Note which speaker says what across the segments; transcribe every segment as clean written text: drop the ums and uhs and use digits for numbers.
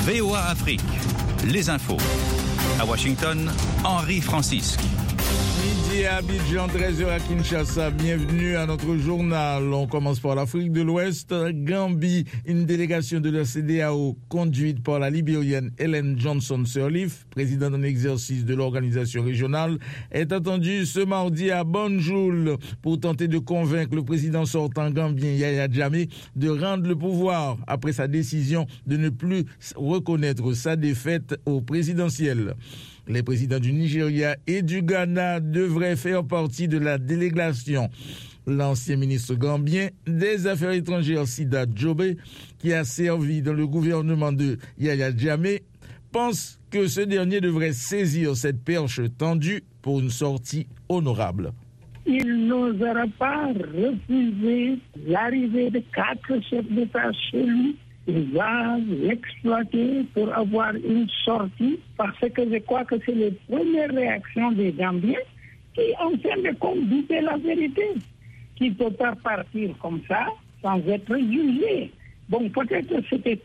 Speaker 1: VOA Afrique, les infos. À Washington, Henri Francisque.
Speaker 2: Midi à Abidjan, 13h à Kinshasa. Bienvenue à notre journal. On commence par l'Afrique de l'Ouest. Gambie, une délégation de la CEDEAO conduite par la Libérienne Ellen Johnson Sirleaf, présidente en exercice de l'organisation régionale, est attendue ce mardi à Banjul pour tenter de convaincre le président sortant gambien Yahya Jammeh de rendre le pouvoir après sa décision de ne plus reconnaître sa défaite au présidentiel. Les présidents du Nigeria et du Ghana devraient faire partie de la délégation. L'ancien ministre gambien des Affaires étrangères Sida Jobe, qui a servi dans le gouvernement de Yahya Jammeh, pense que ce dernier devrait saisir cette perche tendue pour une sortie honorable.
Speaker 3: Il n'osera pas refuser l'arrivée de 4 chefs d'État chez lui. Il va l'exploiter pour avoir une sortie parce que je crois que c'est les premières réactions des Gambiens qui, en fin de compte, doutent la vérité, qui ne peut pas partir comme ça sans être jugé. Bon, peut-être que c'était,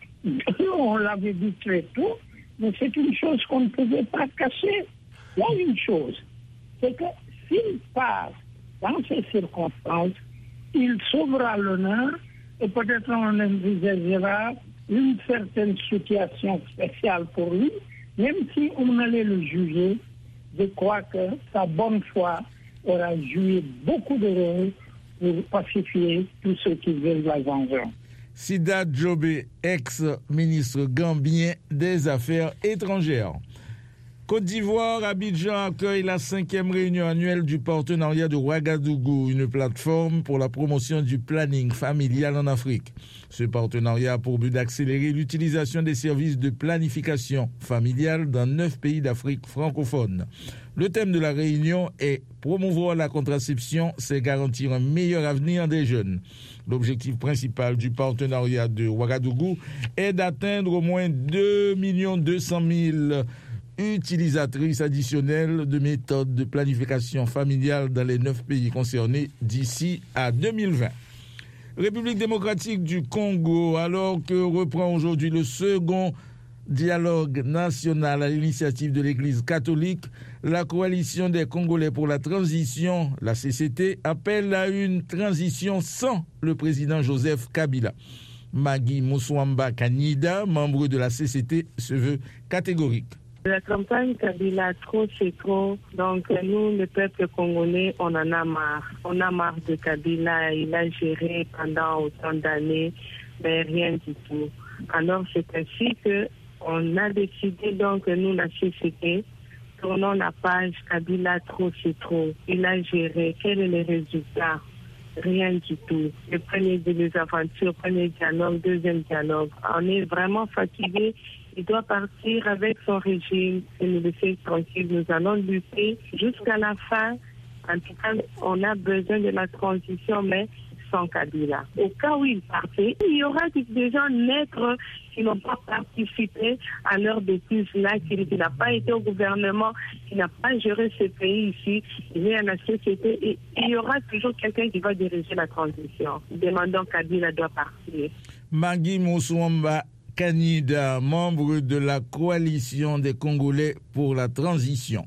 Speaker 3: on l'avait dit très tôt, mais c'est une chose qu'on ne pouvait pas cacher. Il y a une chose, c'est que s'il part dans ces circonstances, il sauvera l'honneur et peut-être on envisagera une certaine situation spéciale pour lui, même si on allait le juger. Je crois que sa bonne foi aura joué beaucoup de rôle pour pacifier tous ceux qui veulent la vengeance.
Speaker 2: Sida Jobe, ex-ministre gambien des Affaires étrangères. Côte d'Ivoire, Abidjan accueille la 5e réunion annuelle du partenariat de Ouagadougou, une plateforme pour la promotion du planning familial en Afrique. Ce partenariat a pour but d'accélérer l'utilisation des services de planification familiale dans 9 pays d'Afrique francophone. Le thème de la réunion est « Promouvoir la contraception, c'est garantir un meilleur avenir des jeunes ». L'objectif principal du partenariat de Ouagadougou est d'atteindre au moins 2 200 000 utilisatrices additionnelles de méthodes de planification familiale dans les 9 pays concernés d'ici à 2020. République démocratique du Congo, alors que reprend aujourd'hui le second dialogue national à l'initiative de l'Église catholique, la coalition des Congolais pour la transition, la CCT, appelle à une transition sans le président Joseph Kabila. Magui Moussouamba Kanida, membre de la CCT, se veut catégorique.
Speaker 4: La campagne Kabila, trop c'est trop. Donc nous, le peuple congolais, on en a marre. On a marre de Kabila. Il a géré pendant autant d'années, mais rien du tout. Alors c'est ainsi qu'on a décidé, donc nous, la société, tournons la page Kabila, trop c'est trop. Il a géré. Quel est le résultat? Rien du tout. Le premier des aventures, premier dialogue, deuxième dialogue. On est vraiment fatigué. Il doit partir avec son régime et nous laisser tranquille. Nous allons lutter jusqu'à la fin. En tout cas, on a besoin de la transition, mais sans Kabila. Au cas où il partait, il y aura des gens naîtres qui n'ont pas participé à leur bêtise-là, qui n'a pas été au gouvernement, qui n'a pas géré ce pays ici. Il est à la société et il y aura toujours quelqu'un qui va diriger la transition. Demandons Kabila doit partir.
Speaker 2: Magui Moussouamba Kanida, membre de la coalition des Congolais pour la transition.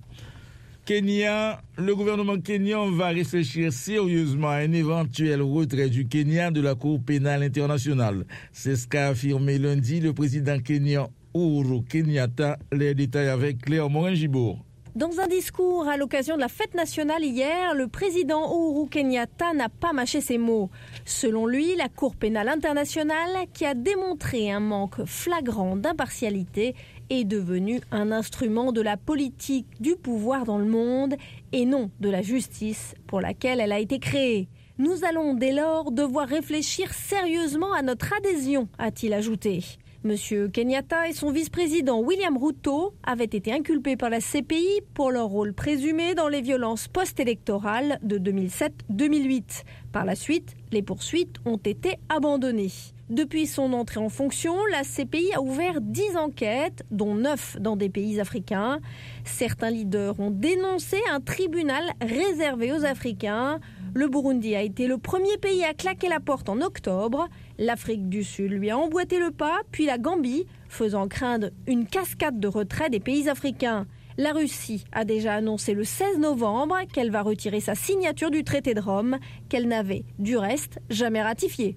Speaker 2: Kenya, le gouvernement kenyan va réfléchir sérieusement à un éventuel retrait du Kenya de la Cour pénale internationale. C'est ce qu'a affirmé lundi le président kenyan Uhuru Kenyatta. Les détails avec Claire Morin-Gibour.
Speaker 5: Dans un discours à l'occasion de la fête nationale hier, le président Uhuru Kenyatta n'a pas mâché ses mots. Selon lui, la Cour pénale internationale, qui a démontré un manque flagrant d'impartialité, est devenue un instrument de la politique du pouvoir dans le monde et non de la justice pour laquelle elle a été créée. Nous allons dès lors devoir réfléchir sérieusement à notre adhésion, a-t-il ajouté. Monsieur Kenyatta et son vice-président William Ruto avaient été inculpés par la CPI pour leur rôle présumé dans les violences post-électorales de 2007-2008. Par la suite, les poursuites ont été abandonnées. Depuis son entrée en fonction, la CPI a ouvert 10 enquêtes, dont 9 dans des pays africains. Certains leaders ont dénoncé un tribunal réservé aux Africains. Le Burundi a été le premier pays à claquer la porte en octobre. L'Afrique du Sud lui a emboîté le pas, puis la Gambie, faisant craindre une cascade de retrait des pays africains. La Russie a déjà annoncé le 16 novembre qu'elle va retirer sa signature du traité de Rome, qu'elle n'avait, du reste, jamais ratifié.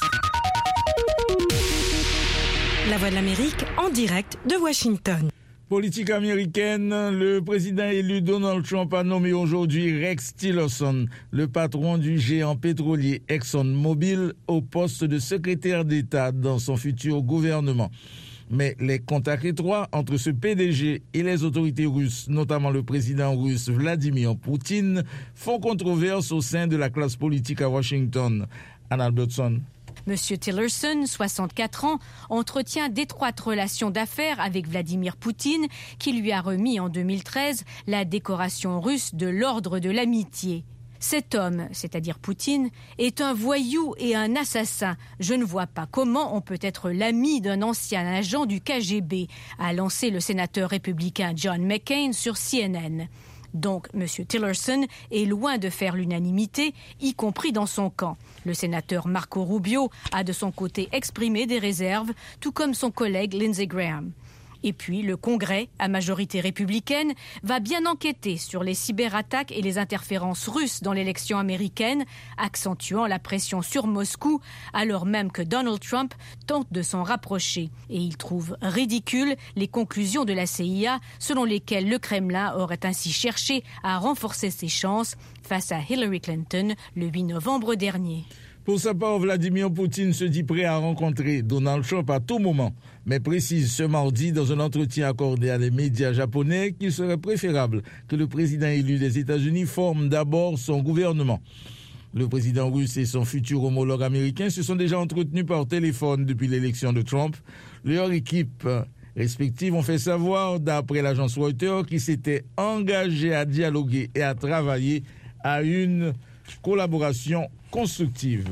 Speaker 6: La Voix de l'Amérique en direct de Washington.
Speaker 2: Politique américaine, le président élu Donald Trump a nommé aujourd'hui Rex Tillerson, le patron du géant pétrolier ExxonMobil, au poste de secrétaire d'État dans son futur gouvernement. Mais les contacts étroits entre ce PDG et les autorités russes, notamment le président russe Vladimir Poutine, font controverse au sein de la classe politique à Washington. Anna Albertson.
Speaker 7: Monsieur Tillerson, 64 ans, entretient d'étroites relations d'affaires avec Vladimir Poutine, qui lui a remis en 2013 la décoration russe de l'Ordre de l'Amitié. Cet homme, c'est-à-dire Poutine, est un voyou et un assassin. Je ne vois pas comment on peut être l'ami d'un ancien agent du KGB, a lancé le sénateur républicain John McCain sur CNN. Donc, M. Tillerson est loin de faire l'unanimité, y compris dans son camp. Le sénateur Marco Rubio a de son côté exprimé des réserves, tout comme son collègue Lindsey Graham. Et puis, le Congrès, à majorité républicaine, va bien enquêter sur les cyberattaques et les interférences russes dans l'élection américaine, accentuant la pression sur Moscou, alors même que Donald Trump tente de s'en rapprocher. Et il trouve ridicules les conclusions de la CIA, selon lesquelles le Kremlin aurait ainsi cherché à renforcer ses chances face à Hillary Clinton le 8 novembre dernier.
Speaker 2: Pour sa part, Vladimir Poutine se dit prêt à rencontrer Donald Trump à tout moment, mais précise ce mardi dans un entretien accordé à des médias japonais qu'il serait préférable que le président élu des États-Unis forme d'abord son gouvernement. Le président russe et son futur homologue américain se sont déjà entretenus par téléphone depuis l'élection de Trump. Leurs équipes respectives ont fait savoir, d'après l'agence Reuters, qu'ils s'étaient engagés à dialoguer et à travailler à une collaboration constructive.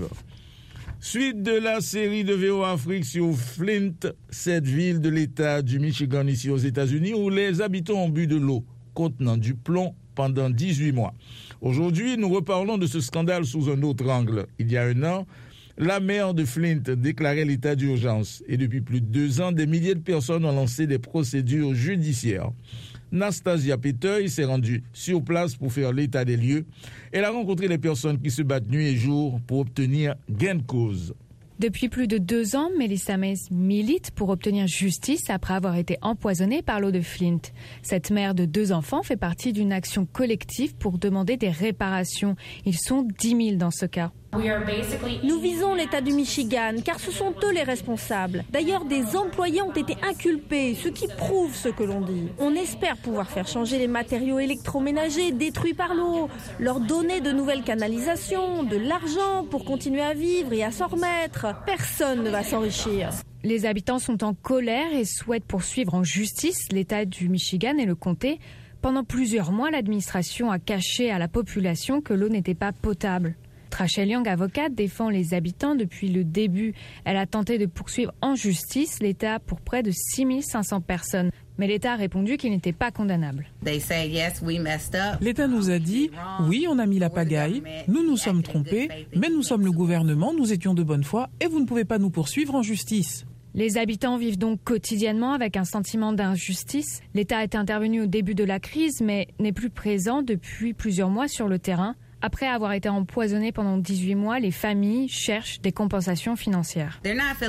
Speaker 2: Suite de la série de VOA Afrique sur Flint, cette ville de l'État du Michigan ici aux États-Unis où les habitants ont bu de l'eau contenant du plomb pendant 18 mois. Aujourd'hui, nous reparlons de ce scandale sous un autre angle. Il y a un an, la maire de Flint déclarait l'état d'urgence et depuis plus de 2 ans, des milliers de personnes ont lancé des procédures judiciaires. Nastasia Peteuil s'est rendue sur place pour faire l'état des lieux. Elle a rencontré les personnes qui se battent nuit et jour pour obtenir gain de cause.
Speaker 8: Depuis plus de 2 ans, Melissa Mays milite pour obtenir justice après avoir été empoisonnée par l'eau de Flint. Cette mère de 2 enfants fait partie d'une action collective pour demander des réparations. Ils sont 10 000 dans ce cas.
Speaker 5: Nous visons l'État du Michigan, car ce sont eux les responsables. D'ailleurs, des employés ont été inculpés, ce qui prouve ce que l'on dit. On espère pouvoir faire changer les matériaux électroménagers détruits par l'eau, leur donner de nouvelles canalisations, de l'argent pour continuer à vivre et à s'en remettre. Personne ne va s'enrichir.
Speaker 8: Les habitants sont en colère et souhaitent poursuivre en justice l'État du Michigan et le comté. Pendant plusieurs mois, l'administration a caché à la population que l'eau n'était pas potable. Rachel Young, avocate, défend les habitants depuis le début. Elle a tenté de poursuivre en justice l'État pour près de 6 500 personnes. Mais l'État a répondu qu'il n'était pas condamnable.
Speaker 9: L'État nous a dit, oui, on a mis la pagaille, nous nous sommes trompés, mais nous sommes le gouvernement, nous étions de bonne foi et vous ne pouvez pas nous poursuivre en justice.
Speaker 8: Les habitants vivent donc quotidiennement avec un sentiment d'injustice. L'État est intervenu au début de la crise, mais n'est plus présent depuis plusieurs mois sur le terrain. Après avoir été empoisonnés pendant 18 mois, les familles cherchent des compensations financières.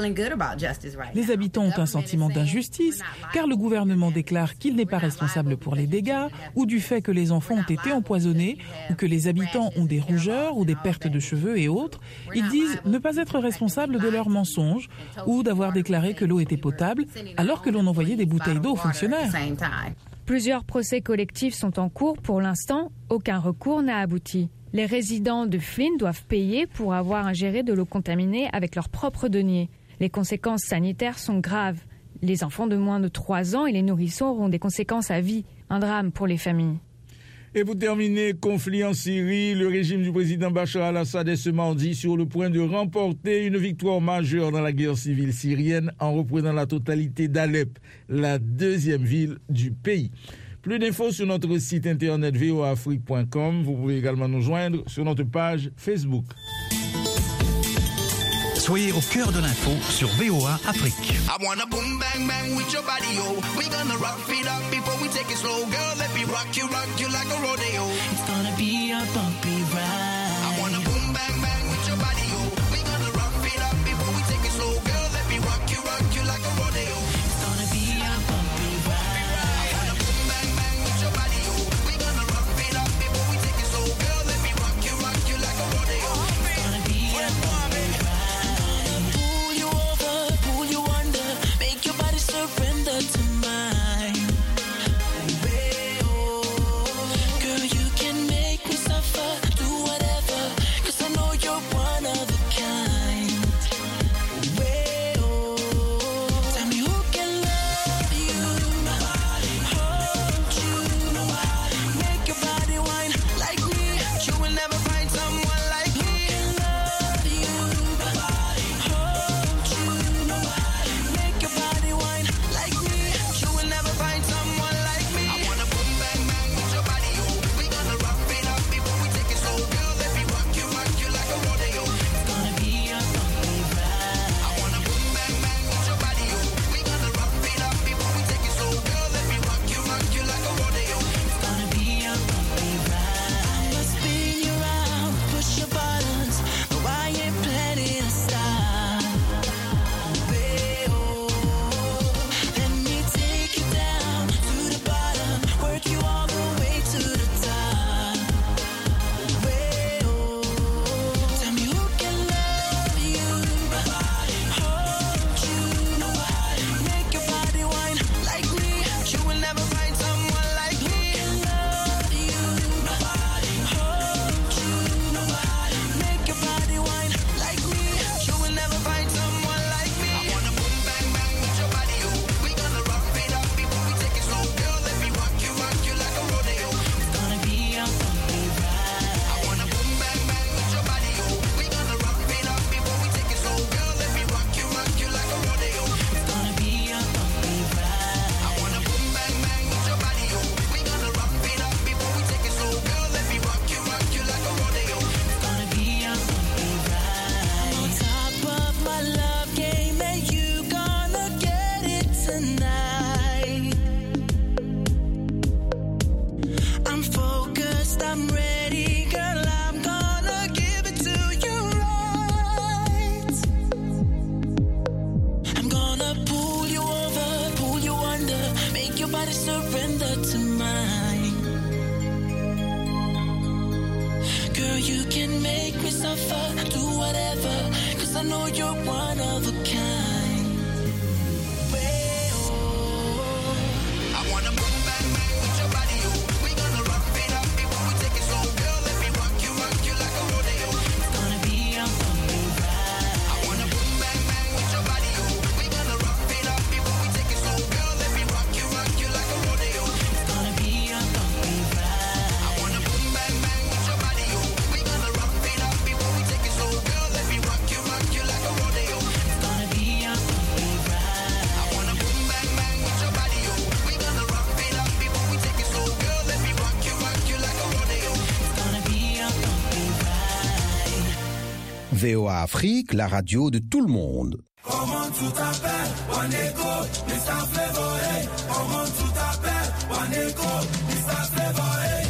Speaker 9: Les habitants ont un sentiment d'injustice, car le gouvernement déclare qu'il n'est pas responsable pour les dégâts, ou du fait que les enfants ont été empoisonnés, ou que les habitants ont des rougeurs ou des pertes de cheveux et autres. Ils disent ne pas être responsables de leurs mensonges, ou d'avoir déclaré que l'eau était potable, alors que l'on envoyait des bouteilles d'eau aux fonctionnaires.
Speaker 8: Plusieurs procès collectifs sont en cours. Pour l'instant, aucun recours n'a abouti. Les résidents de Flint doivent payer pour avoir ingéré de l'eau contaminée avec leurs propres deniers. Les conséquences sanitaires sont graves. Les enfants de moins de 3 ans et les nourrissons auront des conséquences à vie. Un drame pour les familles.
Speaker 2: Et pour terminer, conflit en Syrie, le régime du président Bachar al-Assad est ce mardi sur le point de remporter une victoire majeure dans la guerre civile syrienne en reprenant la totalité d'Alep, la 2e ville du pays. Plus d'infos sur notre site internet voaafrique.com. Vous pouvez également nous joindre sur notre page Facebook.
Speaker 1: Soyez au cœur de l'info sur VOA Afrique.
Speaker 10: I wanna boom bang bang with your body, yo. We gonna rock it up before we take it slow. Girl, let me rock you like a rodeo. It's gonna be a bumpy ride. I wanna boom bang bang with your body, yo. We gonna rock it up before we take it slow. Girl, let me rock you like a rodeo. It's gonna be a bumpy ride. I wanna boom bang bang with your body, yo. We gonna rock it up before we take it slow. Girl, let me rock you like a rodeo. It's gonna be a bumpy ride. Surrender to mine, baby, oh. Girl, you can make me suffer, do whatever, 'cause I know you're one of a kind, baby, oh. Tell me who can love you, hold you, make your body whine like me. You will never find someone like me. Who can love you, hold you, make your body whine like me. You will never find someone like me. I wanna boom bang bang with your body, yo. We gonna rock it up before we take it slow. Girl, let me rock you like a rodeo. It's gonna be a bumpy ride. I wanna boom bang bang with your body, yo. We gonna rock it up before we take it slow. Girl, let me rock you like a rodeo. It's gonna be a bumpy ride. I'ma spin you around, push your buttons. No, I ain't planning to stop. Babe, oh. Let me take you down to the bottom, work you all the way to the top. Babe, oh. Tell me who can love you, hold you, make your body whine like me. You will never find someone like me. Who can love you, hold you, make your body whine like me. You will never find someone like me. I wanna boom bang bang with your body, yo. We gonna rock it up before we take it slow. Girl, let me rock you like a rodeo. It's gonna be a bumpy ride. I wanna boom bang bang with your body, yo. We gonna rock it up before we take it slow. Girl, let me rock you like a rodeo. It's gonna be a bumpy ride. I wanna boom bang bang with your body, yo. We gonna rock it up before we take it slow. Girl, let me rock you like a rodeo. It's gonna be a bumpy ride. On top of my love game, and you gonna get it tonight. I'm focused, I'm ready, girl, I'm gonna give it to you right. I'm gonna pull you over, pull you under, make your body surrender to mine. Girl, you can make me suffer, do whatever, 'cause I know you're one of a kind. Way, oh. I wanna boom bang bang with your body, yo. We gonna rock it up before we take it slow. Girl, let me rock you like a rodeo. It's gonna be a bumpy ride. I wanna boom bang bang with your body, yo. We gonna rock it up before we take it slow. Girl, let me rock you like a rodeo. It's gonna be a bumpy ride. I wanna boom bang bang with your body, yo. We gonna rock it up before we take it slow. Girl, let me rock you like a rodeo. It's gonna be a bumpy ride. I wanna boom bang bang with your body, yo. We gonna rock it up before we take it slow. Girl, let me rock you like a rodeo. It's gonna be a bumpy ride.
Speaker 11: VOA Afrique, la radio de tout le monde.
Speaker 10: Comment tu t'appelles? Waneko, Mr. Flavor, hey. Comment tu t'appelles? Waneko, Mr. Flavor, hey.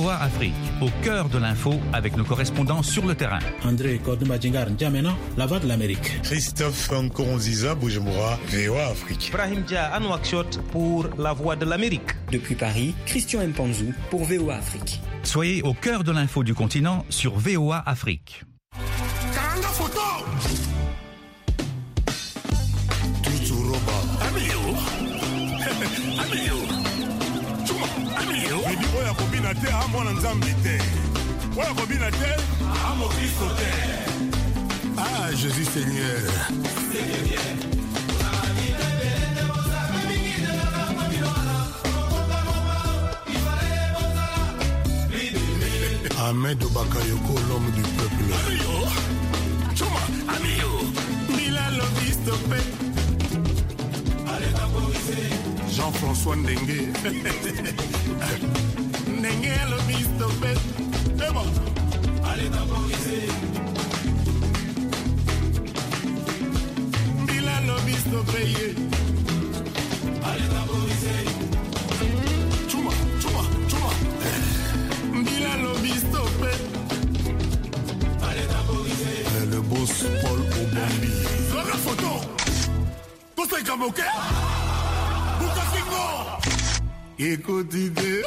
Speaker 1: VOA Afrique, au cœur de l'info avec nos correspondants sur le terrain.
Speaker 12: André Kodoumadjingar N'Djamena, La Voix de l'Amérique.
Speaker 13: Christophe Nkurunziza Bujumbura, VOA Afrique.
Speaker 14: Brahim Dia Anouakchot pour La Voix de l'Amérique.
Speaker 15: Depuis Paris, Christian Mpanzou pour VOA Afrique.
Speaker 1: Soyez au cœur de l'info du continent sur VOA Afrique.
Speaker 13: Karanga photo. Ah, Jésus Seigneur. Ahmed Bakayoko, l'homme du peuple. Jean-François Ndengue. Ndengue le mistopé. C'est bon. Allez temporiser. Bila le mistopé. Allez temporiser. Chuma. Bila le mistopé. Allez temporiser. Le boss Paul Obambi. Sur la photo. Tout c'est comme ok? Écoutez.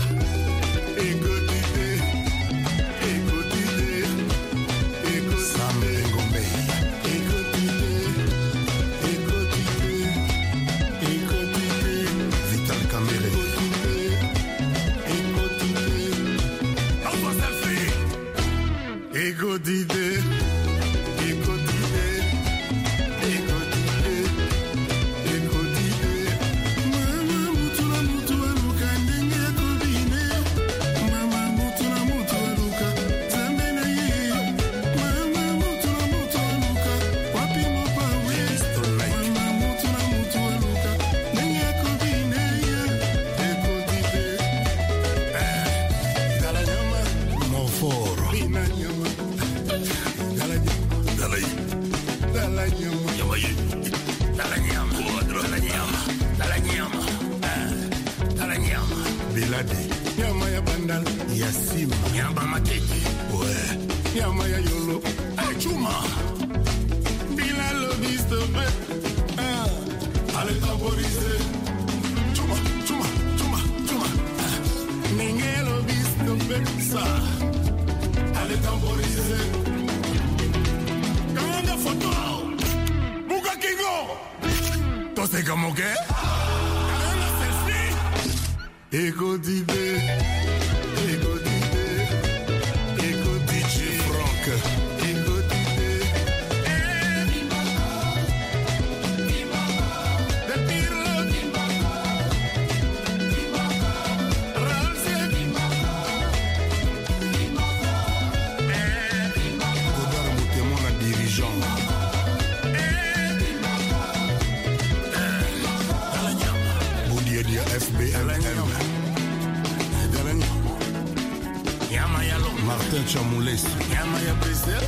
Speaker 16: Martin Chamoules.
Speaker 13: Yamaya Brisel.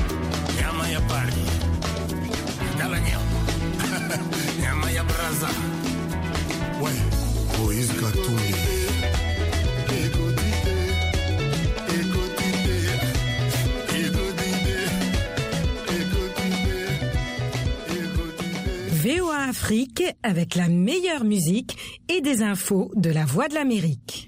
Speaker 13: Yamaya Paris. Dalanyam. Yamaya Braza.
Speaker 16: Ouais, Moïse Katoumi.
Speaker 6: VOA Afrique avec la meilleure musique et des infos de la Voix de l'Amérique.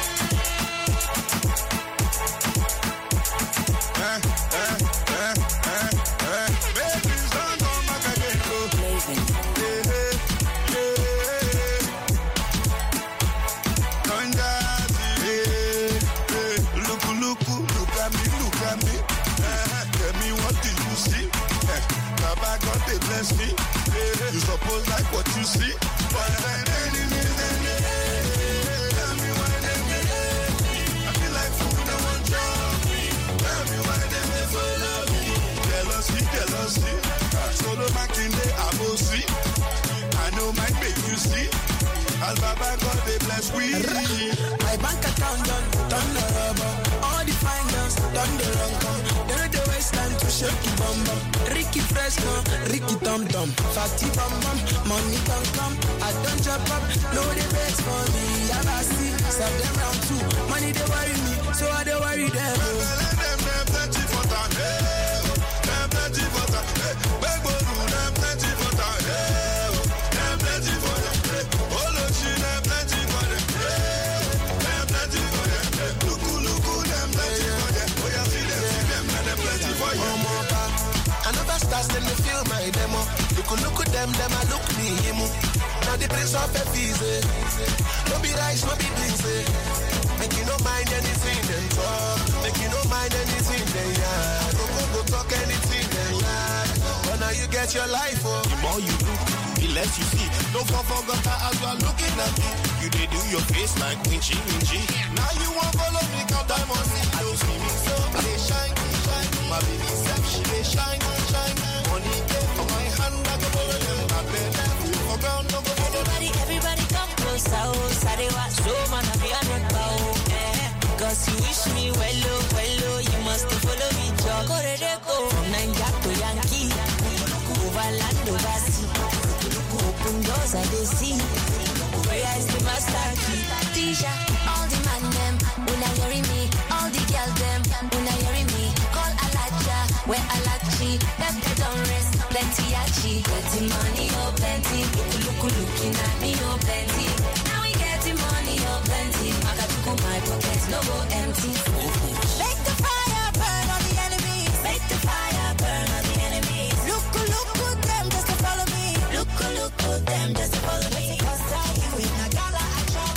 Speaker 13: You suppose like what you see, but then enemies and tell me why they I feel like food no one drop me. Tell me why they follow me. Jealousy. Solo back in the abosi. I know might make you see. Al Baba God they bless we.
Speaker 10: My bank account done the rubber. All the fine girls done the wrong come. They know the waste time to shake the bum bum. Ricky Fresco, Ricky Tom Tom, Fatty Bum Bum, money come. I don't jump up, no they best for me. I see, stop them round two. Money they worry me, so I they worry them.
Speaker 13: Them plenty for that. Them plenty for that. Beg Boru, them plenty for that. Them plenty for that. Olochi, them plenty for that. Them plenty for that. Luku, them plenty for that. Oh yeah, see them, them plenty for you.
Speaker 10: I know that stars, then they feel my demo. Look at them, I look me, him. Now the prince of a visa. No be rice, no be beans. Make you no mind anything, then talk. Make you no mind anything, then yeah. Go talk anything, then yeah. But now you get your life, oh.
Speaker 17: The more you look, the less you see. Don't forget that as you are looking at me. You did do your face like winchy. Now you want follow me, count diamonds. I don't see me, so they shine. My baby self, she they shine. Money came from my hand, I go follow you. I been left you for ground, no go follow.
Speaker 18: Everybody come closer, oh. Sadewa, so man, I be on the bow. Cause you wish me well, you must follow me, Joe. From Nanja to Yankee, over land, over sea. Open doors I they see. Where is the master key? Tisha, all the man them, when I hearing me, all the girl them, when I hearing me, call Alaja, where Alachi, that they don't rest, plenty achi, plenty money, oh plenty, looking at me, oh plenty. Now we getting money, oh plenty, I got to go my pockets, no go empty. Make the fire burn on the enemies, make the fire burn on the enemies. Look at them just to follow me, look at them just to follow me. Cause I you in a gala I chop,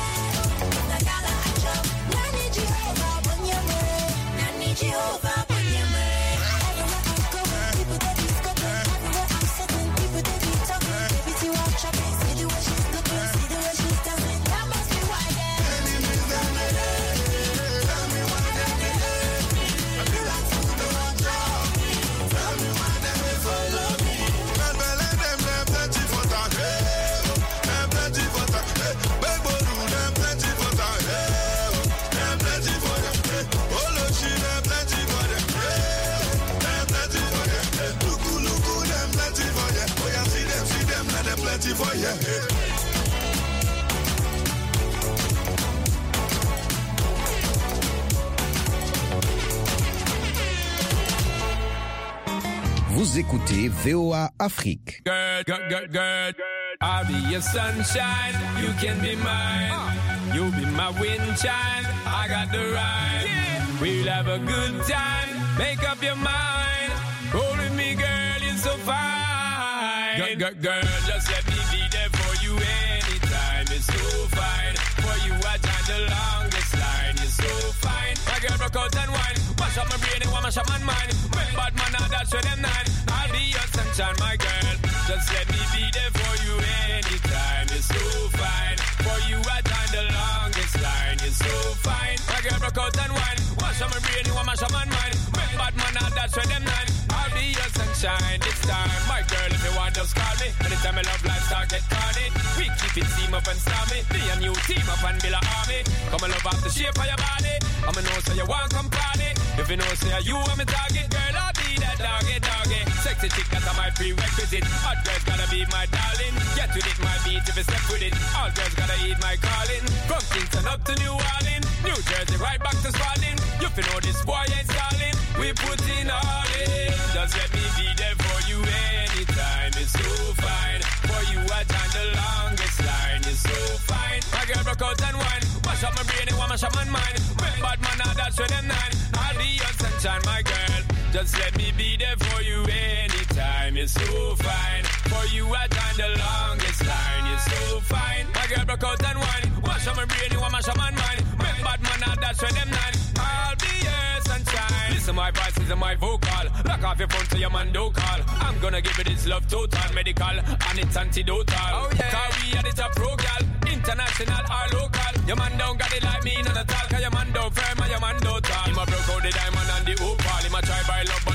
Speaker 18: Nani Jehovah when you're way, Nani Jehovah when you're way. Everywhere I go, people that be scoping, everywhere I'm sitting, people that be talking. Baby, see what I'm shopping, see the way she's looking, see the way she's dancing. That must be why they're enemies down there. Tell me why they're there. I feel like food don't want job. Tell me why they follow me.
Speaker 13: Them plenty for that. Them plenty for that. Beg Boru, them plenty for that. Them plenty for that. Olochi, them plenty for that. Them plenty for that. Luku, them plenty for that. Oh yeah, see them, now them plenty for you.
Speaker 11: Vous écoutez VOA Afrique.
Speaker 19: Good. I'll be your sunshine, you can be mine. You'll be my wind chime, I got the rhyme. We'll have a good time, make up your mind. Roll with me, girl, you're so fine. Girl, just let me be there for you anytime. It's so fine. For you, I time the longest line. You're so fine. My girl broke out and wine. Mash up my brain and mash up my mind. When bad man, now that's where them nine. I'll be your sunshine, my girl. Just let me be there for you anytime. You're so fine. For you, I time the longest line. You're so fine. My girl broke out and wine. Mash up my brain and mash up my mind. When bad man, now that's where them nine. I'll be your sunshine this time. My girl, if you want, just call me. Anytime I love life, start get carnage. We keep it steam up and stormy. Be a new team up and build an army. Come and love off the shape of your body. I'ma know so you want come party. If you know say you are my target, girl, I'll be that doggy. Sexy chick, that's my prerequisite. Hot girls gotta be my darling. Get with it, my beat if you step with it. All girls gotta eat my calling. From Kingston up to New Orleans, New Jersey right back to Spalding. You feel know this boy ain't stalling. We put in all in. Just let me be there for you anytime. It's so fine. For you, I time the longest line. It's so fine. My girl broke out and wine. Mash up my brain and mash up my mind. When bad man, now that's where them nine. I'll be your sunshine, my girl. Just let me be there for you anytime. You're so fine. For you, I time the longest line. You're so fine. My girl broke out and wine. Mash up my brain and mash up my mind. When bad man, now that's where them nine. I'll be your sunshine. Listen, my voice is my vocal. Lock off your phone so your man don't call. I'm gonna give it this love total, medical, and it's antidotal. Oh yeah. Cause we are the top pro, gal. International or local. Your man don't got it like me, none at all. Cause your man don't firm and your man don't tall. He ma broke out the diamond and the opal. He ma try buy love, but now the love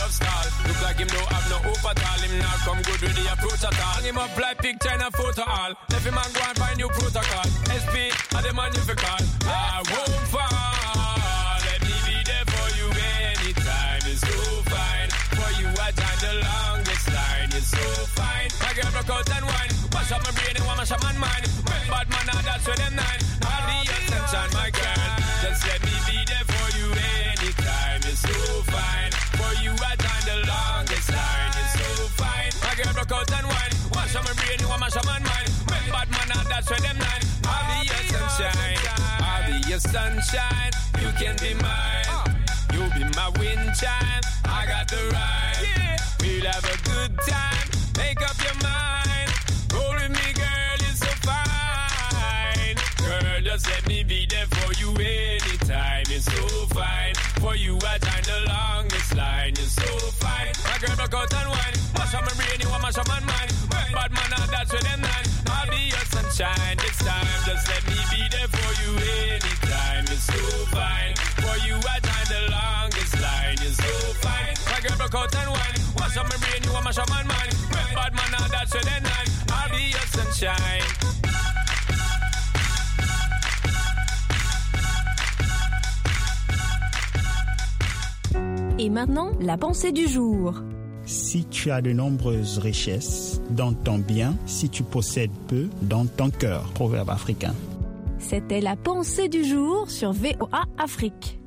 Speaker 19: of stall. Look like him don't have no hope at all. Him not come good with the approach at all. Hang him up like picture in a photo all. Let him man go and find new protocol. SP, and the man you fi call. I won't fall. Let me be there for you anytime. It's so fine. For you I join the longest line. It's so fine. My girl broke out and wine. Wash up my brain and wash up my mind. Bad man, now that's where them nine. I'll be your sunshine, my girl. Just let me be there for you anytime. It's so fine. For you I join the longest line. It's so fine. My girl broke out and wine. Wash up my brain and wash up my mind. Bad man, now that's where them nine. I'll be your sunshine. I'll be your sunshine. You can be mine. You'll be my wind chime. I got the ride. Yeah. We'll have a good time. Make up your mind. Roll with me, girl. It's so fine. Girl, just let me be there for you anytime. It's so fine. For you, I join the longest line. It's so fine. My girl, broke out and wine. Mash up my brain, you want mash up my mind. Bad man, now that's where them nine. I'll be your sunshine this time. Just let me be there for you anytime. It's so fine. For you, I join the longest line. It's so fine. My girl, broke out and wine. Mash up my brain, you want mash up my mind. Bad man, now that's where them nine. I'll be your sunshine.
Speaker 5: Et maintenant, la pensée du jour.
Speaker 20: Si tu as de nombreuses richesses dans ton bien, si tu possèdes peu dans ton cœur. Proverbe africain.
Speaker 5: C'était la pensée du jour sur VOA Afrique.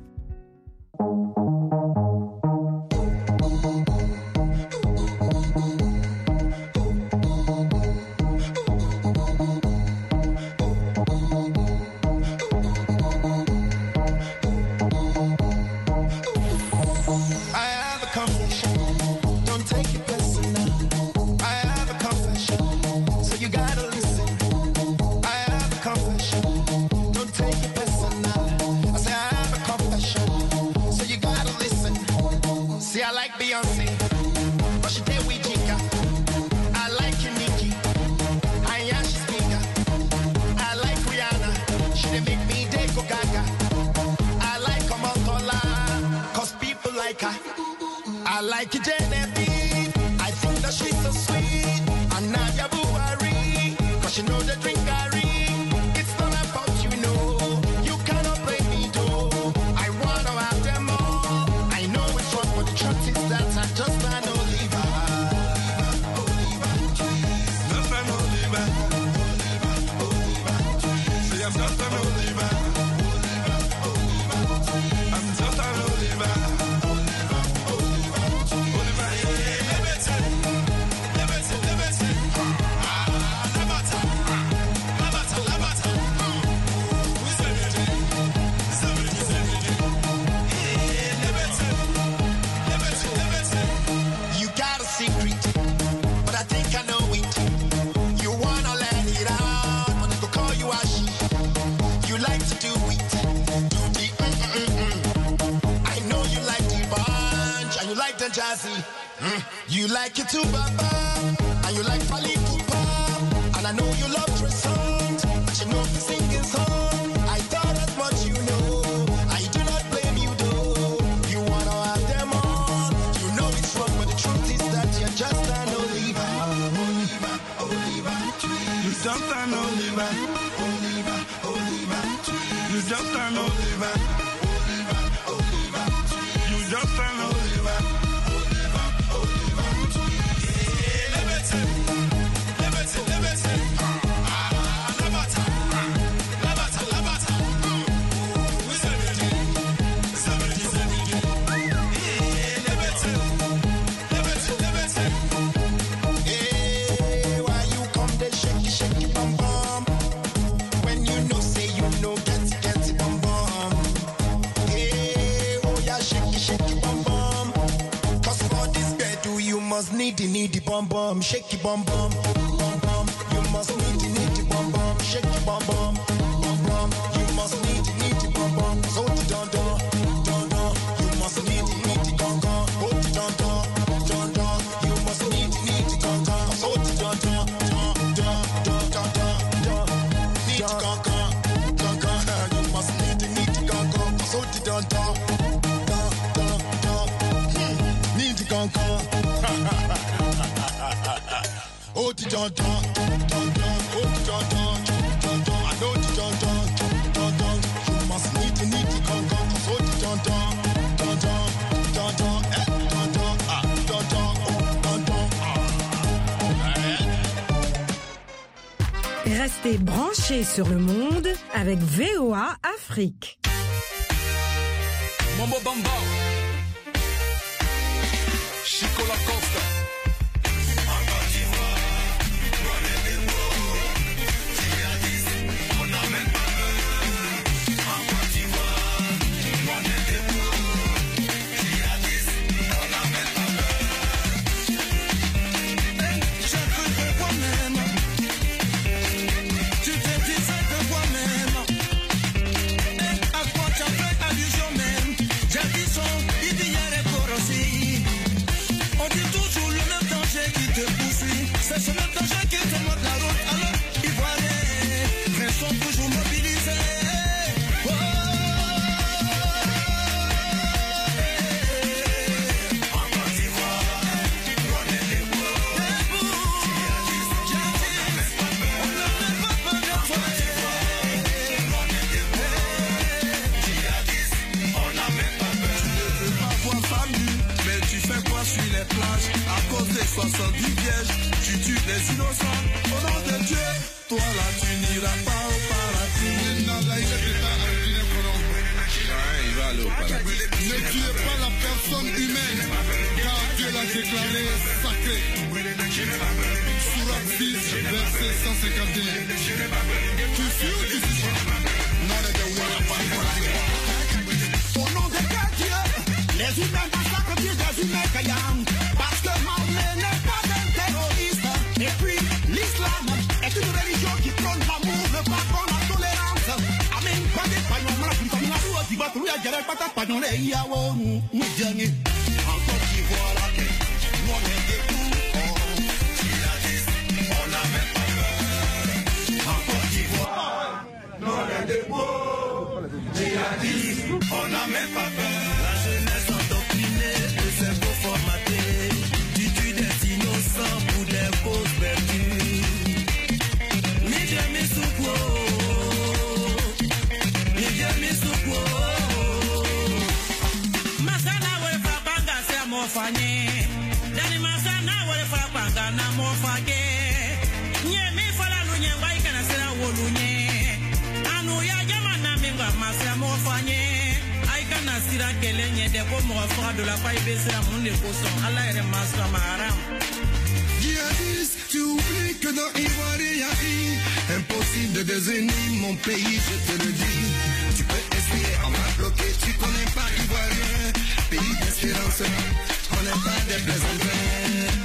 Speaker 21: I like Genevieve. I think that she's so sweet. And Nadia Buhari, cause you know the drink Gary. It's not about you know. You cannot play me though. I wanna have them all. I know it's wrong, but the truth is that I just an Oliver. Just an Oliver. See, I'm just an Oliver. I'm just an Oliver. Jazzy, you like it too, Baba, and you like Fally Ipupa, and I know you love your song, but you know the singing song. I thought as much, you know. I do not blame you though. You wanna have them all. You know it's wrong, but the truth is that you're just an Oliver. Oliver, Oliver, you just an Oliver. Oliver, Oliver, you just an Oliver. Oliver, Oliver, you just an Oliver. Need the bum bum, shake your bum bum, bum bum. You must need the bum bum, shake your bum bum, bum bum. You must need the bum bum, so the don don, don don. You must need the gong gong, so the don don, don don. You must need the gong gong, so the don don, don don, don don, don. Need the gong gong, gong gong. You must need the gong gong, so the don don, don don, don. Need the gong.
Speaker 6: Restez branchés sur le monde avec VOA Afrique.
Speaker 3: Mambo Bamba, Chico Lacoste.
Speaker 21: Djihadiste, tu oublies que dans Ivoire il y a impossible de désigner mon pays, je te le dis. Tu peux essayer, on m'a bloqué, tu connais pas Ivoirien. Pays d'espérance, on n'est pas des plaisantins.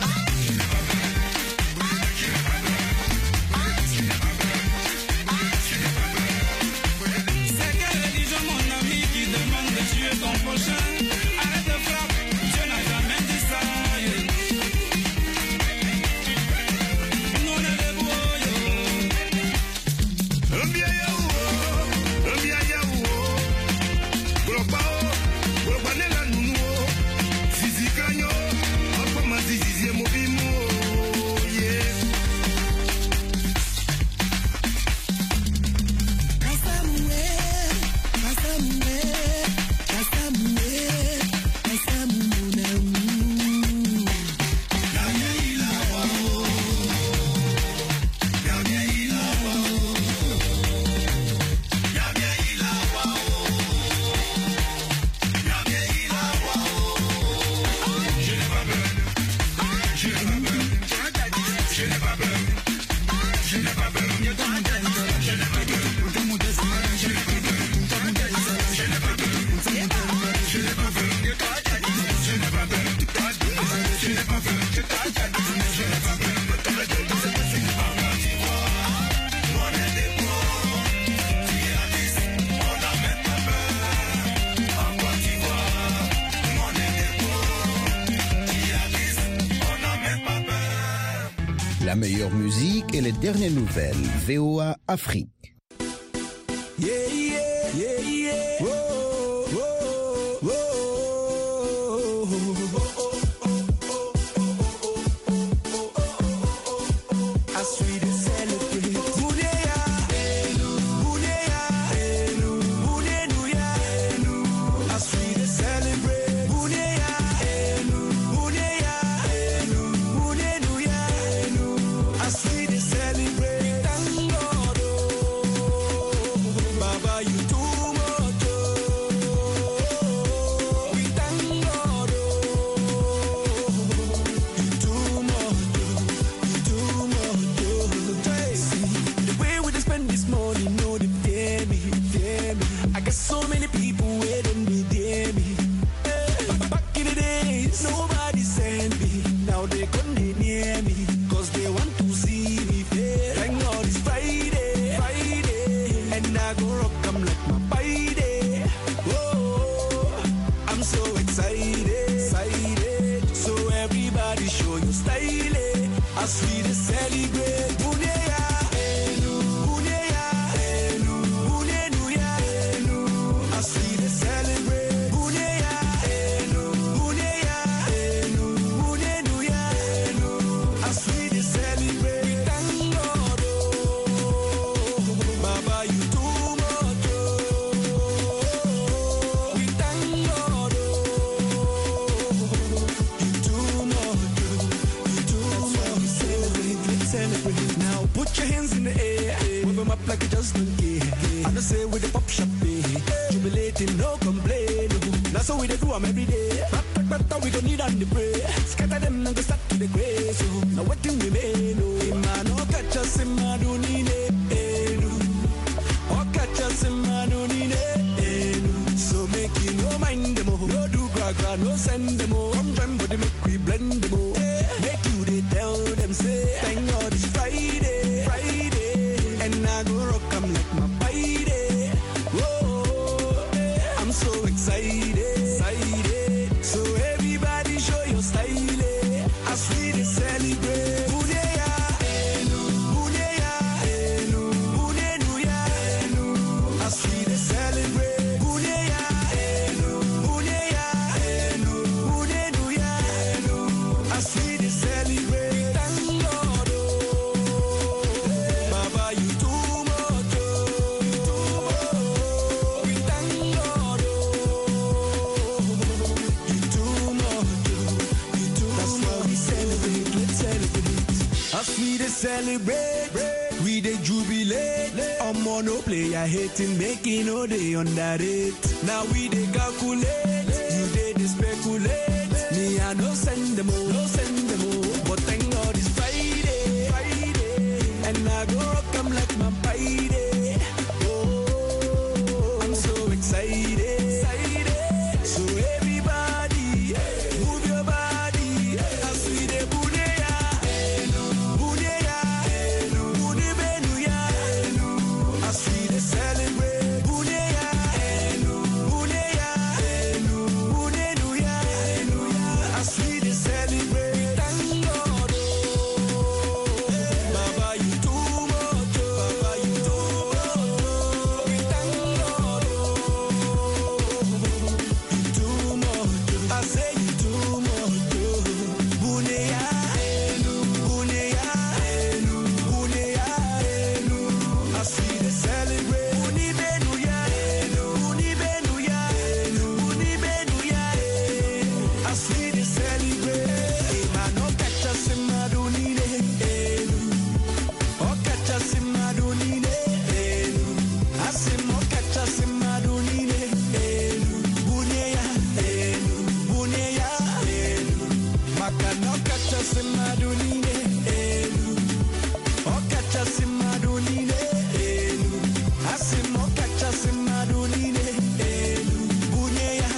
Speaker 11: La meilleure musique et les dernières nouvelles. VOA Afrique.
Speaker 21: Yeah, yeah, yeah, yeah. Whoa, whoa, whoa.
Speaker 4: just don't care. I know say with the pop shop, jubilating, no complain. That's how we do them every day. But we don't need on the pray. Scatter them and go start to the grace. Now what do we mean? Man, oh, catch us in my dunine. Oh, catch us in my dunine. So make you no mind them. No do gra, no send them. Come join body, make we blend them. Make you they tell them, say, thank God it's Friday. Friday. And I go rock, I'm like my Friday. Whoa, I'm so excited. So everybody show your style. As we they celebrate. As we they celebrate. As we they celebrate. Thank God, oh. Baba, you too much, oh. We thank God, oh. You too much, oh. You too. That's why we celebrate, let's celebrate. As we they celebrate, we they jubilate. I'm on no player hating, making no day underrate. Now we they calculate, you they speculate. Me I no send them all, but thank God it's Friday, and I go rock 'em like my Friday. Oh, I'm so excited. So everybody, move your body, as we dey buneya, as we dey celebrate, buneya, as we dey celebrate. Thank God, oh. Baba, you too much, oh. Baba, you too much. We thank God, oh. You too much, I say you too much, oh. Buneya, as we dey celebrate. As we dey celebrate. Man, oh, catch us in my dunine. Oh, catch us in my dunine. I say, oh, catch us in my dunine. Buneya. Maka, no, catch us in my dunine. Oh, catch us in my dunine. I say, oh, catch us in my dunine. Buneya.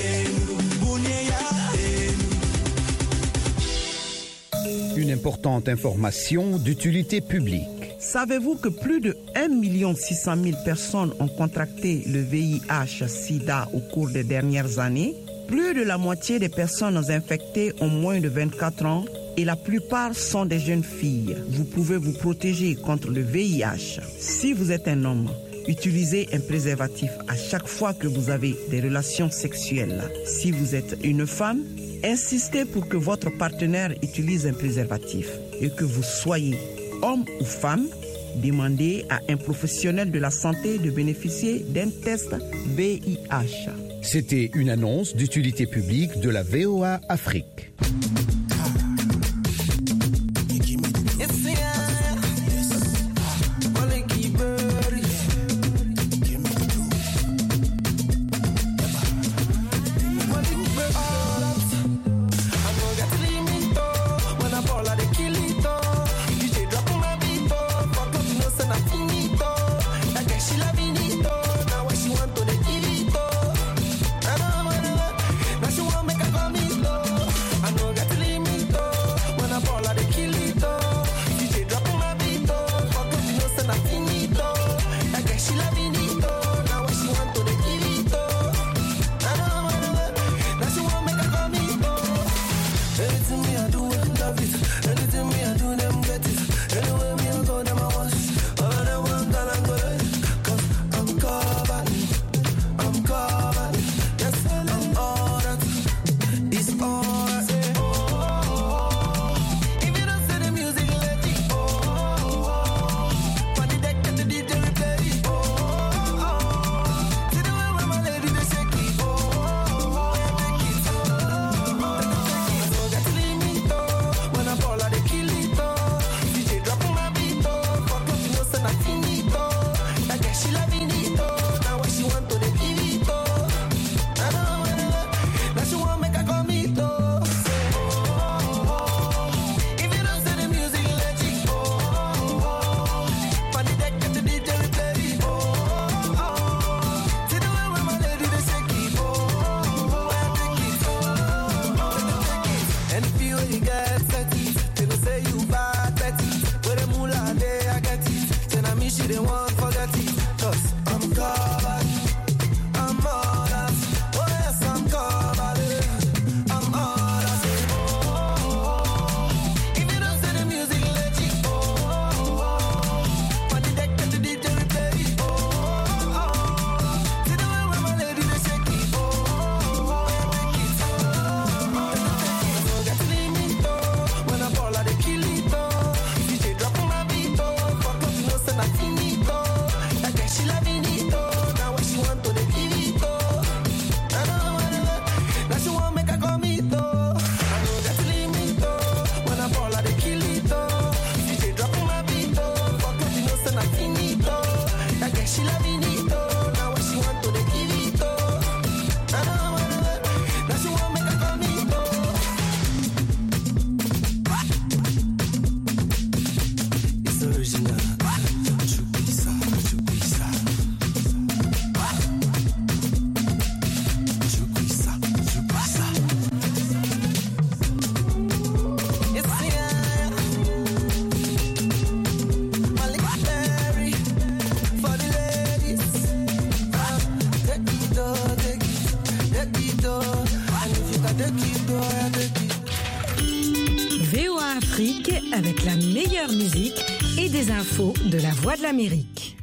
Speaker 11: Une importante information d'utilité publique.
Speaker 22: Savez-vous que plus de 1 600 000 personnes ont contracté le VIH-Sida au cours des dernières années? Plus de la moitié des personnes infectées ont moins de 24 ans et la plupart sont des jeunes filles. Vous pouvez vous protéger contre le VIH. Si vous êtes un homme, utilisez un préservatif à chaque fois que vous avez des relations sexuelles. Si vous êtes une femme, insistez pour que votre partenaire utilise un préservatif. Et que vous soyez homme ou femme, demandez à un professionnel de la santé de bénéficier d'un test VIH.
Speaker 11: C'était une annonce d'utilité publique de la VOA Afrique.
Speaker 4: Now she want make a come slow. I know got to leave. she loving it, oh. Now what she want to the give it, oh. Now she want make her come in, oh. It's original. Chupisa, chupisa. Chupisa, chupisa. Yes, yeah. Malik Berry for the ladies. Take it all, take it all. And if you can take it all, take it.
Speaker 6: VOA Afrique avec la meilleure musique et des infos de la Voix de l'Amérique.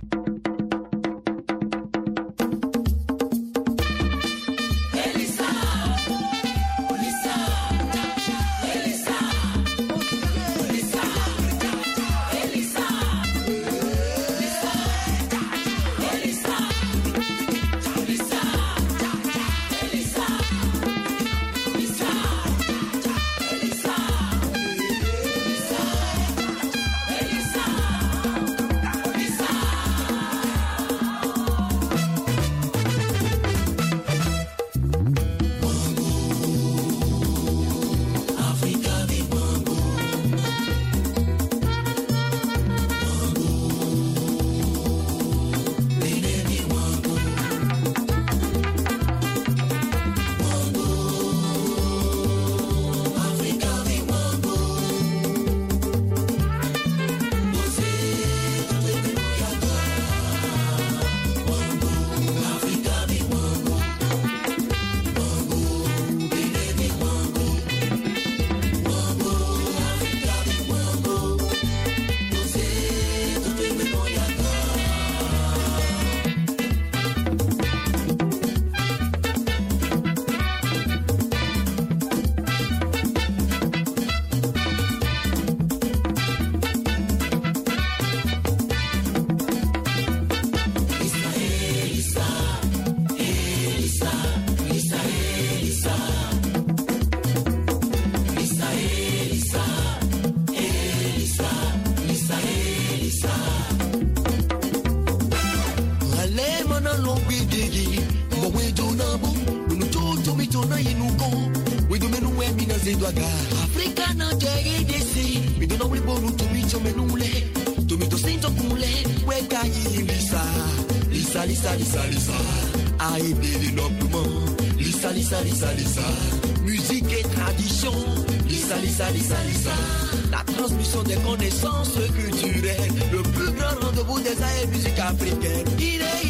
Speaker 4: Africa na jere desi, mi do no we boru to mi to menule, to mi to sinto kule, we ka yi Lisa, Lisa, Lisa, Lisa, Lisa, aïe développement, Lisa, Lisa, Lisa, Lisa, musique et tradition, Lisa, Lisa, Lisa, Lisa, la transmission des connaissances culturelles, le plus grand rendez-vous des arts et musique africaine, il est,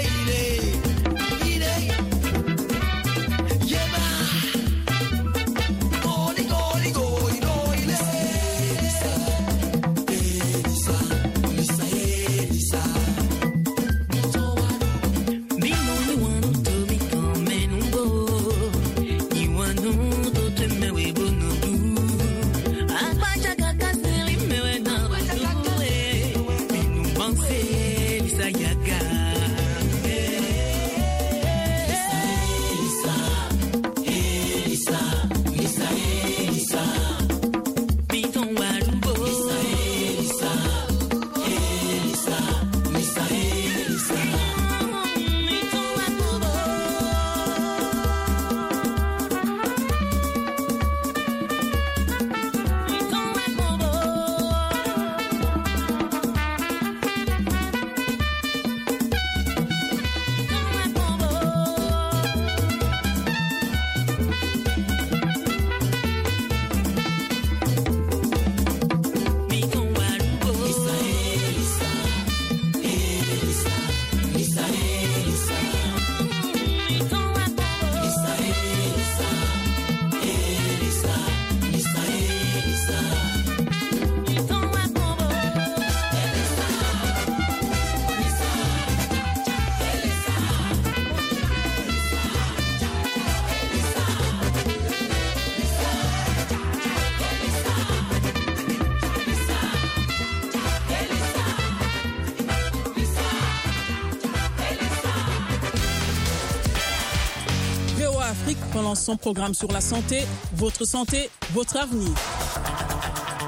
Speaker 7: Afrique pendant son programme sur la santé, votre avenir.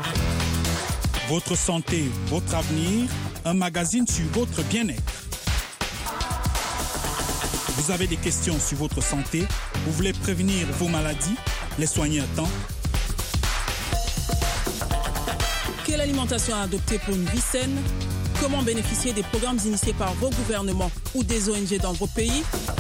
Speaker 20: Votre santé, votre avenir, un magazine sur votre bien-être.
Speaker 8: Vous avez des questions sur votre santé? Vous voulez prévenir vos maladies? Les soigner à temps?
Speaker 7: Quelle alimentation adopter pour une vie saine? Comment bénéficier des programmes initiés par vos gouvernements ou des ONG dans vos pays?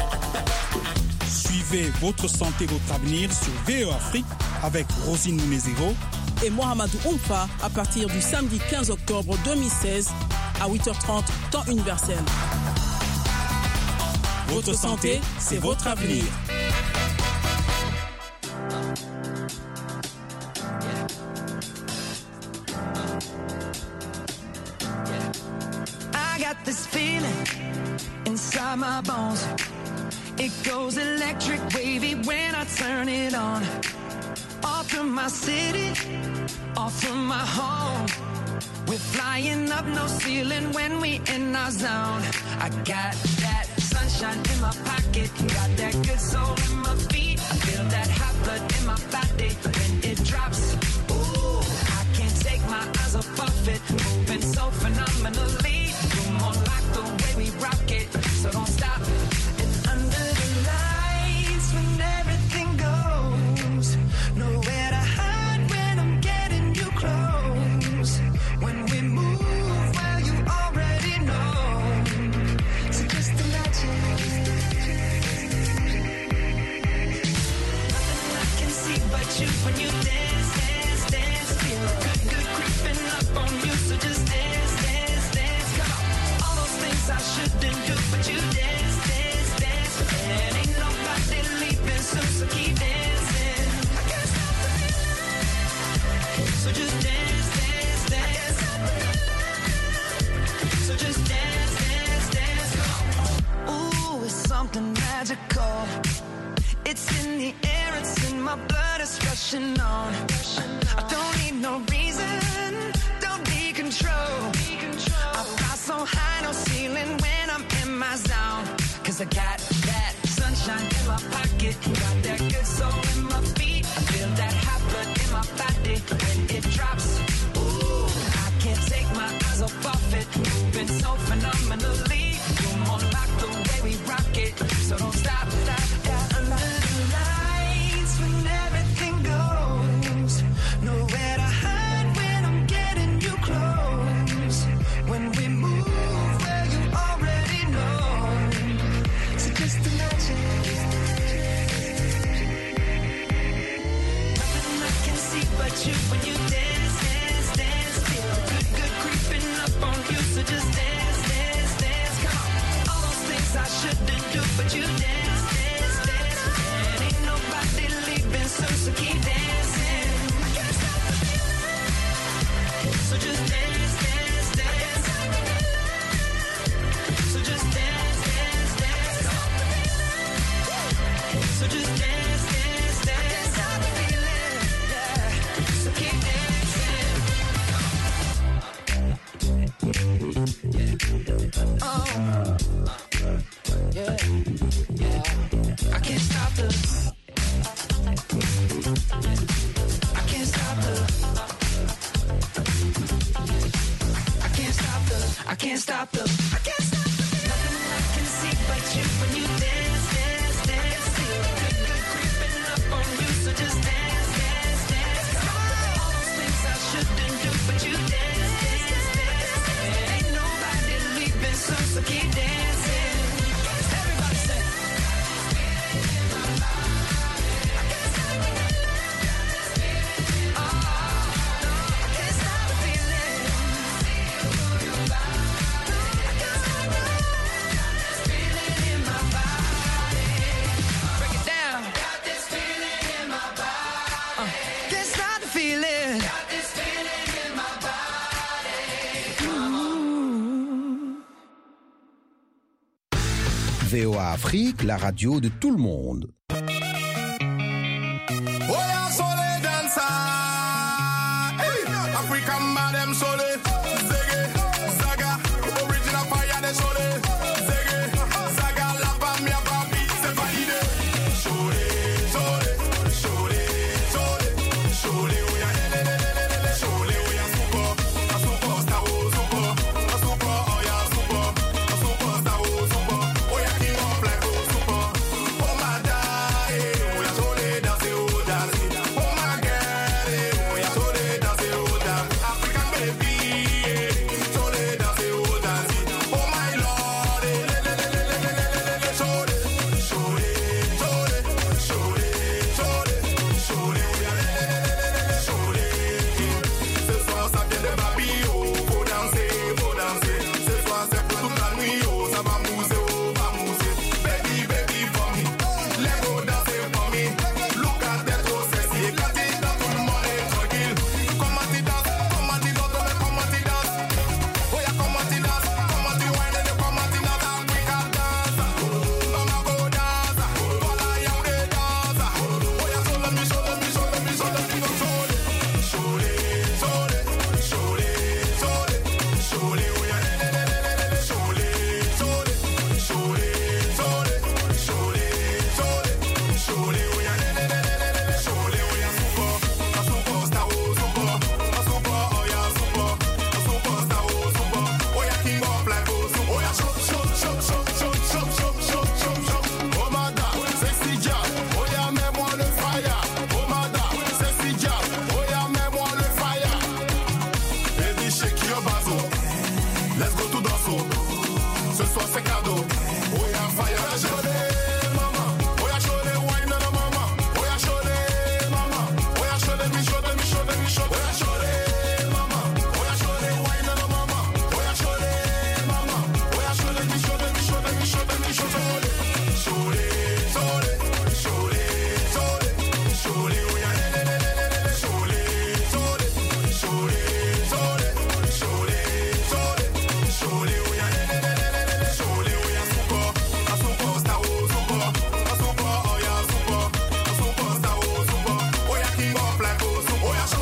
Speaker 8: Suivez votre santé, votre avenir sur VOA Afrique avec Rosine Mounezero
Speaker 7: et Mohamedou Oumfa à partir du samedi 15 octobre 2016 à 8h30 temps universel. Votre santé, c'est votre avenir.
Speaker 4: I got this feeling inside my bones. It goes electric wavy when I turn it on. Off from my city, off from my home. We're flying up no ceiling when we in our zone. I got that sunshine in my pocket, got that good soul in my feet. I feel that hot blood in my body when it drops. Ooh, I can't take my eyes off of it, moving so phenomenally. You're more like the way we rock it, so don't stop. And under the lights when everything goes, nowhere to hide when I'm getting you close. When we move, well, you already know. So just imagine. Nothing I can see but you when you dance, dance, dance. Feel good, good creeping up on you. So just dance, dance, dance. Come on. All those things I shouldn't do, but you dance, dance, dance. And ain't nobody leaving soon, so keep dancing. I can't stop the feeling. So just dance, dance, dance. So just dance, dance, dance. Come on. Ooh, it's something magical. It's in the air, it's in my blood, it's rushing on. I don't need no reason, don't need control. I fly so high, no ceiling when I'm in my zone. Cause I got that sunshine in my pocket, got that good soul in my feet. I feel that hot blood in my body when it drops. Ooh, I can't take my eyes off of it, moving so phenomenally. You're more like the way we rock it, so don't stop, stop, stop. Under the lights when everything goes, nowhere to hide when I'm getting you close. When we move, well, you already know. So just imagine. Nothing I can see but you when you dance, dance, dance. Feel good, good creeping up on you. So just dance, dance, dance. Come on. All those things I shouldn't do, but you dance, dance, dance. And ain't nobody leaving soon, so keep dancing. I can't stop the feeling. So just dance, dance, dance. So just dance, dance, dance. So just dance, dance, dance. I can't stop the feeling. Yeah. So keep dancing. Oh. Yeah. Yeah. I can't stop the. I can't stop the. I can't stop the. I can't stop the. I can't stop the. Nothing I can see but you when you dance, dance, dance. Feel good, good creeping up on you. So just dance, dance, dance. All those things I shouldn't do, but you dance, dance, dance. Ain't nobody leaving soon, so keep dancing. Everybody say.
Speaker 11: VOA Afrique, la radio de tout le monde.
Speaker 13: Oya sole dancer, hey, African madam sole, zege, zaga, original fire de sole, zege, zaga, la femme ya papi, c'est validé. Sole, sole, sole, sole, sole, oya lelelelelele, sole, oya super, a super star, oh super, a super, oya super, a super star, oh super, oya king of like oh super.
Speaker 3: pecado. Voy a fallar, chole, mama. Voy a chole, wine on mama. Voy a chole, mama. Voy a chole, mi chole, mi chole, mi chole. Voy a chole, mama. Voy a chole, wine on mama. Voy a chole, mama. Voy a chole, mi chole, mi chole, mi chole, mi chole. Chole, chole, chole, chole, chole, we are chole, chole, chole, chole, chole, chole, chole, we are chole, we are super, star, super, oh yeah, super, star, super, oh yeah, king of black, super, oh yeah,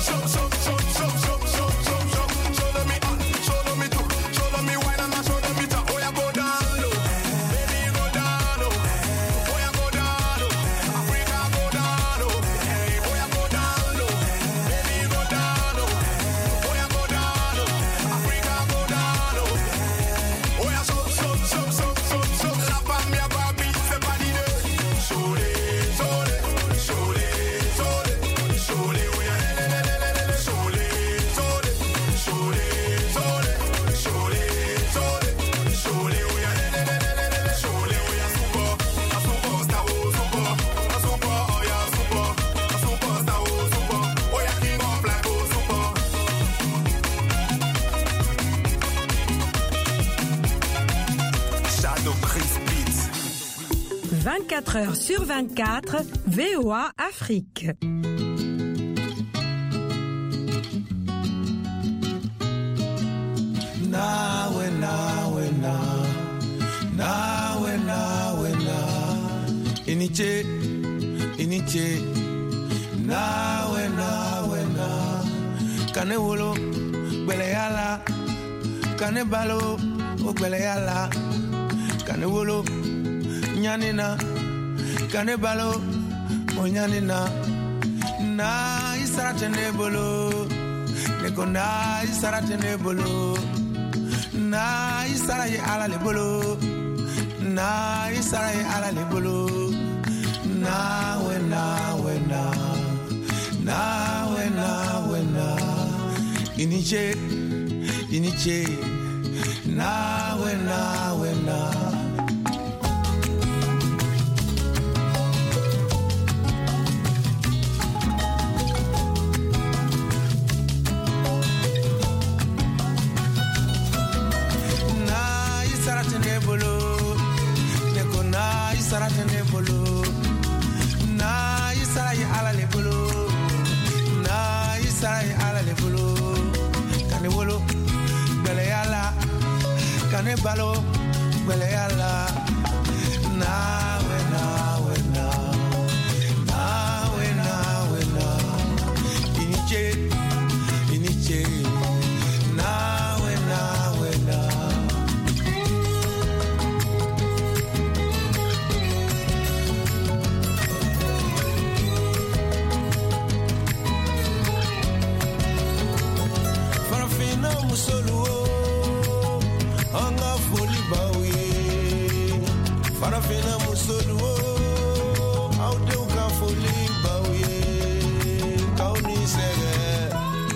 Speaker 3: show me up, show me two, show me wine and show me top, oh yeah, go down low, baby go down low, oh yeah, go down low, Africa go down low, oh yeah, go down low, baby go down low, oh yeah, go down low, Africa go down low, oh yeah, show, la femme ya baby, c'est pas l'idée, chole, we are chole, we are super star, super, oh yeah, super star, super, oh yeah, king of black, super. Shadow Chris Beats.
Speaker 6: 24 heures sur 24, VOA Afrique.
Speaker 21: Iniche, nawe, kane wolo, gbele yala, kane balo, o gbele yala, kane wolo, nyanina, kane balo, o nyanina, na isarate nebolo, neko na isarate nebolo, na isaraye ala lebolo, na isaraye ala lebolo. Nawe, iniche, nawe. Na isarate nebolo, neko na isarate nebolo. Na isarai ala le bolo, na isarai ala le bolo. Kane wolo, bele yala, kane balo, bele yala. Nawe, iniche, nawe. Farafina musolu, aude uka foli bawie, kauni sege.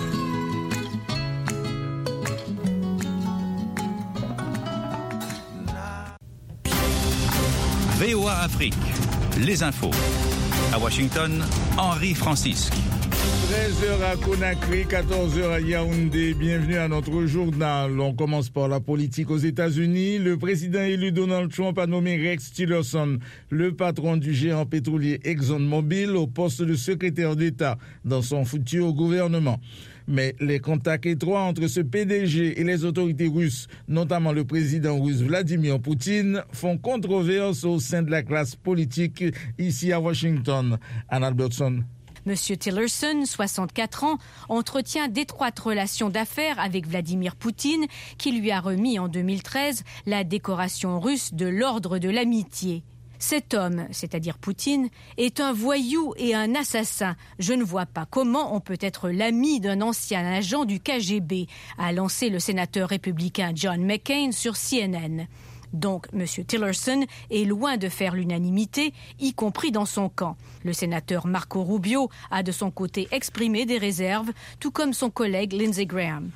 Speaker 1: VOA Afrique, les infos. À Washington, Henri Francisque.
Speaker 2: 13h à Conakry, 14h à Yaoundé. Bienvenue à notre journal. On commence par la politique aux États-Unis. Le président élu Donald Trump a nommé Rex Tillerson, le patron du géant pétrolier ExxonMobil, au poste de secrétaire d'État dans son futur gouvernement. Mais les contacts étroits entre ce PDG et les autorités russes, notamment le président russe Vladimir Poutine, font controverse au sein de la classe politique ici à Washington. Anne Albertson.
Speaker 9: Monsieur Tillerson, 64 ans, entretient d'étroites relations d'affaires avec Vladimir Poutine, qui lui a remis en 2013 la décoration russe de l'Ordre de l'Amitié. Cet homme, c'est-à-dire Poutine, est un voyou et un assassin. Je ne vois pas comment on peut être l'ami d'un ancien agent du KGB, a lancé le sénateur républicain John McCain sur CNN. Donc, M. Tillerson est loin de faire l'unanimité, y compris dans son camp. Le sénateur Marco Rubio a de son côté exprimé des réserves, tout comme son collègue Lindsey Graham.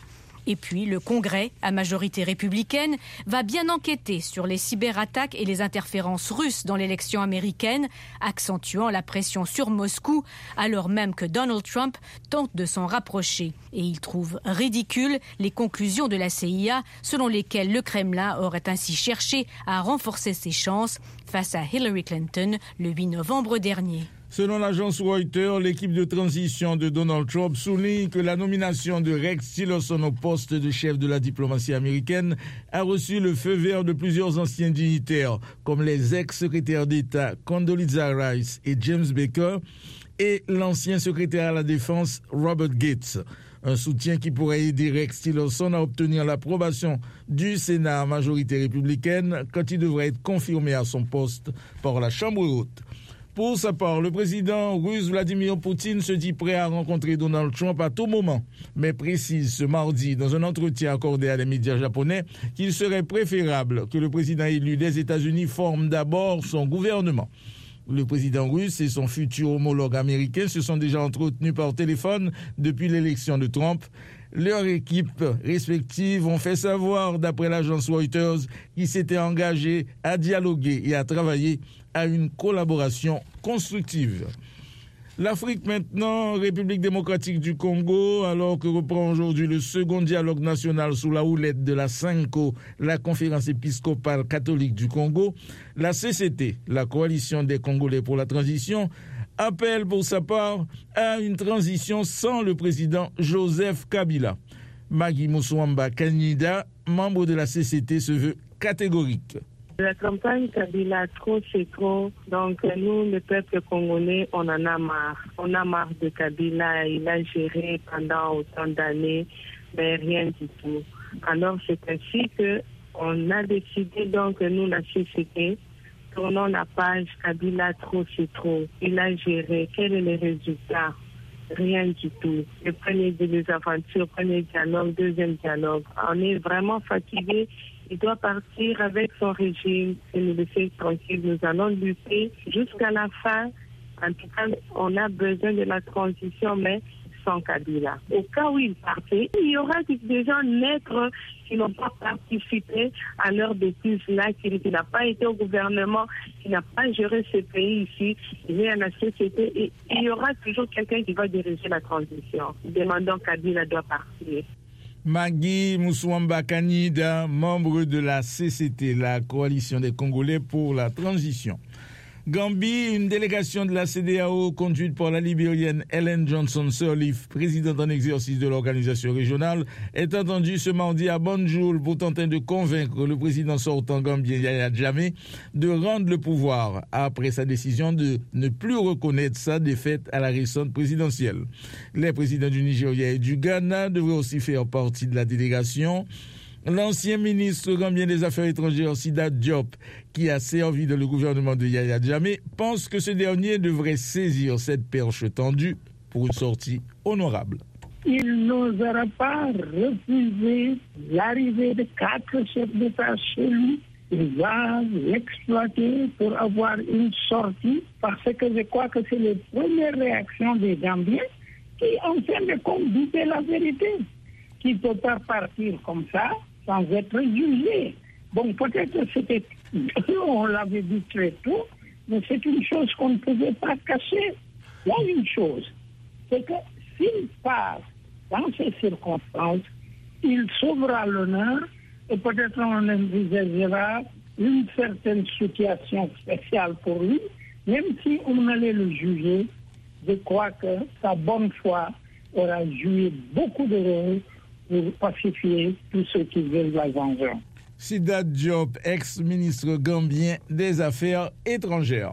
Speaker 9: Et puis, le Congrès, à majorité républicaine, va bien enquêter sur les cyberattaques et les interférences russes dans l'élection américaine, accentuant la pression sur Moscou, alors même que Donald Trump tente de s'en rapprocher. Et il trouve ridicule les conclusions de la CIA, selon lesquelles le Kremlin aurait ainsi cherché à renforcer ses chances face à Hillary Clinton le 8 novembre dernier.
Speaker 2: Selon l'agence Reuters, l'équipe de transition de Donald Trump souligne que la nomination de Rex Tillerson au poste de chef de la diplomatie américaine a reçu le feu vert de plusieurs anciens dignitaires, comme les ex-secrétaires d'État Condoleezza Rice et James Baker, et l'ancien secrétaire à la Défense Robert Gates. Un soutien qui pourrait aider Rex Tillerson à obtenir l'approbation du Sénat à majorité républicaine quand il devrait être confirmé à son poste par la Chambre haute. Pour sa part, le président russe Vladimir Poutine se dit prêt à rencontrer Donald Trump à tout moment, mais précise ce mardi dans un entretien accordé à des médias japonais qu'il serait préférable que le président élu des États-Unis forme d'abord son gouvernement. Le président russe et son futur homologue américain se sont déjà entretenus par téléphone depuis l'élection de Trump. Leurs équipes respectives ont fait savoir, d'après l'agence Reuters, qu'ils s'étaient engagés à dialoguer et à travailler à une collaboration constructive. L'Afrique maintenant, République démocratique du Congo, alors que reprend aujourd'hui le second dialogue national sous la houlette de la CENCO, la conférence épiscopale catholique du Congo, la CCT, la coalition des Congolais pour la transition, appelle pour sa part à une transition sans le président Joseph Kabila. Maggie Mouswamba Kanyida, membre de la CCT, se veut catégorique.
Speaker 12: La campagne Kabila, trop c'est trop. Donc nous, le peuple congolais, on en a marre. On a marre de Kabila. Il a géré pendant autant d'années, mais rien du tout. Alors c'est ainsi qu'on a décidé, donc nous, la société, tournons la page Kabila, trop c'est trop. Il a géré. Quel est le résultat? Rien du tout. Le premier des aventures, premier dialogue, deuxième dialogue. On est vraiment fatigué. Il doit partir avec son régime et nous laisser tranquille. Nous allons lutter jusqu'à la fin. En tout cas, on a besoin de la transition, mais sans Kabila. Au cas où il partait, il y aura des gens naîtres qui n'ont pas participé à leur bêtise-là, qui n'a pas été au gouvernement, qui n'a pas géré ce pays ici. Il est à la société et il y aura toujours quelqu'un qui va diriger la transition. Demandons Kabila doit partir.
Speaker 2: Maggie Mouswamba Kanyida, membre de la CCT, la coalition des Congolais pour la transition. Gambie, une délégation de la CEDEAO conduite par la Libérienne Ellen Johnson Sirleaf, présidente en exercice de l'organisation régionale, est attendue ce mardi à Banjul pour tenter de convaincre le président sortant gambien Yahya Jammeh de rendre le pouvoir après sa décision de ne plus reconnaître sa défaite à la récente présidentielle. Les présidents du Nigeria et du Ghana devraient aussi faire partie de la délégation. L'ancien ministre gambien des Affaires étrangères, Sidat Diop, qui a servi dans le gouvernement de Yahya Jammeh, pense que ce dernier devrait saisir cette perche tendue pour une sortie honorable.
Speaker 14: Il n'osera pas refuser l'arrivée de 4 chefs d'État chez lui. Il va l'exploiter pour avoir une sortie, parce que je crois que c'est les premières réactions des Gambiens qui, en fin de compte, doutent la vérité, qui ne peut pas partir comme ça sans être jugé. Bon, peut-être que c'était, on l'avait dit très tôt, mais c'est une chose qu'on ne pouvait pas cacher. Il y a une chose, c'est que s'il part dans ces circonstances, il sauvera l'honneur et peut-être on envisagera une certaine situation spéciale pour lui, même si on allait le juger. Je crois que sa bonne foi aura joué beaucoup de rôle pour pacifier tous ceux qui veulent la vengeance.
Speaker 2: Sidat Diop, ex-ministre gambien des Affaires étrangères.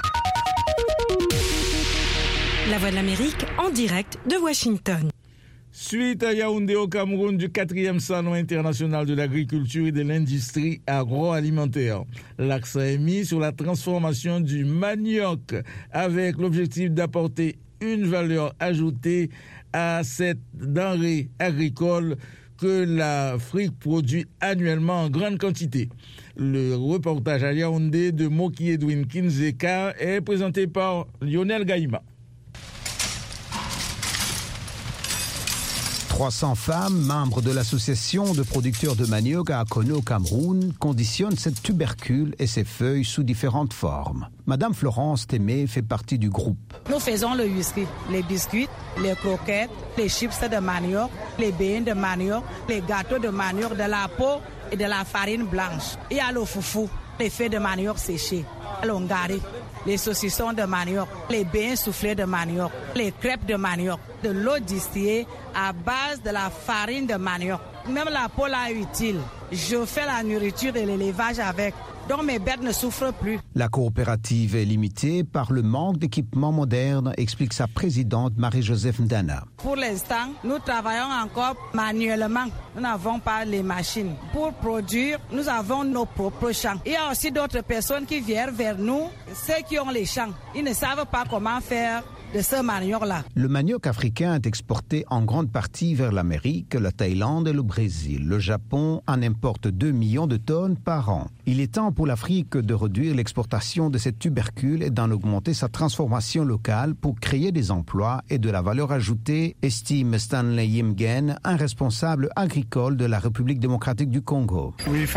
Speaker 6: La Voix de l'Amérique en direct de Washington.
Speaker 2: Suite à Yaoundé au Cameroun du 4e Salon international de l'agriculture et de l'industrie agroalimentaire. L'accent est mis sur la transformation du manioc avec l'objectif d'apporter une valeur ajoutée à cette denrée agricole que l'Afrique produit annuellement en grande quantité. Le reportage à Yaoundé de Moki Edwin Kinzeka est présenté par Lionel Gaïma.
Speaker 11: 300 femmes, membres de l'association de producteurs de manioc à Akono au Cameroun, conditionnent cette tubercule et ses feuilles sous différentes formes. Madame Florence Témé fait partie du groupe.
Speaker 15: Nous faisons le whisky, les biscuits, les croquettes, les chips de manioc, les bains de manioc, les gâteaux de manioc, de la peau et de la farine blanche. Il y a le foufou, les feuilles de manioc séchées, l'ongari, les saucissons de manioc, les bains soufflés de manioc, les crêpes de manioc, de l'eau distillée à base de la farine de manioc. Même la peau là est utile. Je fais la nourriture et l'élevage avec. Donc mes bêtes ne souffrent plus.
Speaker 11: La coopérative est limitée par le manque d'équipements modernes, explique sa présidente Marie-Joseph Ndana.
Speaker 15: Pour l'instant, nous travaillons encore manuellement. Nous n'avons pas les machines. Pour produire, nous avons nos propres champs. Il y a aussi d'autres personnes qui viennent vers nous, ceux qui ont les champs. Ils ne savent pas comment faire de ce manioc-là.
Speaker 11: Le manioc africain est exporté en grande partie vers l'Amérique, la Thaïlande et le Brésil. Le Japon en importe 2 millions de tonnes par an. Il est temps pour l'Afrique de réduire l'exportation de cette tubercule et d'en augmenter sa transformation locale pour créer des emplois et de la valeur ajoutée, estime Stanley Yimgen, un responsable agricole de la République démocratique du Congo.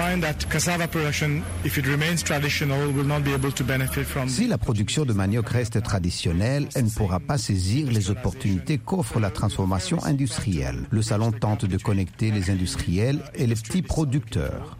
Speaker 11: Si la production de manioc reste traditionnelle, elle ne pourra pas saisir les opportunités qu'offre la transformation industrielle. Le salon tente de connecter les industriels et les petits producteurs.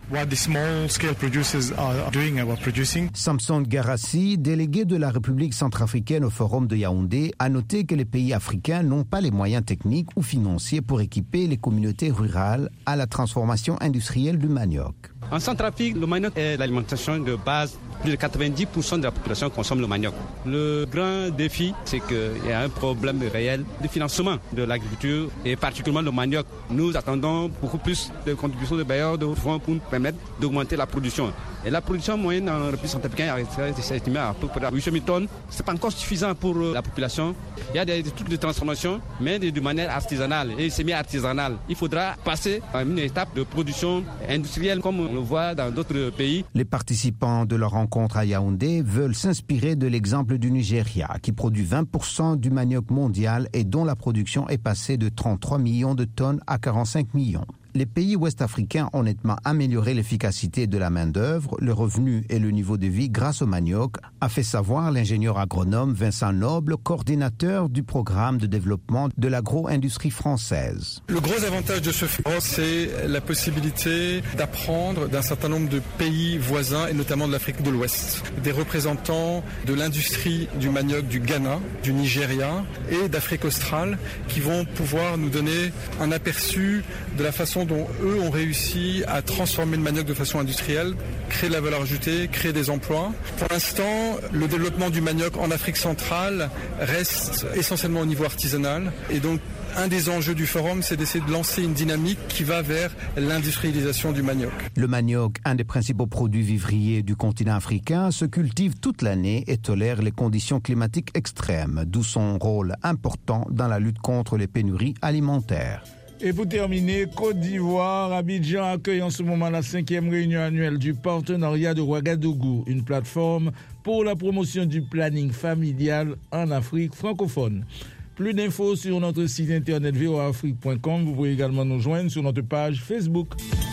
Speaker 11: Samson Garassi, délégué de la République centrafricaine au Forum de Yaoundé, a noté que les pays africains n'ont pas les moyens techniques ou financiers pour équiper les communautés rurales à la transformation industrielle du manioc.
Speaker 16: En Centrafrique, le manioc est l'alimentation de base. Plus de 90% de la population consomme le manioc. Le grand défi, c'est qu'il y a un problème réel de financement de l'agriculture et particulièrement le manioc. Nous attendons beaucoup plus de contributions de bailleurs de fonds pour nous permettre d'augmenter la production. Et la production moyenne en République centrafricaine est estimée à peu près 800 000 tonnes. Ce n'est pas encore suffisant pour la population. Il y a des trucs de transformation, mais de manière artisanale et semi-artisanale. Il faudra passer à une étape de production industrielle comme on le voit dans d'autres pays.
Speaker 11: Les participants de la rencontre à Yaoundé veulent s'inspirer de l'exemple du Nigeria, qui produit 20% du manioc mondial et dont la production est passée de 33 millions de tonnes à 45 millions. Les pays ouest-africains ont nettement amélioré l'efficacité de la main-d'œuvre, le revenu et le niveau de vie grâce au manioc, a fait savoir l'ingénieur agronome Vincent Noble, coordinateur du programme de développement de l'agro-industrie française.
Speaker 23: Le gros avantage de ce forum, c'est la possibilité d'apprendre d'un certain nombre de pays voisins, et notamment de l'Afrique de l'Ouest. Des représentants de l'industrie du manioc du Ghana, du Nigeria et d'Afrique australe qui vont pouvoir nous donner un aperçu de la façon dont eux ont réussi à transformer le manioc de façon industrielle, créer de la valeur ajoutée, créer des emplois. Pour l'instant, le développement du manioc en Afrique centrale reste essentiellement au niveau artisanal. Et donc, un des enjeux du forum, c'est d'essayer de lancer une dynamique qui va vers l'industrialisation du manioc.
Speaker 11: Le manioc, un des principaux produits vivriers du continent africain, se cultive toute l'année et tolère les conditions climatiques extrêmes, d'où son rôle important dans la lutte contre les pénuries alimentaires.
Speaker 2: Et pour terminer, Côte d'Ivoire, Abidjan accueille en ce moment la 5e réunion annuelle du partenariat de Ouagadougou, une plateforme pour la promotion du planning familial en Afrique francophone. Plus d'infos sur notre site internet voaafrique.com. Vous pouvez également nous joindre sur notre page Facebook.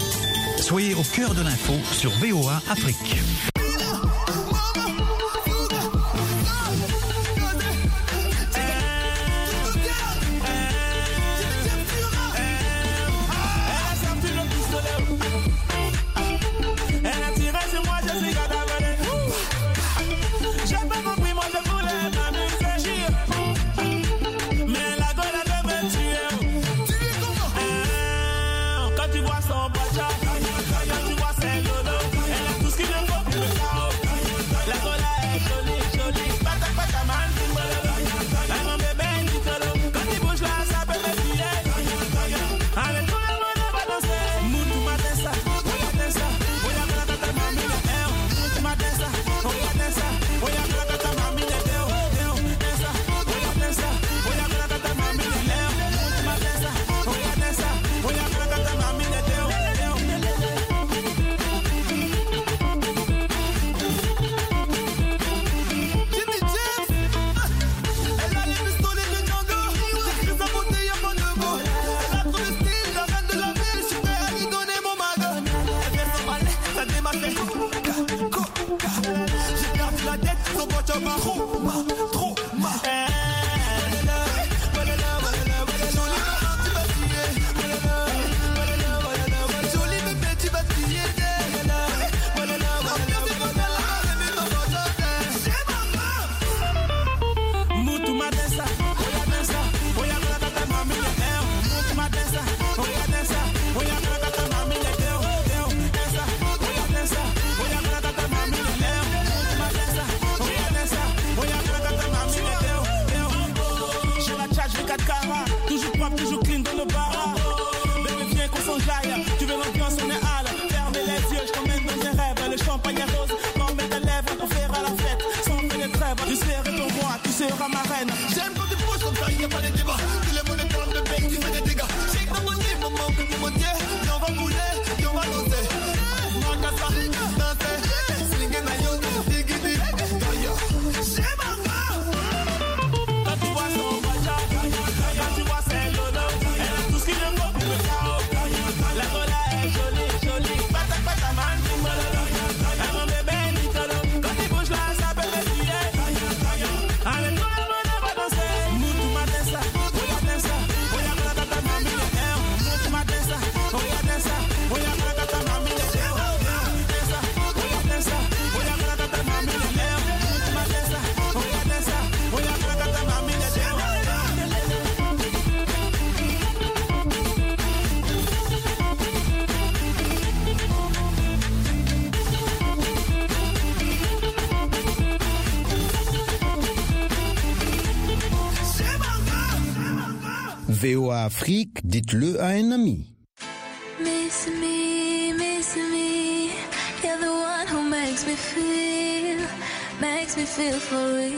Speaker 1: Soyez au cœur de l'info sur VOA Afrique.
Speaker 10: Tu vois son bacha, tu vois ses dodo, elle a tout ce qu'il me faut.
Speaker 3: so much of my trauma. Jolie bébé, tu vas crier. Mutu madensa, oya densa, oya kata mami le deo. Mutu madensa, oya densa, oya kata mami le deo. Densa, oya densa, oya kata mami le deo. Mutu madensa, oya densa, oya kata mami le deo. J'ai la charge 24 carats, toujours propre, toujours clean dans le bar. Bébé viens qu'on s'enjaille, tu veux l'ambiance on est hâle. Fermez les yeux, je t'emmène dans mes rêves. Le champagne est rose, quand on met tes lèvres, on fera la fête. Sans faire les trêves, je serai ton roi, tu seras ma reine. J'aime quand tu bouges comme ça, il n'y a pas de débat. Tu les monnaie comme le bec, tu fais des dégâts. Shake the money, maman, que tu montier. Et on va bouler, et on va danser. On va danser, swinging na yo, diggy. C'est ma femme. Quand tu vois son baja, quand tu vois ses lolo, elle a tout ce qu'il me faut pour me faire. La cola est jolie, pata man, elle rend bébé Nicolo. Quand il bouge là, ça peut me filer. Allez, tout le monde va danser. Mutu madensa, oya densa, oya kata mami le deo. Mutu madensa, oya densa, oya kata mami le deo. Densa, oya densa, oya kata mami le deo. Mutu madensa, oya densa, oya kata mami le deo.
Speaker 11: VOA Afrique, dites-le à un ami.
Speaker 10: Miss me, you're the one who makes me feel for real.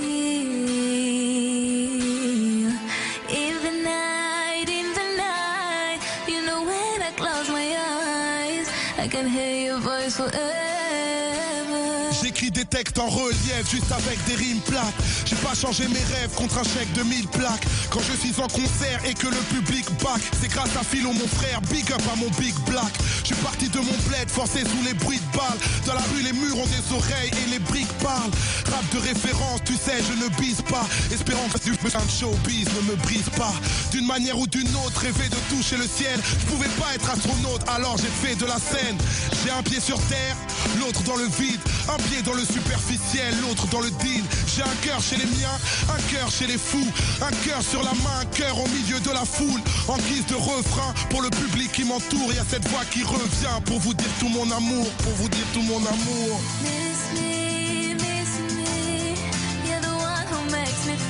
Speaker 10: In the night, you know when I close my eyes, I can hear your voice forever.
Speaker 17: J'écris des textes en relief, juste avec des rimes plates. J'ai pas changé mes rêves contre un chèque de 1000 plaques. Quand je suis en concert et que le public back, c'est grâce à Philo mon frère, big up à mon big black. Je suis parti de mon bled, forcé sous les bruits de balles. Dans la rue les murs ont des oreilles et les briques parlent. Rap de référence, tu sais je ne bise pas. Espérant que du showbiz ne me brise pas. D'une manière ou d'une autre, rêver de toucher le ciel. Je pouvais pas être astronaute, alors j'ai fait de la scène. J'ai un pied sur terre, l'autre dans le vide. Un pied dans le superficiel, l'autre dans le deal. J'ai un cœur chez les miens, un cœur chez les fous. Un cœur sur la main, un cœur au milieu de la foule. En guise de refrain, pour le public qui m'entoure. Y'a cette voix qui revient pour vous dire tout mon amour. Pour vous dire tout mon amour.
Speaker 10: Miss me, you're the one who makes me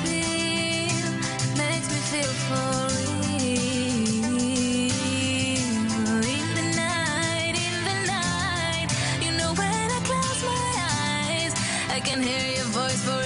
Speaker 10: feel for real. In the night, you know when I close my eyes, I can hear your voice forever.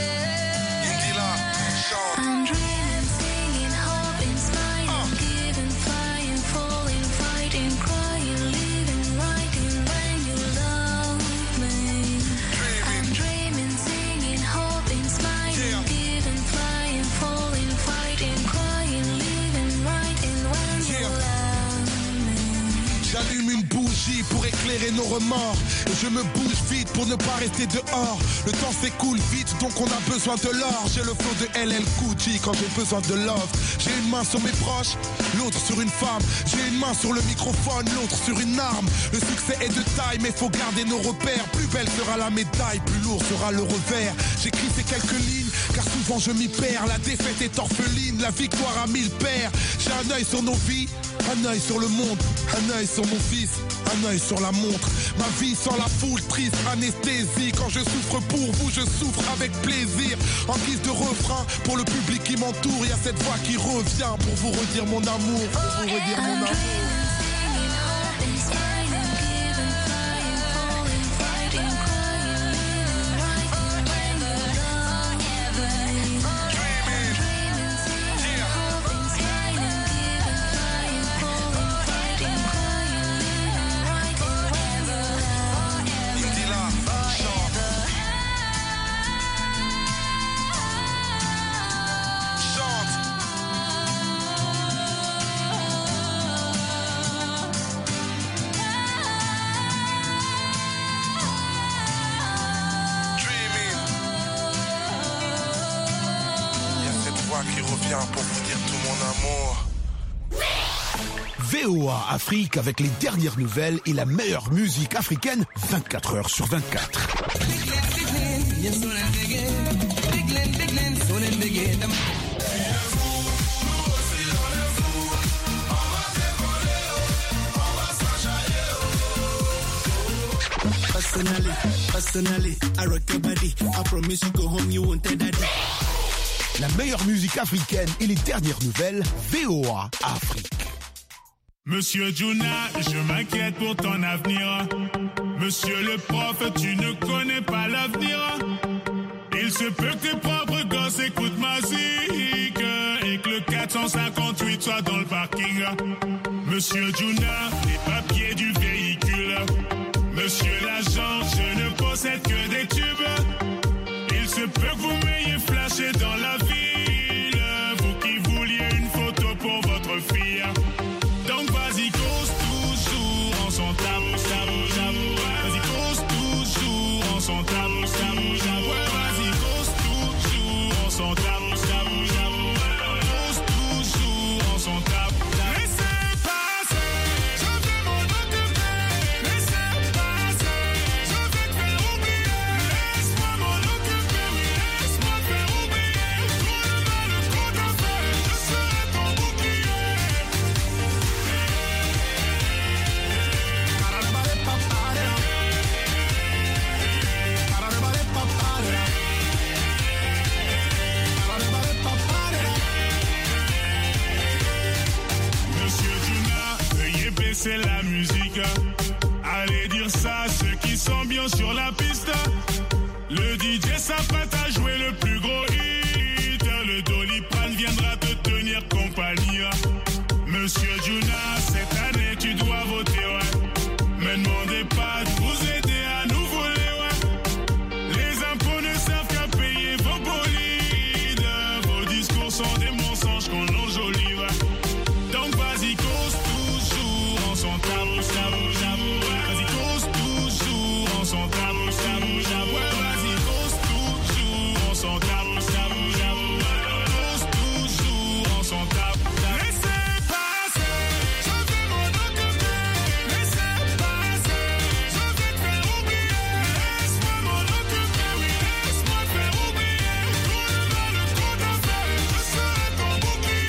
Speaker 10: I'm dreaming, singing, hoping, smiling, giving, flying, falling, fighting, crying, living, writing when you love me. I'm dreaming, singing, hoping, smiling, giving, flying, falling, fighting, crying, living, writing when you love me.
Speaker 17: J'allume une bougie pour éclairer nos remords. Et je me bouge vite pour ne pas rester dehors. Le temps s'écoule vite donc on a besoin de l'or. J'ai le flow de LL Cool J quand j'ai besoin de love. J'ai une main sur mes proches, l'autre sur une femme. J'ai une main sur le microphone, l'autre sur une arme. Le succès est de taille mais faut garder nos repères. Plus belle sera la médaille, plus lourd sera le revers. J'écris ces quelques lignes car souvent je m'y perds. La défaite est orpheline, la victoire a 1000 paires. J'ai un œil sur nos vies, un œil sur le monde, un œil sur mon fils, un œil sur la montre. Ma vie sans la foule, triste anesthésie. Quand je souffre pour vous, je souffre avec plaisir. En guise de refrain, pour le public qui m'entoure, il y a cette voix qui revient pour vous redire mon amour, pour vous redire mon amour. qui revient pour vous dire tout mon amour.
Speaker 5: VOA Afrique avec les dernières nouvelles et la meilleure musique africaine 24 heures sur 24.
Speaker 4: Personally, I rock your body. I promise you go home, you won't tell daddy.
Speaker 5: La meilleure musique africaine et les dernières nouvelles VOA Afrique.
Speaker 18: Monsieur Juna, je m'inquiète pour ton avenir. Monsieur le prof, tu ne connais pas l'avenir. Il se peut que tes propres gosses écoutent ma musique et que le 458 soit dans le parking. Monsieur Juna, les papiers du véhicule. Monsieur l'agent, je ne possède que des tubes. Il se peut que vous m'ayez flashé dans la ville. Vous qui vouliez une photo pour votre fille. Donc vas-y, cause toujours en son tabou, tabou, tabou. Vas-y, cause toujours en son tabou, tabou, tabou. Vas-y, cause toujours en son tabou, tabou, tabou. Cause toujours en son tabou. Laissez passer, je vais m'en occuper. Laissez passer, je vais te faire oublier. Laisse-moi m'en occuper, oui, laisse-moi te faire oublier. Tout le mal qu'on t'a fait, je serai ton bouclier. Monsieur Juna, veuillez baisser la musique. Allez dire ça à ceux qui sont bien sur la piste. Le DJ s'apprête à jouer le plus gros hit. Le Doliprane viendra te tenir compagnie. Monsieur Juna, cette année tu dois voter, ouais. Me demandez pas de vous aider à nous voler, ouais. Les impôts ne servent qu'à payer vos bolides. Vos discours sont des mensonges qu'on enjolive. Donc vas-y, cause toujours en son tabou, tabou, tabou. Vas-y, cause toujours en son tabou, tabou, tabou. Vas-y, cause toujours en son tabou, tabou, tabou. Cause toujours en son tabou. Laissez passer, je vais m'en occuper. Laissez passer, je vais te faire oublier. Laisse-moi m'en occuper, oui, laisse-moi te faire oublier. Tout le mal qu'on t'a fait, je serai ton bouclier.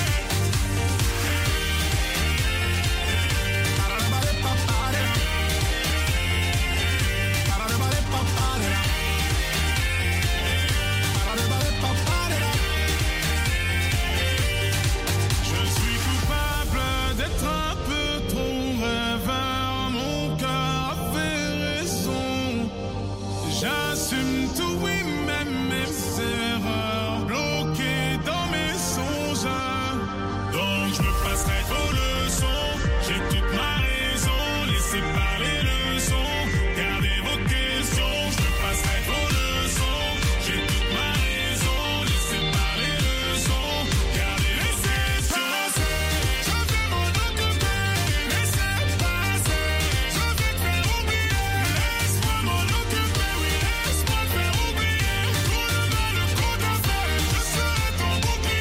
Speaker 18: Je suis coupable d'être un peu trop rêveur. Mon cœur a fait raison. J'assume tout, oui, même mes erreurs. Bloquées dans mes songes. Donc je me passerai vos leçons. J'ai toute ma raison. Laissez parler le son. Gardez vos questions. Je me passerai vos leçons. J'ai toute ma raison. Laissez parler le son. Gardez vos questions. Je vais m'en occuper. Laissez passer. Je vais te faire oublier. Laisse-moi m'en occuper. Oui, laisse-moi te faire oublier. Tout le mal qu'on t'a fait, je serai ton bouclier.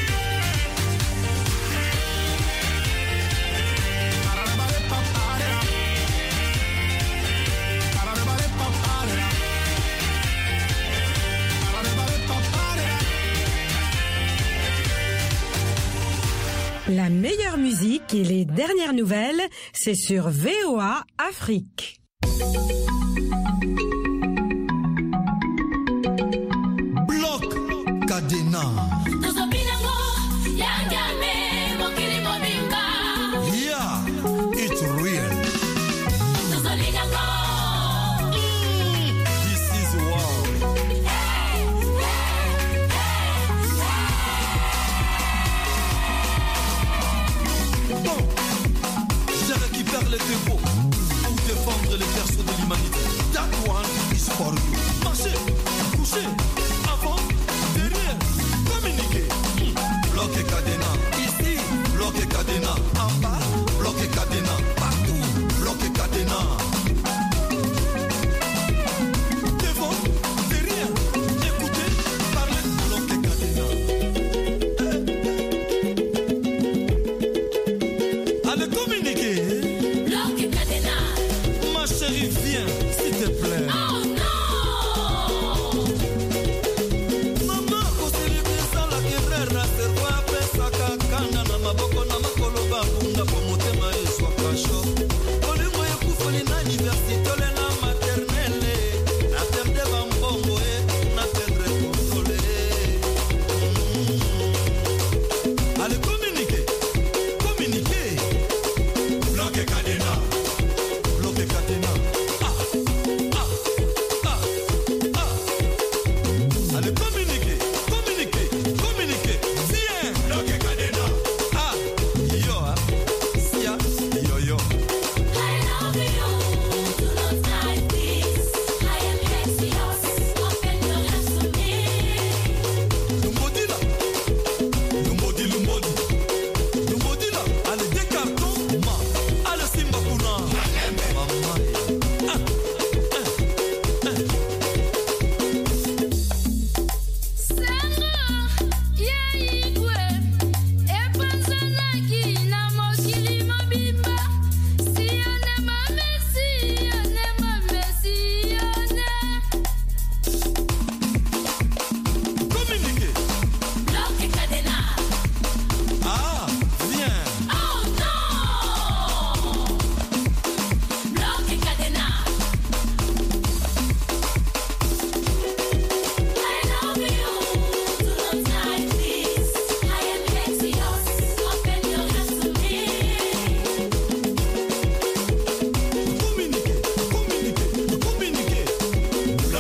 Speaker 6: La meilleure musique et les dernières nouvelles, c'est sur VOA Afrique.
Speaker 4: Bloc Cadena. Yeah, it's real. This is wow. Bon, je récupère les dépôts pour défendre les persos de l'humanité. That one is for you. Marchez, couchez, avant, derrière, comme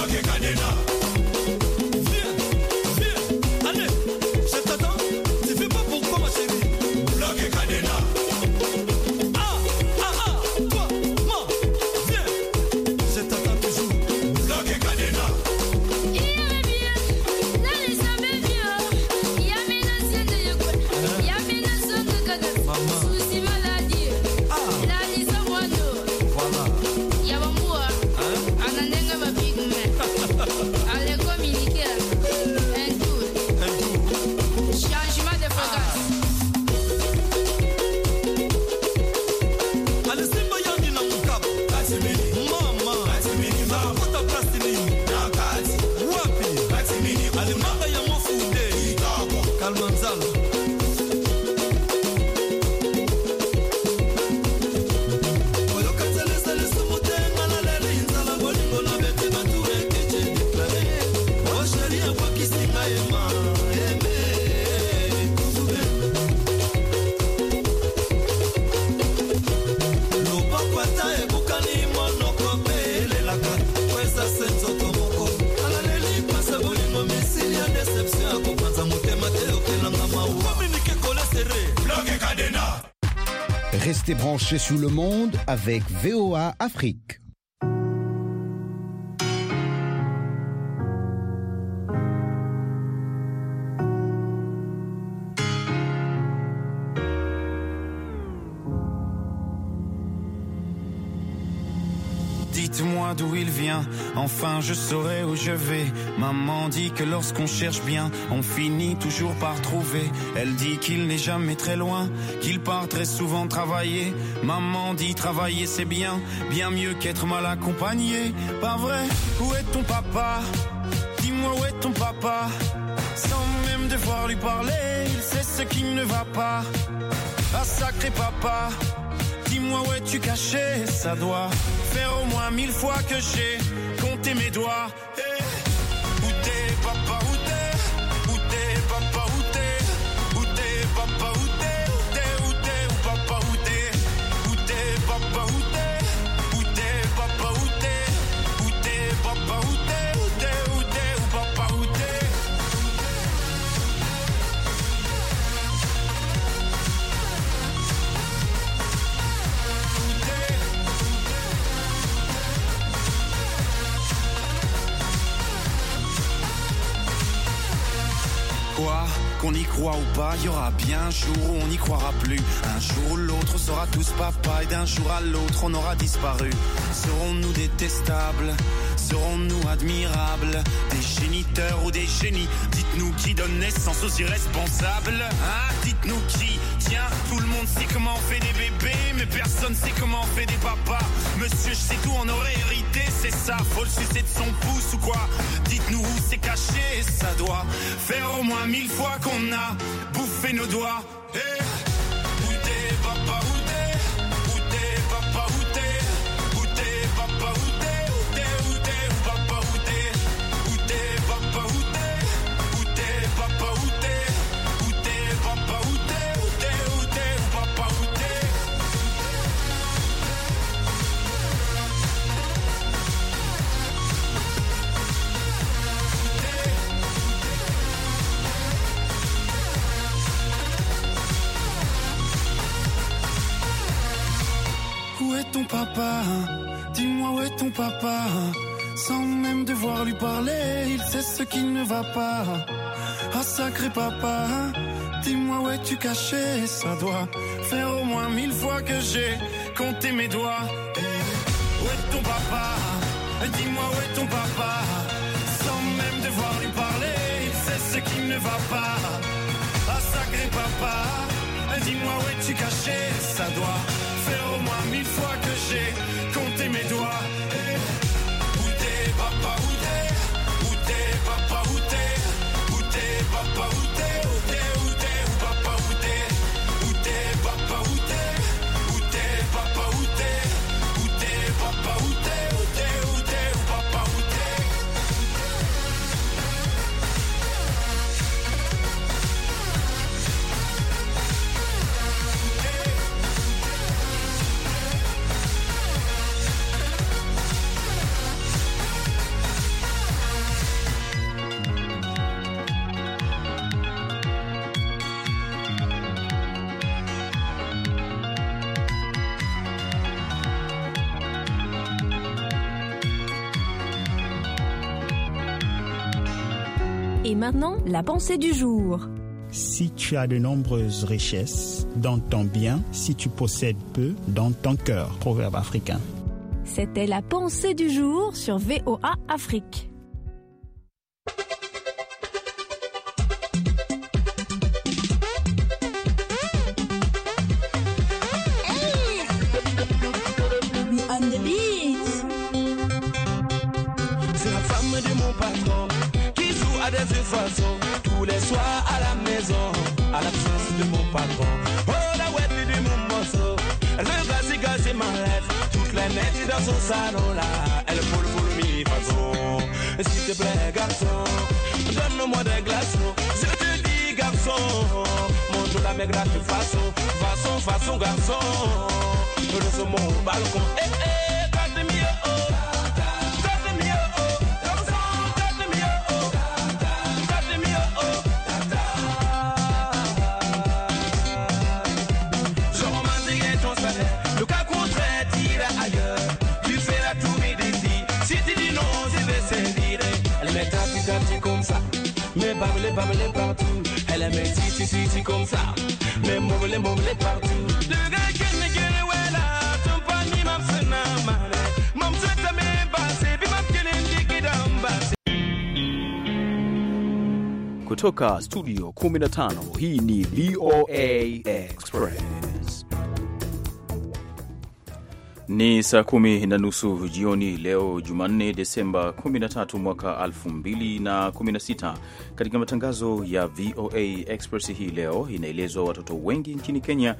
Speaker 3: Bloqué Cadena.
Speaker 4: Allez, je t'attends. Tu fais pas pourquoi ma chérie?
Speaker 3: Bloqué Cadena.
Speaker 4: Toi, moi, viens. Je t'attends toujours.
Speaker 3: Bloqué Cadena.
Speaker 11: Restez branchés sous le monde avec VOA Afrique.
Speaker 19: Dites-moi d'où il vient, enfin je saurai où je vais. Maman dit que lorsqu'on cherche bien, on finit toujours par trouver. Elle dit qu'il n'est jamais très loin, qu'il part très souvent travailler. Maman dit travailler c'est bien, bien mieux qu'être mal accompagné. Pas vrai? Où est ton papa? Dis-moi où est ton papa? Sans même devoir lui parler, il sait ce qui ne va pas. Ah sacré papa, dis-moi où es-tu caché? Ça doit faire au moins 1000 fois que j'ai compté mes doigts. Hey. Où t'es papa, où t'es? Où t'es papa, où t'es? Où t'es papa, où t'es? Où t'es, où t'es, où papa, où t'es? Où t'es papa, où t'es? Où t'es papa, où t'es? Où t'es papa, où t'es? Où t'es, où t'es, où papa, où t'es? Quoi, qu'on y croit ou pas, il y aura bien un jour où on n'y croira plus. Un jour ou l'autre, on sera tous papa et d'un jour à l'autre, on aura disparu. Serons-nous détestables? Serons-nous admirables? Des géniteurs ou des génies? Dites-nous qui donne naissance aux irresponsables? Hein? Dites-nous qui? Tiens, tout le monde sait comment on fait des bébés, mais personne sait comment on fait des papas. Monsieur, je sais tout, on aurait hérité, c'est ça. Faut le sucer de son pouce ou quoi? Dites-nous où c'est caché, ça doit faire au moins 1000 fois qu'on a bouffé nos doigts. Hey. Où t'es papa, où t'es? Où t'es papa, où t'es? Où t'es papa, où t'es? Où t'es, où t'es, où papa, où t'es? Où t'es papa, où t'es? Où t'es papa, où t'es? Où t'es papa, où t'es? Où t'es, où t'es, où papa, où t'es? Où est ton papa? Dis-moi où est ton papa? Sans même devoir lui parler, il sait ce qui ne va pas. Ah sacré papa, dis-moi où es-tu caché? Ça doit faire au moins 1000 fois que j'ai compté mes doigts. Où est ton papa? Dis-moi où est ton papa? Sans même devoir lui parler, il sait ce qui ne va pas. Ah sacré papa, dis-moi où es-tu caché? Ça doit faire au moins 1000 fois que j'ai compté mes doigts. Où t'es papa, où t'es? Où t'es papa, où t'es? Où t'es papa, où t'es? Où t'es, où t'es, où papa, où t'es? Où t'es papa, où t'es? Où t'es papa, où t'es? Où t'es papa, où t'es? Où t'es, où t'es, où papa, où t'es?
Speaker 8: Et maintenant, la pensée du jour.
Speaker 20: Si tu as de nombreuses richesses dans ton bien, si tu possèdes peu dans ton cœur. Proverbe africain.
Speaker 8: C'était la pensée du jour sur VOA Afrique.
Speaker 4: Tous les soirs à la maison, à l'absence de mon patron. Oh la web de mon morceau, elle veut gâcher ma rêve. Toutes les neiges dans son salon là, elle pour mi façon. S'il te plaît garçon, donne-moi des glaçons. Je te dis garçon, montre-la mes grattes façon garçon. Nous sommes au balcon, garde-moi oh. Mais babler partout. Elle aime si comme ça. Mais mouvler partout. Le gars qui me gueule, ouais là. Ton panier m'a fait namane. Mon souhait à me passer. Puis m'a qu'elle qui d'ambasse.
Speaker 22: Kutoka studio 15, hii ni VOA Express. Ni saa 10:30 jioni leo Jumanne Desemba 13 mwaka 2016. Katika matangazo ya VOA Express hii leo inaelezwa watoto wengi nchini Kenya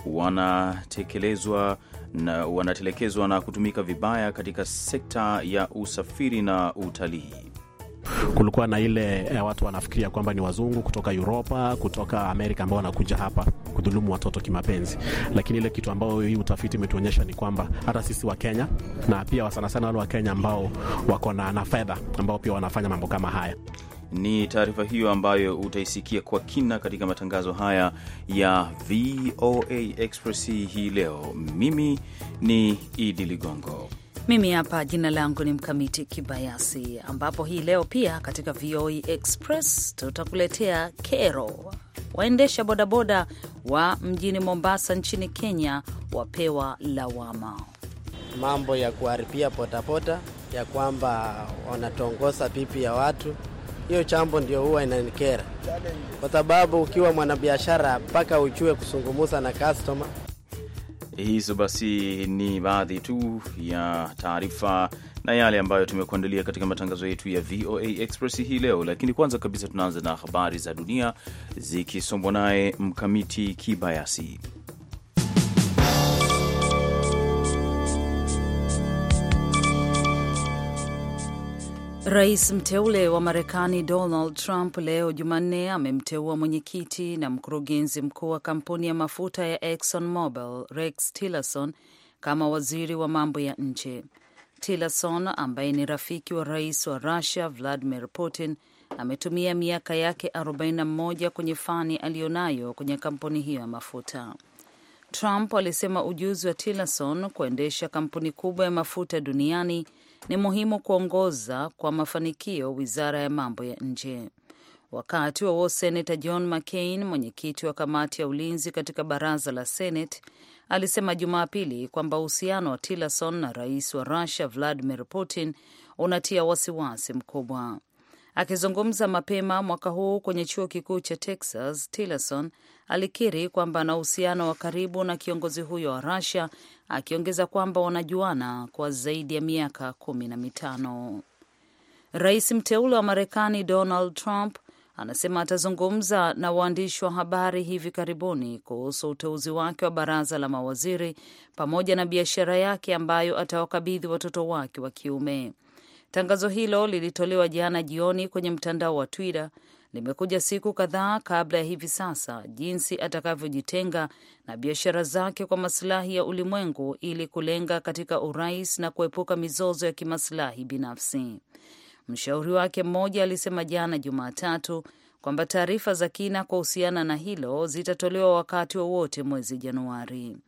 Speaker 22: wanatelekezwa na kutumika vibaya katika sekta ya usafiri na utalii.
Speaker 24: Kulikuwa na ile watu wanafikiria kwamba ni wazungu kutoka Europa, kutoka Amerika ambao wanakuja hapa kudhulumu watoto kimapenzi. Lakini ile kitu ambao hii utafiti umetuonyesha ni kwamba hata sisi wa Kenya na pia sana wale wa Kenya ambao wako na fedha ambao pia wanafanya mambo kama haya.
Speaker 22: Ni taarifa hiyo ambayo utaisikia kwa kina katika matangazo haya ya VOA Express hii leo. Mimi ni Idi Ligongo.
Speaker 25: Mimi hapa jina langu ni Mkamiti Kibayasi, ambapo hii leo pia katika VOA Express tutakuletea kero. Waendesha bodaboda wa mjini Mombasa nchini Kenya wapewa lawama.
Speaker 26: Mambo ya kuharibia potapota ya kwamba wanatongoza pipi ya watu. Hiyo chambo ndio huwa inanikera. Kwa sababu ukiwa mwanabiashara mpaka ujue kusungumuza na customer.
Speaker 22: Hizo basi ni baadhi tu ya taarifa na yale ambayo tumekuandalia katika matangazo yetu ya VOA Express hii leo, lakini kwanza kabisa tunaanza na habari za dunia zikisomwa naye Mkamiti Kibayasi.
Speaker 25: Rais mteule wa Marekani Donald Trump leo Jumanne amemteua mwenyekiti na mkurugenzi mkuu wa kampuni ya mafuta ya ExxonMobil Rex Tillerson kama waziri wa mambo ya nje. Tillerson ambaye ni rafiki wa rais wa Russia Vladimir Putin ametumia miaka yake 41 kwenye fani aliyonayo kwenye kampuni hiyo ya mafuta. Trump alisema ujuzi wa Tillerson kuendesha kampuni kubwa ya mafuta duniani ni muhimu kuongoza kwa mafanikio wizara ya mambo ya nje. Wakati wa Senator John McCain, mwenyekiti wa kamati ya ulinzi katika baraza la Senate, alisema Jumapili kwamba uhusiano wa Tillerson na rais wa Russia Vladimir Putin unatia wasiwasi mkubwa. Akizungumza mapema mwaka huu kwenye chuo kikuu cha Texas, Tillerson alikiri kwamba ana uhusiano wa karibu na kiongozi huyo wa Russia, akiongeza kwamba wanajuana kwa zaidi ya miaka 15. Rais mteule wa Marekani Donald Trump anasema atazungumza na waandishi wa habari hivi karibuni kuhusu uteuzi wake wa baraza la mawaziri pamoja na biashara yake ambayo atawakabidhi watoto wake wa kiume. Tangazo hilo lilitolewa jana jioni kwenye mtandao wa Twitter. Limekuja siku kadhaa kabla ya hivi sasa jinsi atakavyojitenga na biashara zake kwa maslahi ya ulimwengu ili kulenga katika urais na kuepuka mizozo ya kimaslahi binafsi. Mshauri wake mmoja alisema jana Jumatatu kwamba taarifa za kina kuhusiana na hilo zitatolewa wakati wowote mwezi Januari.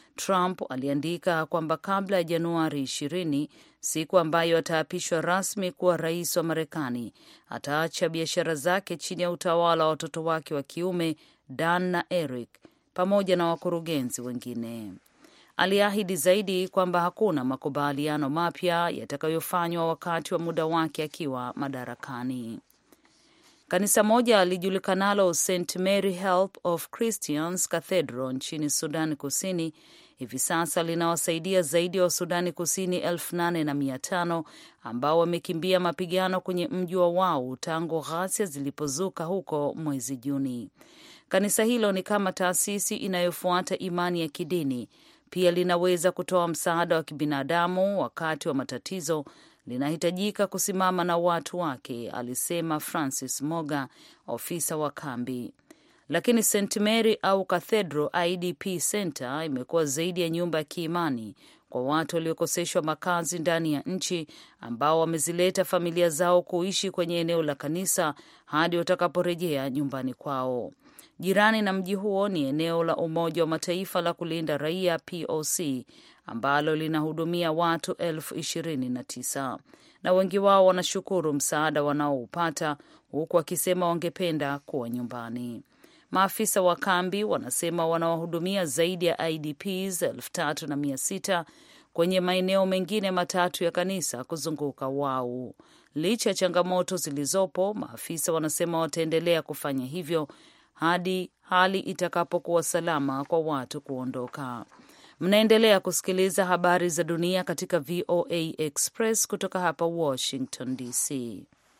Speaker 25: Trump aliandika kwamba kabla ya Januari 20, siku ambayo ataapishwa rasmi kuwa rais wa Marekani, ataacha biashara zake chini ya utawala wa watoto wake wa kiume Dan na Eric pamoja na wakurugenzi wengine. Aliahidi zaidi kwamba hakuna makubaliano mapya yatakayofanywa wakati wa muda wake akiwa madarakani. Kanisa moja lijulikanalo St. Mary Help of Christians Cathedral nchini Sudani Kusini hivi sasa linawasaidia zaidi ya Wasudani Kusini 8,500 ambao wamekimbia mapigano kwenye mji wa Wau tangu ghasia zilipozuka huko mwezi Juni. Kanisa hilo ni kama taasisi inayofuata imani ya kidini. Pia linaweza kutoa msaada wa kibinadamu wakati wa matatizo. Linahitajika kusimama na watu wake, alisema Francis Moga, ofisa wa kambi. Lakini St. Mary au Cathedral IDP Center imekuwa zaidi ya nyumba ya kiimani kwa watu waliokoseshwa makazi ndani ya nchi ambao wamezileta familia zao kuishi kwenye eneo la kanisa hadi watakaporejea nyumbani kwao. Jirani na mji huo ni eneo la Umoja wa Mataifa la kulinda raia POC ambalo linahudumia watu 29,000 na wengi wao wanashukuru msaada wanaoupata huku wakisema wangependa kuwa nyumbani. Maafisa wa kambi wanasema wanawahudumia zaidi ya IDPs 3,600 kwenye maeneo mengine matatu ya kanisa kuzunguka Wau. Licha ya changamoto zilizopo, maafisa wanasema wataendelea kufanya hivyo hadi hali itakapokuwa salama kwa watu kuondoka. Mnaendelea kusikiliza habari za dunia katika VOA Express kutoka hapa Washington DC.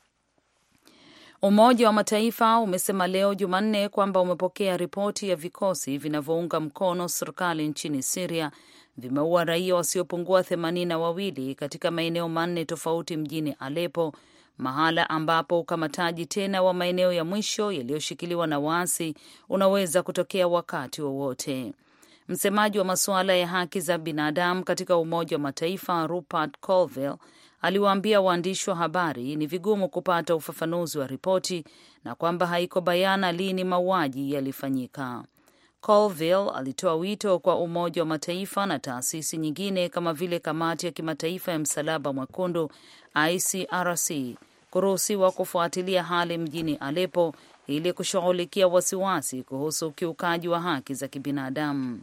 Speaker 25: Umoja wa Mataifa umesema leo Jumanne kwamba umepokea ripoti ya vikosi vinavyounga mkono serikali nchini Syria vimeua raia wasiopungua 82 katika maeneo 4 tofauti mjini Aleppo, mahala ambapo ukamataji tena wa maeneo ya mwisho yaliyoshikiliwa na waasi unaweza kutokea wakati wowote. Msemaji wa masuala ya haki za binadamu katika Umoja wa Mataifa Rupert Colville aliwaambia waandishi wa habari ni vigumu kupata ufafanuzi wa ripoti na kwamba haiko bayana lini mauaji yalifanyika. Colville alitoa wito kwa Umoja wa Mataifa na taasisi nyingine kama vile Kamati ya Kimataifa ya Msalaba Mwekundu ICRC kuruhusiwa kufuatilia hali mjini Aleppo ili kushughulikia wasiwasi kuhusu ukiukaji wa haki za kibinadamu.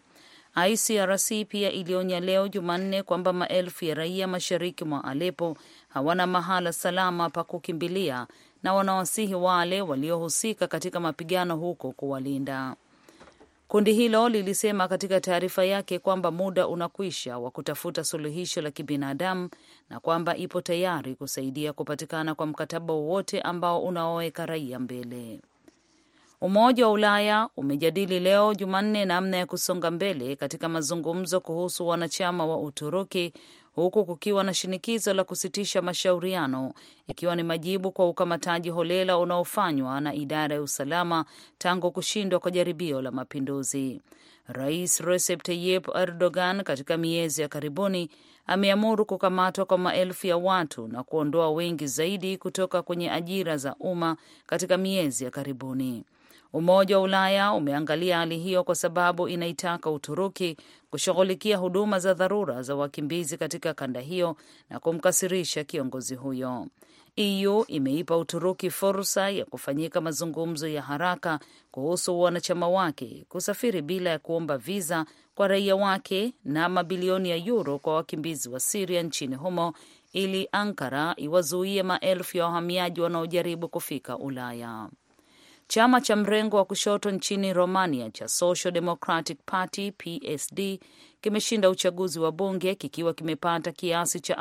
Speaker 25: ICRC pia ilionya leo Jumanne kwamba maelfu ya raia mashariki mwa Aleppo hawana mahala salama pa kukimbilia na wanawasihi wale waliohusika katika mapigano huko kuwalinda. Kundi hilo lilisema katika taarifa yake kwamba muda unakwisha wa kutafuta suluhisho la kibinadamu na kwamba ipo tayari kusaidia kupatikana kwa mkataba wowote ambao unaoweka raia mbele. Umoja wa Ulaya umejadili leo Jumanne namna ya kusonga mbele katika mazungumzo kuhusu wanachama wa Uturuki, huku kukiwa na shinikizo la kusitisha mashauriano, ikiwa ni majibu kwa ukamataji holela unaofanywa na idara ya usalama tangu kushindwa kwa jaribio la mapinduzi. Rais Recep Tayyip Erdogan katika miezi ya karibuni ameamuru kukamatwa kwa maelfu ya watu na kuondoa wengi zaidi kutoka kwenye ajira za umma katika miezi ya karibuni. Umoja wa Ulaya umeangalia hali hiyo kwa sababu inaitaka Uturuki kushughulikia huduma za dharura za wakimbizi katika kanda hiyo na kumkasirisha kiongozi huyo. EU imeipa Uturuki fursa ya kufanyika mazungumzo ya haraka kuhusu wanachama wake, kusafiri bila ya kuomba viza kwa raia wake na mabilioni ya euro kwa wakimbizi wa Syria nchini humo ili Ankara iwazuie maelfu ya wahamiaji wanaojaribu kufika Ulaya. Chama cha mrengo wa kushoto nchini Romania cha Social Democratic Party PSD kimeshinda uchaguzi wa bunge kikiwa kimepata kiasi cha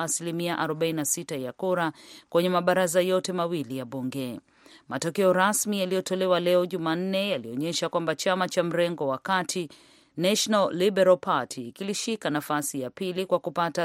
Speaker 25: 46% ya kura kwenye mabaraza yote mawili ya bunge. Matokeo rasmi yaliyotolewa leo Jumanne yalionyesha kwamba chama cha mrengo wa kati National Liberal Party kilishika nafasi ya pili kwa kupata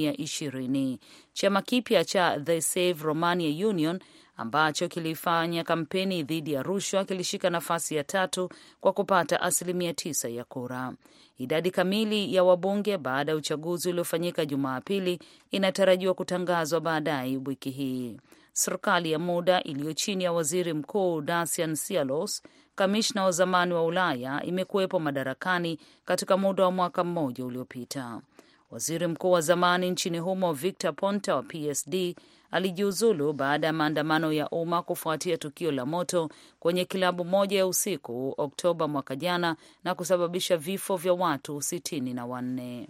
Speaker 25: 20%. Chama kipya cha The Save Romania Union ambacho kilifanya kampeni dhidi ya rushwa kilishika nafasi ya tatu kwa kupata 9% ya kura. Idadi kamili ya wabunge baada ya uchaguzi uliofanyika Jumapili inatarajiwa kutangazwa baadaye wiki hii. Serikali ya muda iliyo chini ya waziri mkuu Dacian Cioloș kamishna wa zamani wa Ulaya, imekuwepo madarakani katika muda wa mwaka mmoja uliopita. Waziri mkuu wa zamani nchini humo Victor Ponta wa PSD alijiuzulu baada ya maandamano ya umma kufuatia tukio la moto kwenye kilabu moja ya usiku Oktoba mwaka jana na kusababisha vifo vya watu 64.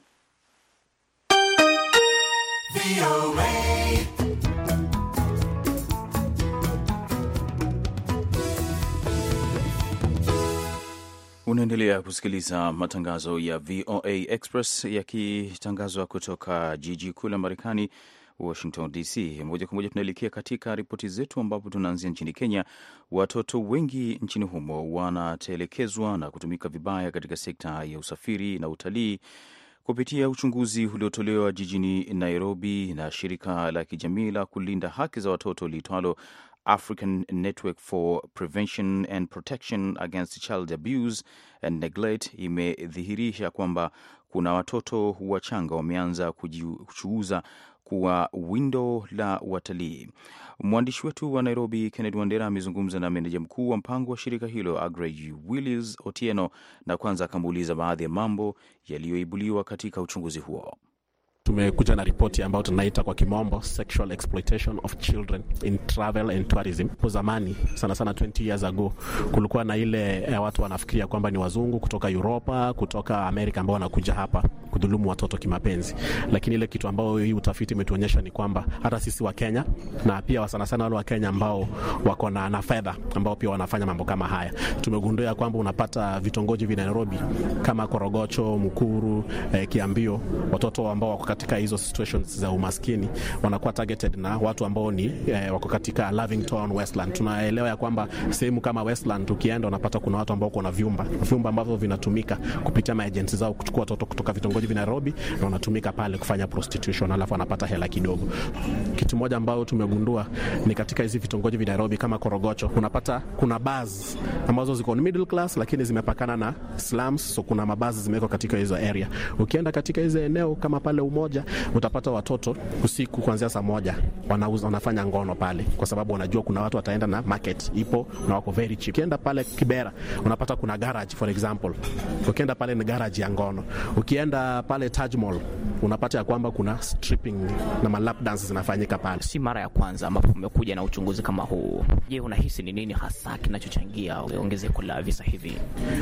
Speaker 22: Unaendelea kusikiliza matangazo ya VOA Express yakitangazwa kutoka jiji kuu la Marekani, Washington DC. Moja kwa moja tunaelekea katika ripoti zetu, ambapo tunaanzia nchini Kenya. Watoto wengi nchini humo wanatelekezwa na kutumika vibaya katika sekta ya usafiri na utalii. Kupitia uchunguzi uliotolewa jijini Nairobi na shirika la kijamii la kulinda haki za watoto liitwalo African Network for Prevention and Protection Against Child Abuse and Neglect, imedhihirisha kwamba kuna watoto wachanga wameanza kujichuuza kuwa windo la watalii. Mwandishi wetu wa Nairobi Kennedy Wandera amezungumza na meneja mkuu wa mpango wa shirika hilo Agrey Willis Otieno, na kwanza akamuuliza baadhi ya mambo yaliyoibuliwa katika uchunguzi huo.
Speaker 24: Tumekuja na ripoti ambayo tunaita kwa kimombo Sexual Exploitation of Children in Travel and Tourism. Kwa zamani, sana 20 years ago, kulikuwa na ile watu wanafikiria kwamba ni wazungu kutoka Europa, kutoka Amerika ambao wanakuja hapa kudhulumu watoto kimapenzi. Lakini ile kitu ambao hii utafiti umetuonyesha ni kwamba hata sisi wa Kenya, na pia sana wale wa Kenya ambao wako na fedha, ambao pia wanafanya mambo kama haya. Tumegundua kwamba unapata vitongoji vya Nairobi kama Korogocho, Mukuru, Kiambio, watoto ambao wako katika hizo situations za umaskini wanakuwa targeted na watu ambao ni wako katika Lavington, Westland. Tunaelewa ya kwamba sehemu kama Westland ukienda unapata kuna watu ambao kuna vyumba ambavyo vinatumika kupitia maagents zao kuchukua watoto kutoka vitongoji vya Nairobi na wanatumika pale kufanya prostitution, alafu wanapata hela kidogo. Kitu moja ambao tumegundua ni katika hizi vitongoji vya Nairobi kama Korogocho, unapata kuna bars ambazo ziko middle class lakini zimepakana na slums, so kuna mabazi zimewekwa katika hizo area. Ukienda katika hizo eneo kama pale Umoja, utapata watoto usiku kuanzia saa 1 wanafanya ngono pale, kwa sababu wanajua kuna watu wataenda na market ipo na wako very cheap. Ukienda pale Kibera unapata kuna garage for example, ukienda pale ni garage ya ngono. Ukienda pale Taj Mall unapata ya kwamba kuna stripping na malap dance zinafanyika pale.
Speaker 7: Si mara ya kwanza ambapo umekuja na uchunguzi kama huu. Je, unahisi ni nini hasa kinachochangia ongezeko la visa hivi?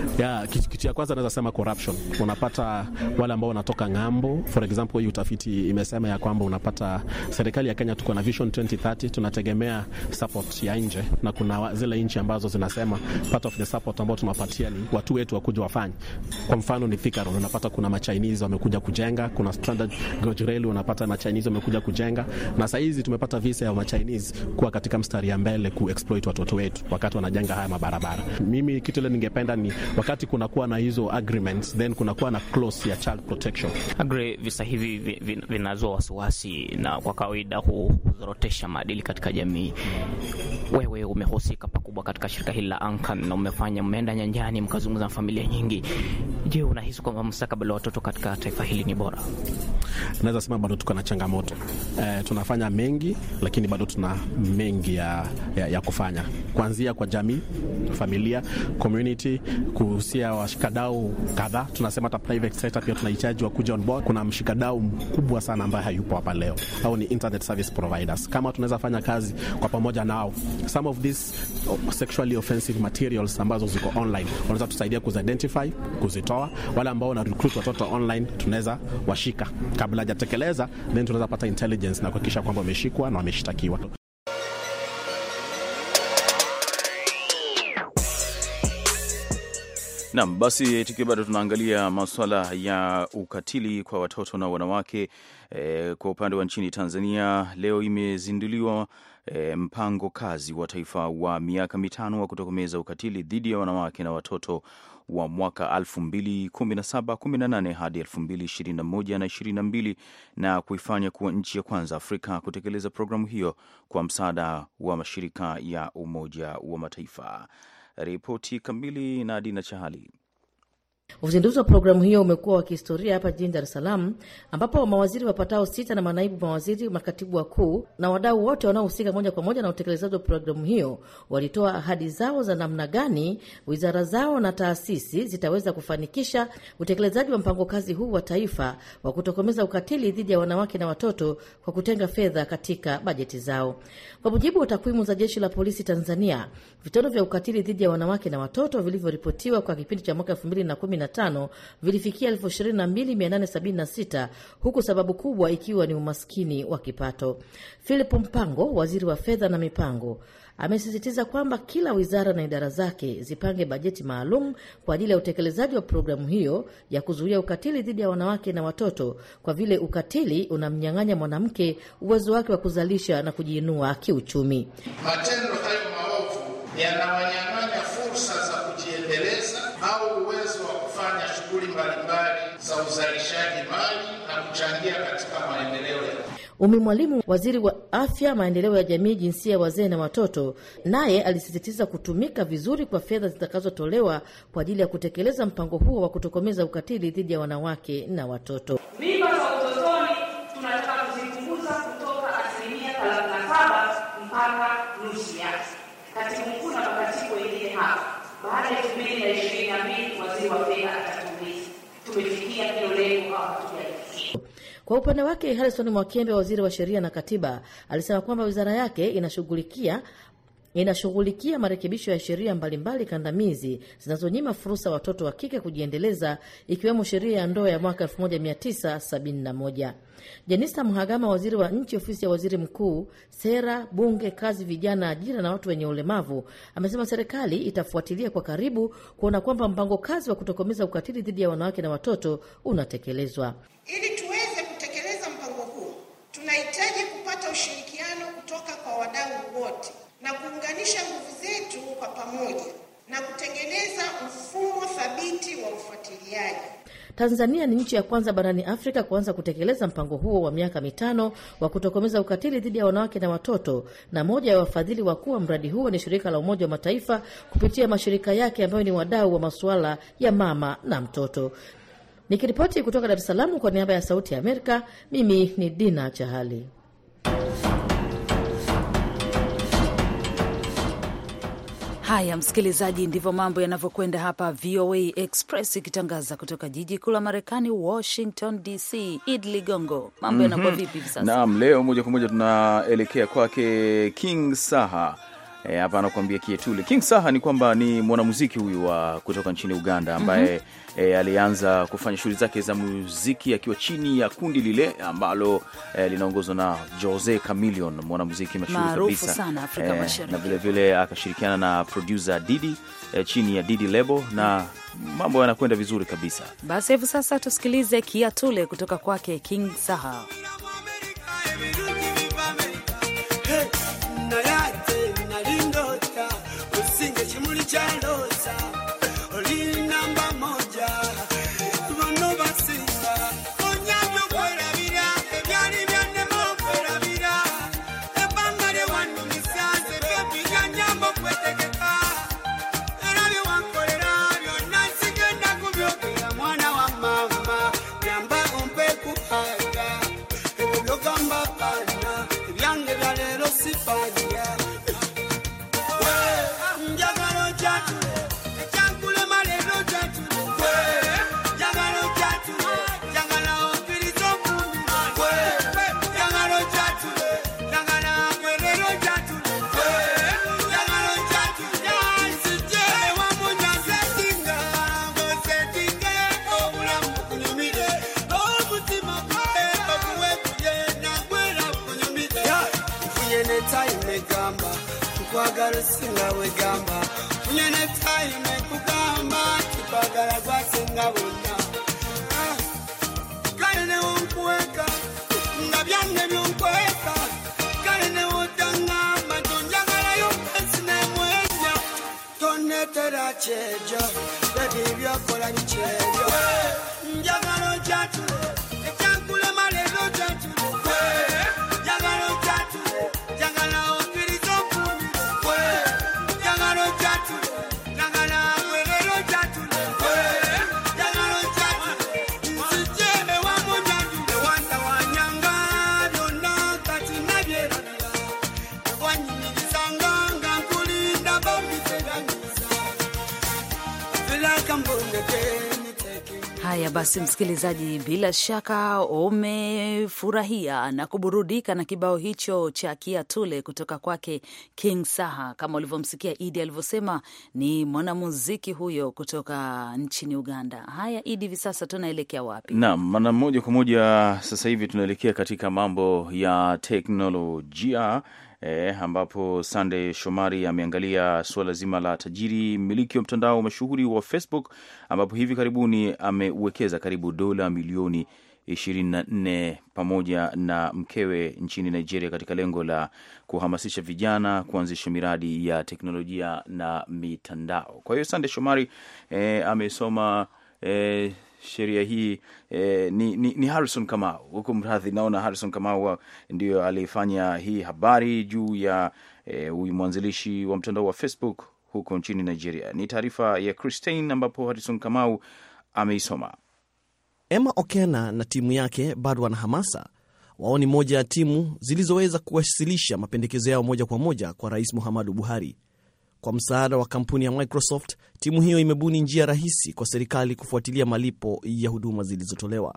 Speaker 24: Kitu ya kwanza naweza sema corruption. Unapata wale ambao wanatoka ngambo, for example, utafiti imesema ya kwamba unapata serikali ya Kenya tuko na Vision 2030, tunategemea support ya nje, na kuna zile nchi ambazo zinasema part of the support ambao tunapatia ni watu wetu wakuja wafanye. Kwa mfano ni Thika Road, unapata kuna ma-Chinese wamekuja kujenga, kuna Standard Gauge Rail unapata ma-Chinese wamekuja kujenga, na sasa hizi tumepata visa ya ma-Chinese kuwa katika mstari ya mbele kuexploit watoto wetu wakati wanajenga haya mabarabara. Mimi kitu ile ningependa ni wakati kuna kuwa na hizo agreements, then kuna kuwa na clause ya child protection.
Speaker 7: Visa hivi vinazua wasiwasi na kwa kawaida huzorotesha maadili katika jamii. Wewe umehusika pakubwa katika shirika hili la Ankan na mmeenda nyanjani mkazungumza na familia nyingi. Je, unahisi kwamba mustakabali wa watoto katika taifa hili ni bora?
Speaker 24: Naweza sema bado tuko na changamoto. Tunafanya mengi lakini bado tuna mengi ya kufanya. Kuanzia kwa jamii, familia, community, kuhusia washikadau kadhaa. Tunasema hata private sector pia tunahitaji wakuja on board. Kuna mshikadau mkubwa sana ambaye hayupo hapa leo, au ni internet service providers. Kama tunaweza fanya kazi kwa pamoja nao, some of these sexually offensive materials ambazo ziko online wanaweza tusaidia kuzidentify, kuzitoa. Wale ambao wana recruit watoto online tunaweza washika kabla hajatekeleza, then tunaweza pata intelligence na kuhakikisha kwamba wameshikwa na wameshtakiwa.
Speaker 22: Naam, basi tukiwa bado tunaangalia masuala ya ukatili kwa watoto na wanawake, kwa upande wa nchini Tanzania leo imezinduliwa mpango kazi wa taifa wa miaka 5 wa kutokomeza ukatili dhidi ya wanawake na watoto wa mwaka 2017-18 hadi 2021 na 22, na kuifanya kuwa nchi ya kwanza Afrika kutekeleza programu hiyo kwa msaada wa mashirika ya Umoja wa Mataifa. Ripoti kamili na Dina Chahali.
Speaker 9: Uzinduzi wa programu hiyo umekuwa wa kihistoria hapa jijini Dar es Salaam, ambapo mawaziri wapatao 6 na manaibu mawaziri, makatibu wakuu na wadau wote wanaohusika moja kwa moja na utekelezaji wa programu hiyo walitoa ahadi zao za namna gani wizara zao na taasisi zitaweza kufanikisha utekelezaji wa mpango kazi huu wa taifa wa kutokomeza ukatili dhidi ya wanawake na watoto kwa kutenga fedha katika bajeti zao. Kwa mujibu wa takwimu za Jeshi la Polisi Tanzania, vitendo vya ukatili dhidi ya wanawake na watoto vilivyoripotiwa kwa kipindi cha mwaka 2015 vilifikia 22,876, huku sababu kubwa ikiwa ni umaskini wa kipato. Philip Mpango, waziri wa fedha na mipango, amesisitiza kwamba kila wizara na idara zake zipange bajeti maalum kwa ajili ya utekelezaji wa programu hiyo ya kuzuia ukatili dhidi ya wanawake na watoto, kwa vile ukatili unamnyang'anya mwanamke uwezo wake wa kuzalisha na kujiinua kiuchumi.
Speaker 12: Matendo hayo maovu yanawanyang'anya fursa za kujiendeleza au uwezo wa kufanya shughuli mbalimbali za uzalishaji mali na kuchangia katika maendeleo ya
Speaker 9: Umi Mwalimu, waziri wa afya, maendeleo ya jamii, jinsia, wazee na watoto, naye alisisitiza kutumika vizuri kwa fedha zitakazotolewa kwa ajili ya kutekeleza mpango huo wa kutokomeza ukatili dhidi ya wanawake na watoto.
Speaker 13: Mimba za utotoni tunataka kuzipunguza kutoka 37% mpaka nusu yake. Katibu mkuu na makatibu wengine hapa, baada ya 2022 waziri wa fedha atatuuliza tumefikia hilo lengo au hatujafikia.
Speaker 9: Kwa upande wake, Harrison Mwakembe, waziri wa sheria na katiba, alisema kwamba wizara yake inashughulikia marekebisho ya sheria mbalimbali kandamizi zinazonyima fursa watoto wa kike kujiendeleza, ikiwemo sheria ya ndoa ya mwaka 1971. Jenista Mhagama, waziri wa nchi ofisi ya waziri mkuu, sera, bunge, kazi, vijana, ajira na watu wenye ulemavu, amesema serikali itafuatilia kwa karibu kuona kwamba mpango kazi wa kutokomeza ukatili dhidi ya wanawake na watoto unatekelezwa.
Speaker 14: Ili tuweze kutekeleza mpango huu, tunahitaji kupata ushirikiano kutoka kwa wadau wote na kuunganisha nguvu zetu kwa pamoja na kutengeneza mfumo thabiti wa ufuatiliaji.
Speaker 9: Tanzania ni nchi ya kwanza barani Afrika kuanza kutekeleza mpango huo wa miaka 5 wa kutokomeza ukatili dhidi ya wanawake na watoto, na moja ya wafadhili wakuu wa mradi huo ni shirika la Umoja wa Mataifa kupitia mashirika yake ambayo ni wadau wa masuala ya mama na mtoto. Nikiripoti kutoka Dar es Salaam kwa niaba ya Sauti ya Amerika, mimi ni Dina Chahali.
Speaker 25: Haya msikilizaji, ndivyo mambo yanavyokwenda hapa VOA Express ikitangaza kutoka jiji kuu la Marekani, Washington DC. Idli Gongo, mambo yanakuwa vipi hivi sasa?
Speaker 22: Naam, leo moja kwa moja tunaelekea kwake King Saha. Hapa anakuambia Kietule. King Saha ni kwamba ni mwanamuziki huyu wa kutoka nchini Uganda ambaye alianza kufanya shughuli zake za muziki akiwa chini ya kundi lile ambalo linaongozwa na Jose Chameleone, mwanamuziki mashuhuri kabisa
Speaker 25: sana Afrika Mashariki.
Speaker 22: Na vile vile akashirikiana na producer Didi chini ya Didi Label, na mambo yanakwenda vizuri kabisa.
Speaker 25: Basi hivi sasa tusikilize Kiatule kutoka kwake King Saha.
Speaker 4: Kwagala singa wegamba unyene time kugamba kipagala kwa singa wona kane wonkweka ngabyanne byonkweka kane wotanga matonjagala yo pesine mwenya tonetera chejo baby byakola ni chejo njagalo chatu ekyankule malero chatu njagalo chatu njagala
Speaker 25: Haya basi, msikilizaji, bila shaka umefurahia na kuburudika na kibao hicho cha Kiatule kutoka kwake King Saha. Kama ulivyomsikia Idi alivyosema, ni mwanamuziki huyo kutoka nchini Uganda. Haya Idi, hivi sasa tunaelekea wapi?
Speaker 22: Naam, maana moja kwa moja sasa hivi tunaelekea katika mambo ya teknolojia. Ambapo Sunday Shomari ameangalia suala zima la tajiri mmiliki wa mtandao mashuhuri wa Facebook, ambapo hivi karibuni amewekeza karibu dola milioni 24 pamoja na mkewe nchini Nigeria katika lengo la kuhamasisha vijana kuanzisha miradi ya teknolojia na mitandao. Kwa hiyo Sunday Shomari amesoma sheria hii. Ni Harrison Kamau huko mradhi, naona Harrison Kamau ndio alifanya hii habari juu ya huyu mwanzilishi wa mtandao wa Facebook huko nchini Nigeria. Ni taarifa ya Christine ambapo Harrison Kamau ameisoma.
Speaker 1: Emma Okena na timu yake bado wana hamasa. Wao ni moja ya timu zilizoweza kuwasilisha mapendekezo yao moja kwa moja kwa Rais Muhammadu Buhari. Kwa msaada wa kampuni ya Microsoft, timu hiyo imebuni njia rahisi kwa serikali kufuatilia malipo ya huduma zilizotolewa.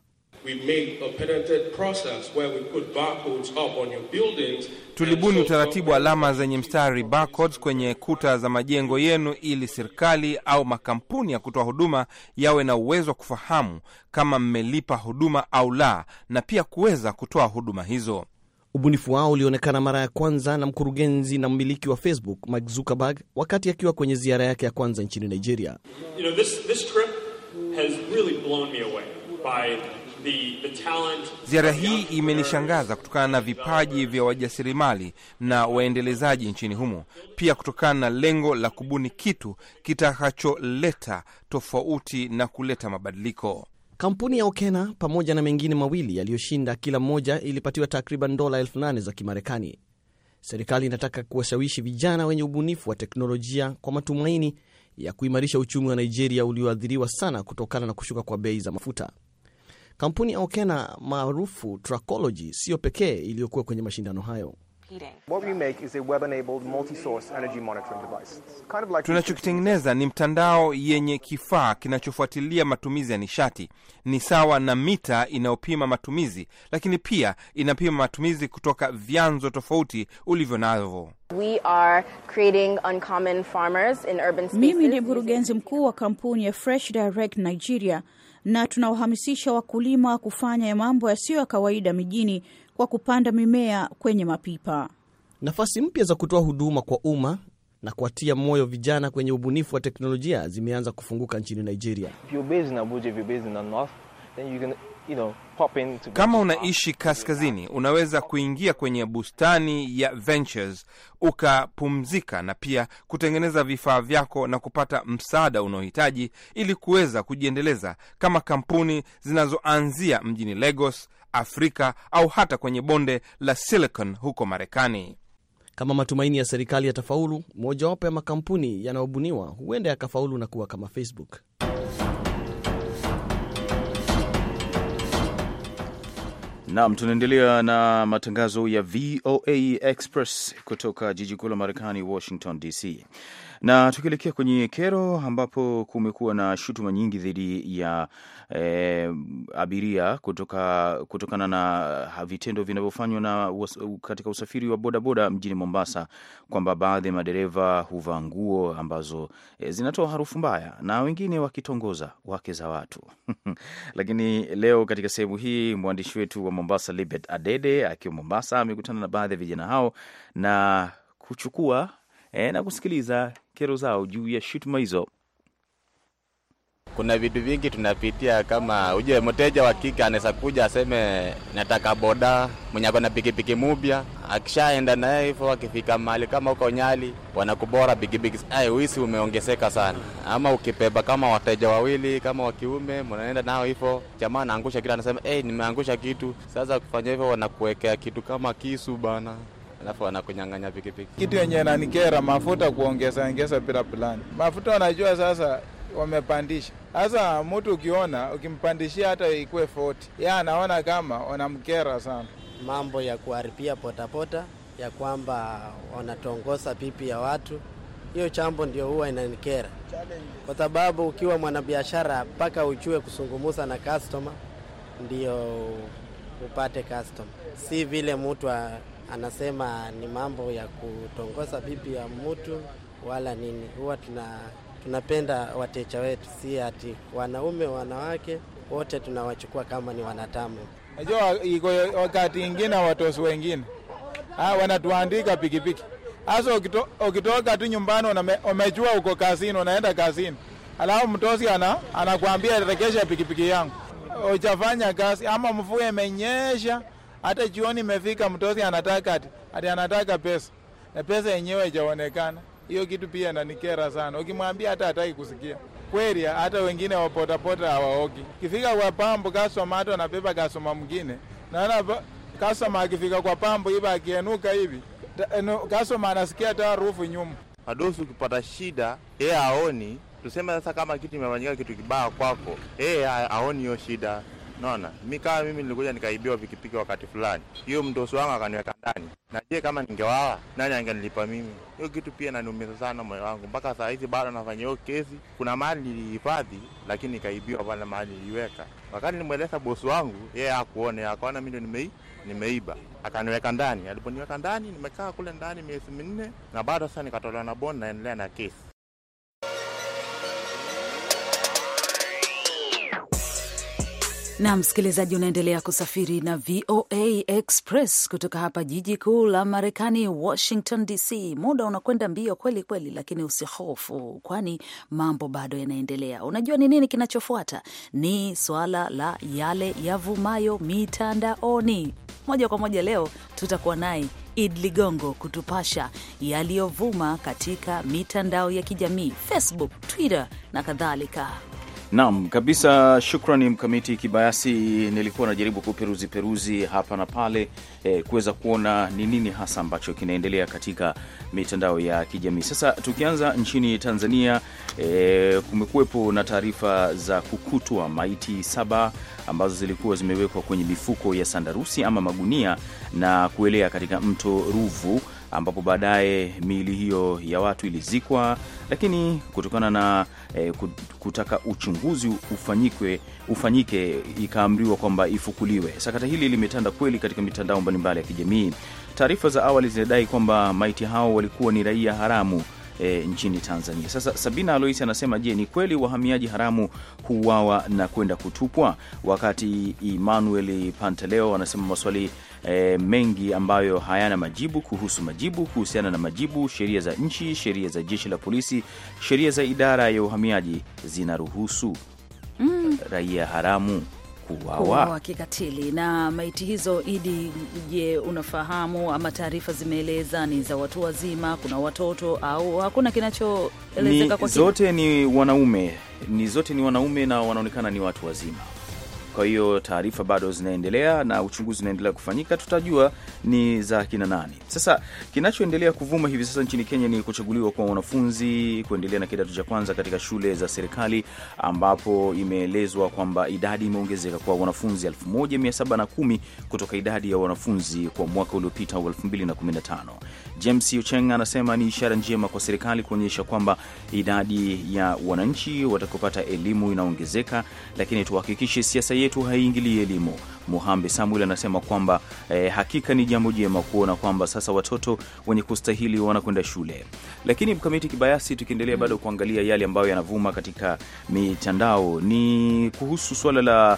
Speaker 2: Tulibuni utaratibu wa alama zenye mstari barcodes kwenye kuta za majengo yenu ili serikali au makampuni ya kutoa huduma yawe na uwezo wa kufahamu kama mmelipa huduma au la, na pia kuweza kutoa huduma hizo.
Speaker 1: Ubunifu wao ulionekana mara ya kwanza na mkurugenzi na mmiliki wa Facebook Mark Zuckerberg wakati akiwa kwenye ziara yake ya kwanza nchini Nigeria.
Speaker 15: This trip has really blown me away by the talent.
Speaker 2: Ziara hii imenishangaza kutokana na vipaji vya wajasiriamali na waendelezaji nchini humo, pia kutokana na lengo la kubuni kitu kitakacholeta tofauti na kuleta mabadiliko.
Speaker 1: Kampuni ya Okena pamoja na mengine mawili yaliyoshinda kila moja ilipatiwa takriban dola 8,000 za Kimarekani. Serikali inataka kuwashawishi vijana wenye ubunifu wa teknolojia kwa matumaini ya kuimarisha uchumi wa Nigeria ulioathiriwa sana kutokana na kushuka kwa bei za mafuta. Kampuni ya Okena maarufu Trackology sio pekee iliyokuwa kwenye mashindano hayo.
Speaker 16: What we make is a web-enabled multi-source energy monitoring device. Kind of like
Speaker 2: tunachokitengeneza ni mtandao yenye kifaa kinachofuatilia matumizi ya nishati. Ni sawa na mita inayopima matumizi, lakini pia inapima matumizi kutoka vyanzo tofauti ulivyo navyo.
Speaker 21: We are creating uncommon farmers in urban spaces.
Speaker 23: Mimi ni mkurugenzi mkuu wa kampuni ya Fresh Direct Nigeria, na tunawahamasisha wakulima kufanya mambo yasiyo ya kawaida mijini kwa kupanda mimea kwenye mapipa.
Speaker 1: Nafasi mpya za kutoa huduma kwa umma na kuatia moyo vijana kwenye ubunifu wa teknolojia zimeanza kufunguka nchini Nigeria.
Speaker 16: If you're based in Abuja, if you're based in the north, then you can, pop in to.
Speaker 2: Kama unaishi kaskazini, unaweza kuingia kwenye bustani ya Ventures ukapumzika na pia kutengeneza vifaa vyako na kupata msaada unaohitaji ili kuweza kujiendeleza kama kampuni zinazoanzia mjini Lagos, Afrika au hata kwenye bonde la Silicon huko Marekani.
Speaker 1: Kama matumaini ya serikali yatafaulu, mojawapo ya makampuni yanayobuniwa huenda yakafaulu na kuwa kama Facebook.
Speaker 22: Naam, tunaendelea na matangazo ya VOA Express kutoka jiji kuu la Marekani, Washington DC. Na tukielekea kwenye kero, ambapo kumekuwa na shutuma nyingi dhidi ya abiria kutokana na vitendo vinavyofanywa na katika usafiri wa bodaboda mjini Mombasa, kwamba baadhi ya madereva huvaa nguo ambazo zinatoa harufu mbaya na wengine wakitongoza wake za watu. Lakini leo katika sehemu hii mwandishi wetu wa Mombasa Libet Adede akiwa Mombasa amekutana na baadhi ya vijana hao na kuchukua na kusikiliza kero zao juu ya shutuma hizo.
Speaker 27: Kuna vitu vingi tunapitia, kama uje mteja wa kike anaweza kuja aseme nataka boda, mwenye ako na pikipiki mpya, akishaenda naye hivyo, akifika mahali kama huko Nyali wanakubora pikipiki, uisi umeongezeka sana. Ama ukibeba kama wateja wawili kama wa kiume, mnaenda nao hivyo, jamaa anaangusha kitu anasema nimeangusha kitu. Sasa kufanya hivyo wanakuwekea kitu kama kisu bana, alafu wanakunyang'anya pikipiki.
Speaker 28: Kitu yenye inanikera mafuta kuongeza bila plani. Mafuta wanajua sasa wamepandisha. Sasa mtu ukimpandishia hata ikuwe 40, yeye anaona kama wanamkera sana.
Speaker 26: Mambo ya kuharibia potapota ya kwamba wanatongoza pipi ya watu, hiyo jambo ndio huwa inanikera. kwa sababu ukiwa mwanabiashara mpaka ujue kusungumuza na customer ndio upate customer. Si vile mtu anasema ni mambo ya kutongoza bibi ya mtu wala nini. Huwa tunapenda wateja wetu, si ati wanaume wanawake wote tunawachukua kama ni wanatamu.
Speaker 28: Najua iko wakati ingine watosi wengine wanatuandika pikipiki. Hasa ukitoka tu nyumbani umejua uko kazini, unaenda kazini. Alafu mtosi anakuambia rekesha pikipiki yangu. Ujafanya kazi ama mvua imenyesha, hata jioni imefika, mtosi anataka pesa. Na pesa yenyewe haijaonekana. Hiyo kitu pia inanikera sana. Ukimwambia hata hataki kusikia. Kweli hata wengine wapotapota hawaoki. Kifika kwa pambo customer hata anabeba customer mwingine. Naona customer akifika kwa pambo hivi akienuka hivi, customer anasikia hata harufu nyuma.
Speaker 27: Adosu ukipata shida, yeye haoni. Tuseme sasa kama kitu imefanyika kitu kibaya kwako, yeye haoni hiyo shida. Naona mimi nilikuja nikaibiwa pikipiki wakati fulani. Hiyo mdosi wangu akaniweka ndani. Na je kama ningewawa, nani angenilipa mimi? Hiyo kitu pia inaniumiza sana moyo wangu. Mpaka saa hizi bado nafanya hiyo kesi. Kuna mahali nilihifadhi lakini nikaibiwa pale mahali niliweka. Wakati nimueleza bosi wangu, yeye hakuona, akaona mimi ndio nimeiba. Akaniweka ndani. Aliponiweka ndani, nimekaa kule ndani miezi 4 na bado sasa nikatolewa na bond na endelea na kesi.
Speaker 25: Na msikilizaji, unaendelea kusafiri na VOA Express kutoka hapa jiji kuu la Marekani, Washington DC. Muda unakwenda mbio kweli kweli, lakini usihofu, kwani mambo bado yanaendelea. Unajua ni nini kinachofuata? Ni swala la yale yavumayo mitandaoni. Moja kwa moja leo tutakuwa naye Id Ligongo kutupasha yaliyovuma katika mitandao ya kijamii, Facebook, Twitter na kadhalika.
Speaker 22: Naam, kabisa, shukrani Mkamiti Kibayasi. Nilikuwa najaribu kuperuzi hapa na pale kuweza kuona ni nini hasa ambacho kinaendelea katika mitandao ya kijamii. Sasa tukianza nchini Tanzania, kumekuwepo na taarifa za kukutwa maiti 7 ambazo zilikuwa zimewekwa kwenye mifuko ya sandarusi ama magunia na kuelea katika mto Ruvu, ambapo baadaye miili hiyo ya watu ilizikwa, lakini kutokana na kutaka uchunguzi ufanyike ikaamriwa kwamba ifukuliwe. Sakata hili limetanda kweli katika mitandao mbalimbali ya kijamii. Taarifa za awali zinadai kwamba maiti hao walikuwa ni raia haramu nchini Tanzania. Sasa Sabina Aloisi anasema, je, ni kweli wahamiaji haramu huuawa na kwenda kutupwa? Wakati Emmanuel Pantaleo anasema maswali mengi ambayo hayana majibu kuhusiana na majibu. Sheria za nchi, sheria za jeshi la polisi, sheria za idara ya uhamiaji zinaruhusu raia haramu kuuawa
Speaker 25: kikatili. Na maiti hizo, Idi, je, unafahamu ama taarifa zimeeleza ni za watu wazima, kuna watoto au hakuna kinachoelezeka kwa
Speaker 22: zote ni wanaume na wanaonekana ni watu wazima. Kwa hiyo taarifa bado zinaendelea na uchunguzi unaendelea kufanyika, tutajua ni za kina nani. Sasa kinachoendelea kuvuma hivi sasa nchini Kenya ni kuchaguliwa kwa wanafunzi kuendelea na kidato cha kwanza katika shule za serikali, ambapo imeelezwa kwamba idadi imeongezeka kwa wanafunzi 1710 kutoka idadi ya wanafunzi kwa mwaka uliopita wa 2015. James Ocheng anasema ni ishara njema kwa serikali kuonyesha kwamba idadi ya wananchi watakopata elimu inaongezeka, lakini tuhakikishe siasa yetu haiingilii elimu. Muhambe Samuel anasema kwamba hakika ni jambo jema kuona kwamba sasa watoto wenye kustahili wanakwenda shule. Lakini Mkamiti Kibayasi, tukiendelea bado kuangalia yale ambayo yanavuma katika mitandao, ni kuhusu swala la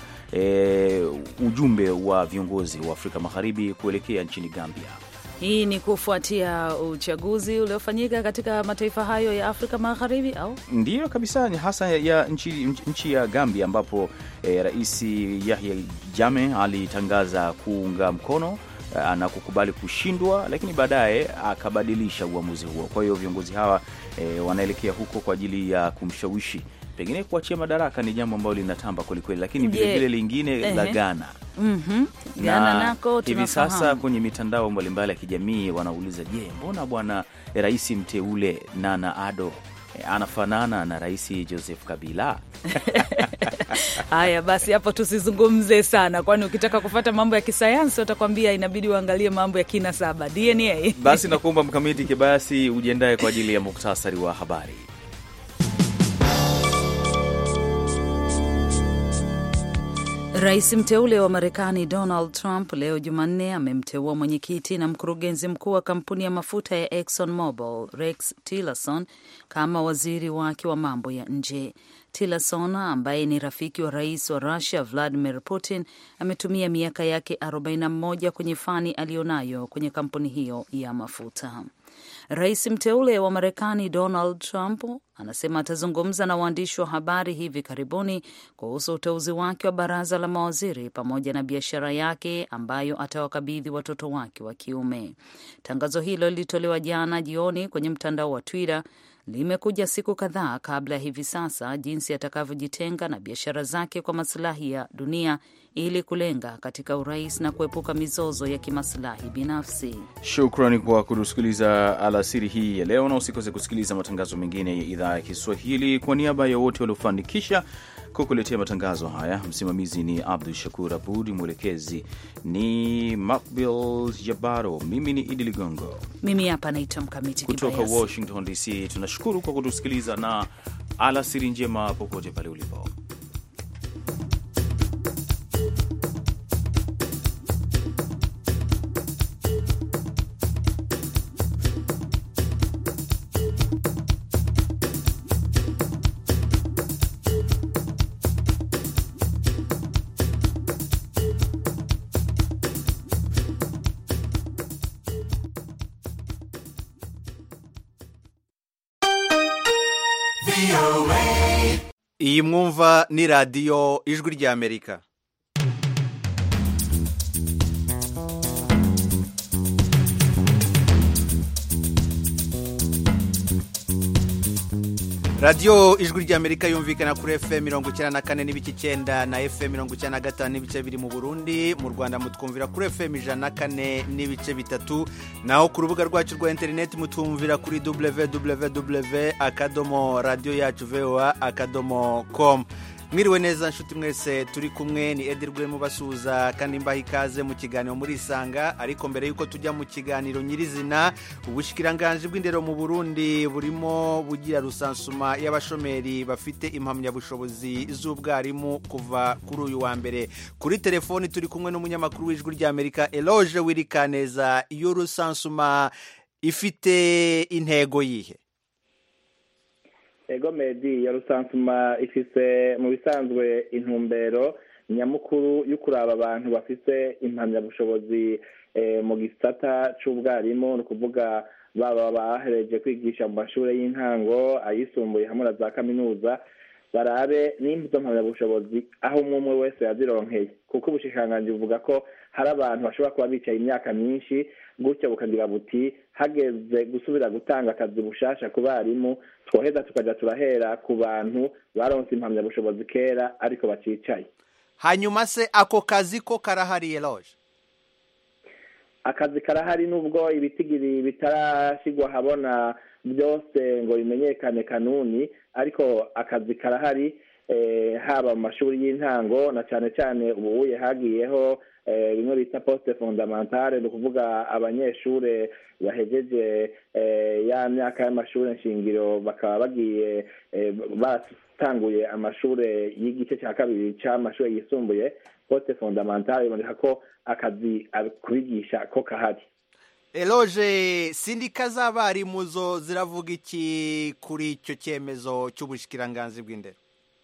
Speaker 22: ujumbe wa viongozi wa Afrika Magharibi kuelekea nchini Gambia.
Speaker 25: Hii ni kufuatia uchaguzi uliofanyika katika mataifa hayo ya Afrika Magharibi au?
Speaker 22: Ndiyo kabisa, hasa ya nchi ya Gambia, ambapo Rais Yahya Jammeh alitangaza kuunga mkono na kukubali kushindwa, lakini baadaye akabadilisha uamuzi huo. Kwa hiyo viongozi hawa wanaelekea huko kwa ajili ya kumshawishi pengine kuachia madaraka. Ni jambo ambalo linatamba kweli, lakini vile lingine la Ghana.
Speaker 25: Ghana nako
Speaker 22: hivi sasa kwenye mitandao mbalimbali ya kijamii wanauliza, je, mbona bwana rais mteule Nana Addo anafanana na Rais Joseph Kabila?
Speaker 25: Haya basi, hapo tusizungumze sana, kwani ukitaka kufuata mambo ya kisayansi watakwambia inabidi uangalie mambo ya kinasaba, DNA.
Speaker 22: Basi nakuomba Mkamiti Kibayasi ujiandae kwa ajili ya muktasari wa habari.
Speaker 25: Rais mteule wa Marekani Donald Trump leo Jumanne amemteua mwenyekiti na mkurugenzi mkuu wa kampuni ya mafuta ya Exxon Mobil Rex Tillerson kama waziri wake wa mambo ya nje. Tillerson ambaye ni rafiki wa rais wa Russia Vladimir Putin ametumia miaka yake 41 kwenye fani aliyonayo kwenye kampuni hiyo ya mafuta. Rais mteule wa Marekani Donald Trump anasema atazungumza na waandishi wa habari hivi karibuni kuhusu uteuzi wake wa baraza la mawaziri pamoja na biashara yake ambayo atawakabidhi watoto wake wa kiume. Tangazo hilo lilitolewa jana jioni kwenye mtandao wa Twitter. Limekuja siku kadhaa kabla hivi sasa jinsi atakavyojitenga na biashara zake kwa maslahi ya dunia ili kulenga katika urais na kuepuka mizozo ya kimaslahi binafsi.
Speaker 22: Shukrani kwa kutusikiliza alasiri hii ya leo, na usikose kusikiliza matangazo mengine ya idhaa ya Kiswahili. Kwa niaba ya wote waliofanikisha kukuletea matangazo haya, msimamizi ni Abdul Shakur Abud, mwelekezi ni Makbil Jabaro, mimi ni Idi Ligongo.
Speaker 25: Mimi hapa naitwa Mkamiti Kibayasi.
Speaker 22: Kutoka Washington DC, tunashukuru kwa kutusikiliza na alasiri njema popote pale ulipo.
Speaker 3: Iyi mwumva ni radio Ijwi rya Amerika. Radio Ijwi rya Amerika yumvikana kuri FM 94 n'ibice 9 na FM 95 n'ibice 2 mu Burundi. Mu Rwanda mutwumvira kuri FM 104 n'ibice 3, naho ku rubuga rwacu rwa internet mutwumvira kuri www.radioyacu.voa.com. Mwiriwe neza nshuti mwese, turi kumwe ni Edirwe mubasuza kandi mbaha ikaze mu kiganiro muri Isanga. Ariko mbere yuko tujya mu kiganiro nyirizina, ubushikiranganje bw'indero mu Burundi burimo bugira rusansuma y'abashomeri bafite impamya bushobozi z'ubwarimu kuva kuri uyu wa mbere. Kuri telefoni turi kumwe n'umunyamakuru w'Ijwi rya Amerika Eloge Wirikaneza. Iyo rusansuma ifite intego yihe?
Speaker 5: Ego Medi, ya rusansuma ifise mu bisanzwe intumbero nyamukuru y'ukuraba abantu bafise impamya bushobozi mu gisata c'ubwarimu, no kuvuga baba bahereje kwigisha mu mashuri y'intango, ayisumbuye hamwe na za kaminuza, barabe nimba impamya bushobozi aho umwe wese yazironkeye, kuko ubushikanganje buvuga ko hari abantu bashobora kuba bicaye imyaka myinshi gutya bukagira buti hageze gusubira gutanga akazi bushasha ku barimu, twoheza tukaja turahera ku bantu baronse impamya bushobozi kera ariko bacicaye.
Speaker 3: Hanyuma se ako kazi ko karahari Eloge?
Speaker 5: Akazi karahari nubwo ibitigiri bitarashigwa habona byose ngo bimenyekane kanuni, ariko akazi karahari haba mu mashuri y'intango na cyane cyane ubuye hagiyeho bimwe bita poste fondamentale, no kuvuga abanyeshure bahejeje ya myaka y'amashuri nshingiro bakaba bagiye batanguye amashure y'igice cya kabiri cy'amashuri yisumbuye. Poste fondamentale iboneka ko akazi kubigisha ko kahari.
Speaker 3: Eloge, sindika z'abarimu zo ziravuga iki kuri icyo cyemezo cy'ubushikiranganje bw'indero?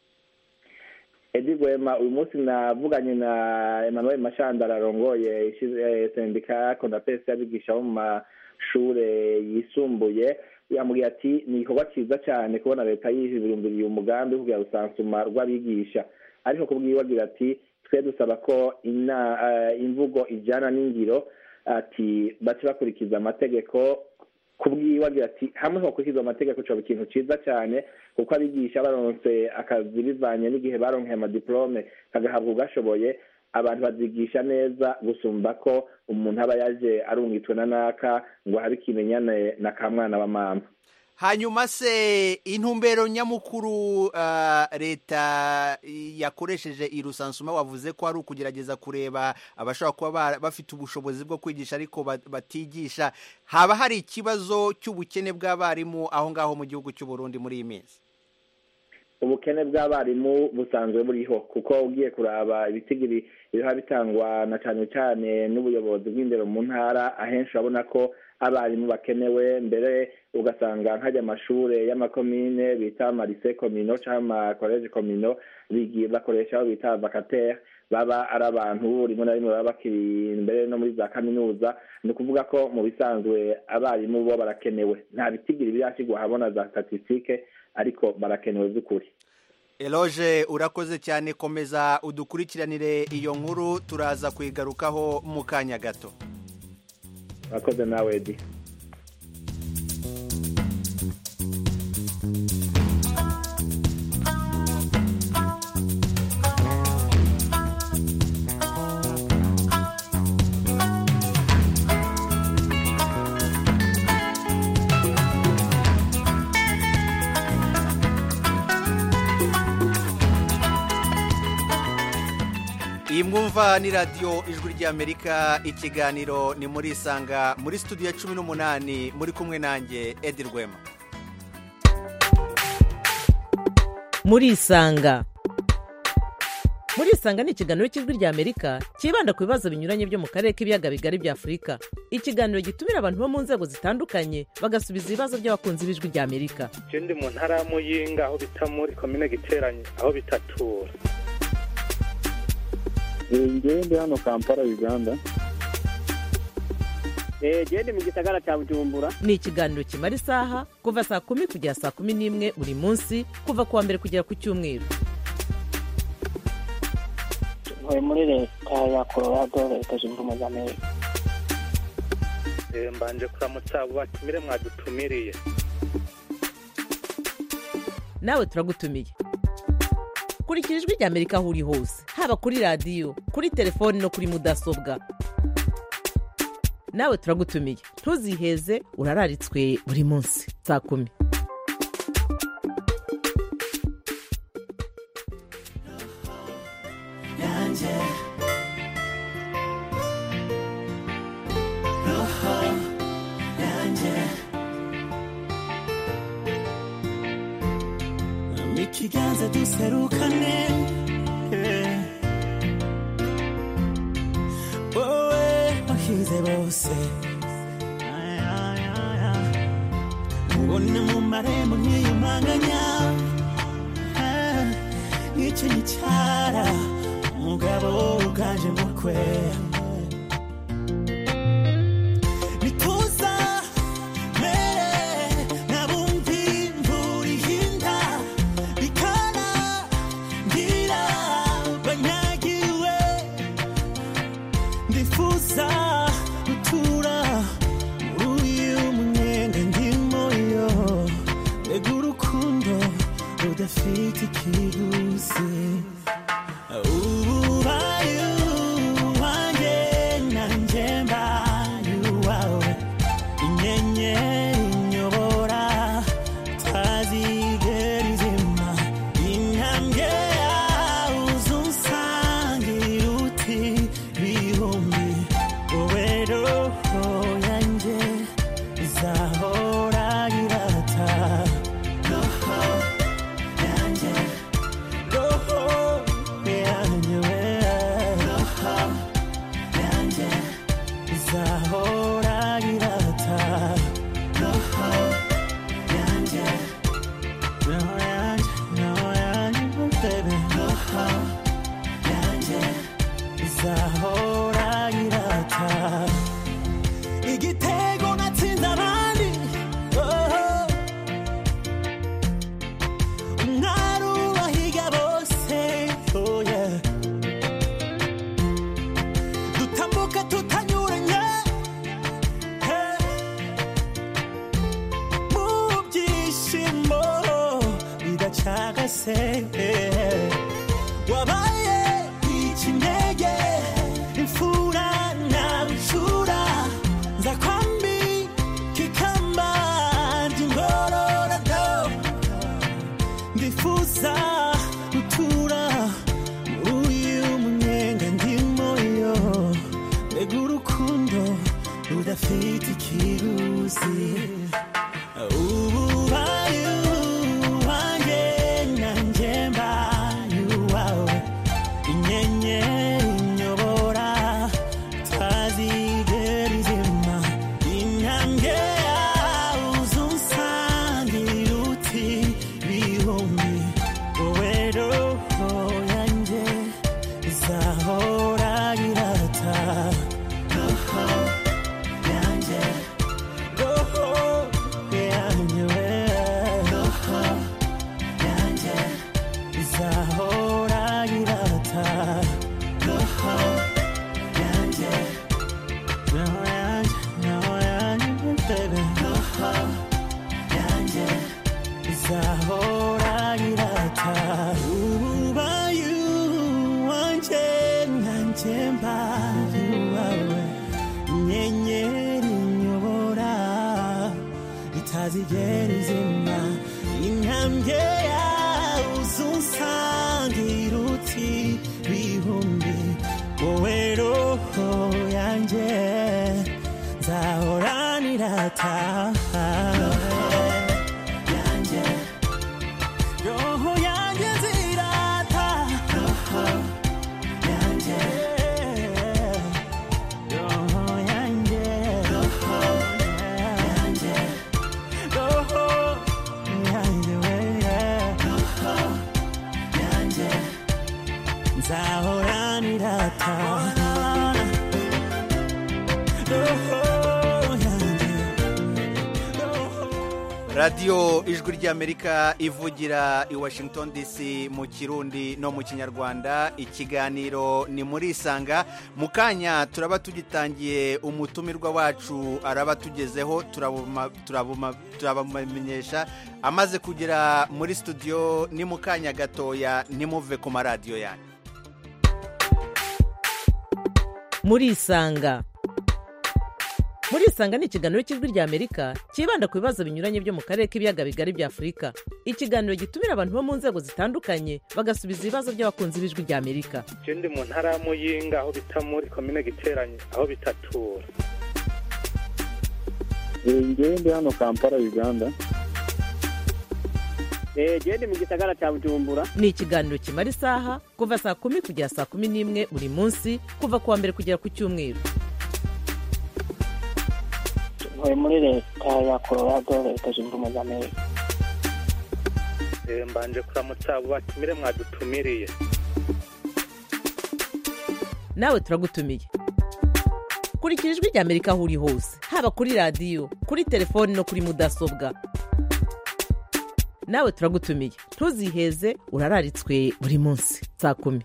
Speaker 5: Edigwema, uyu munsi navuganye na Emmanuel Mashandara arongoye sendika Konapesi y'abigisha bo mu mashure yisumbuye. Yamubwiye ati ni igikorwa cyiza cyane kubona leta yihibirumbiriye umugambi kugira rusansuma rw'abigisha, ariko kubwiwe agira ati twe dusaba ko imvugo ijana n'ingiro, ati bace bakurikiza amategeko. Kubwiwe agira ati hamwe ho kurikiza amategeko cyo ikintu cyiza cyane, kuko abigisha baronse akazi bivanye n'igihe baronkeye amadiplome kagahabwa ugashoboye, abantu bazigisha neza gusumba ko umuntu aba yaje arungitwe na naka ngo habe kimenyane na kamwana wa mama.
Speaker 3: Hanyuma se intumbero nyamukuru leta yakoresheje irusansuma wavuze ko ari ukugerageza kureba abashobora kuba bafite ubushobozi bwo kwigisha ariko batigisha. Haba hari ikibazo cy'ubukene bw'abarimu aho ngaho mu gihugu cy'u Burundi muri iyi minsi?
Speaker 5: ubukene bw'abarimu busanzwe buriho, kuko ugiye kuraba ibitigiri biha bitangwa na cyane cyane n'ubuyobozi bw'indero mu ntara, ahenshi urabona ko abarimu bakenewe, mbere ugasanga nk'ajya amashure y'amakomine bita amarise komino cyangwa amakoleje komino bakoresha aho bita vacataire, baba ari abantu rimwe na rimwe baba bakiri imbere no muri za kaminuza. Ni ukuvuga ko mu bisanzwe abarimu bo barakenewe, nta bitigiri birashyirwa habona za statistique, ariko barakenewe by'ukuri.
Speaker 3: Eloge, urakoze cyane, komeza udukurikiranire iyo nkuru, turaza kuyigarukaho mu kanya gato.
Speaker 5: Urakoze nawe Edi.
Speaker 3: Iyi mwumva ni radio Ijwi ry'Amerika, ikiganiro ni muri Isanga, muri studio ya 18 muri kumwe nanjye Edi Rwema.
Speaker 6: Muri Isanga ni ikiganiro cy'Ijwi ry'Amerika kibanda ku bibazo binyuranye byo mu karere k'ibiyaga bigari bya Afurika. Ikiganiro gitumira abantu bo mu nzego zitandukanye bagasubiza ibibazo by'abakunzi b'Ijwi ry'Amerika.
Speaker 8: Je ndi mu ntara ya Muyinga, aho bita muri commune Giteranye, aho bitatura.
Speaker 10: Ndi hano Kampala, Uganda.
Speaker 11: Ndi mu gisagara cya Bujumbura.
Speaker 6: Ni ikiganiro kimara isaha kuva saa 10 kugera saa 11 buri munsi, kuva kuwa mbere kugera ku cyumweru.
Speaker 11: Ntuye muri leta ya Colorado, leta zunze ubumwe za Amerika.
Speaker 8: Mbanje kuramutsa abo batumire mwadutumiriye.
Speaker 6: Nawe turagutumiye. Kurikira Ijwi ry'Amerika aho uri hose, haba kuri radio, kuri telefoni no kuri mudasobwa. Nawe turagutumiye, ntuziheze, urararitswe buri munsi saa 10.
Speaker 4: Ikiganza duserukane, wowe wahize bose, ubona mu marembo nk'iyumanganya, n'icyo n'icyara umugabo uganje mukwe. Defeat ikiguzi ubaye wanjye nanjye mbaye wawe, inyenyeri inyobora tazigera izima, intambwe yawe uzunsangira uti bihumbi, wowe roho yanjye izahora irata. Igitego natsinze abandi, narubahiga bose, dutambuka tutanyuranye, mu byishimo bidacagase, wabaye ikinege, imfura na nshura, nza kwambi kikamba ngororado, ndifuza gutura muri umunyenga ndimo yo, mbega urukundo rudafite ikiguzi, ubaye wanjye nanjye nzahora irata ubaye wanje nanjye mbaye wawe inyenyeri nyobora itazigera izima intambwe yawe uzunsangira uti bihumbi wowe roho yanjye nzahora nirata roho yanjye zirata roho yanjye roho yanjye roho yanjye roho yanjye roho yanjye nzahora nirata
Speaker 3: radiyo ijwi ry'amerika ivugira i Washington DC mu kirundi no mu kinyarwanda. Ikiganiro ni muri isanga. Mu kanya turaba tugitangiye, umutumirwa wacu araba tugezeho, turabamenyesha amaze kugera muri studio. Ni mu kanya gatoya, nimuve ku maradiyo yanyu.
Speaker 6: muri isanga. Muri isanga ni ikiganiro cy'ijwi ry'Amerika kibanda ku bibazo binyuranye byo mu karere k'ibiyaga bigari bya Afurika. Ikiganiro gitumira abantu bo mu nzego zitandukanye bagasubiza ibibazo by'abakunzi b'ijwi ry'Amerika.
Speaker 8: Je ndi mu ntara ya Muyinga aho bita muri commune Giteranye aho bitatura.
Speaker 10: Ndi hano Kampala Uganda.
Speaker 11: Ndi mu gisagara cya Bujumbura.
Speaker 6: Ni ikiganiro kimara isaha kuva saa 10 kugera saa 11 buri munsi, kuva kuwa mbere kugera ku cyumweru.
Speaker 11: Muri leta ya Colorado, leta zunze ubumwe za Amerika.
Speaker 8: Mbanje kuramutsa abo batumire mwadutumiriye.
Speaker 6: Nawe turagutumiye. Kurikira ijwi ry'Amerika aho uri hose, haba kuri radiyo, kuri telefoni no kuri mudasobwa. Nawe turagutumiye, ntuziheze, urararitswe buri munsi saa 10.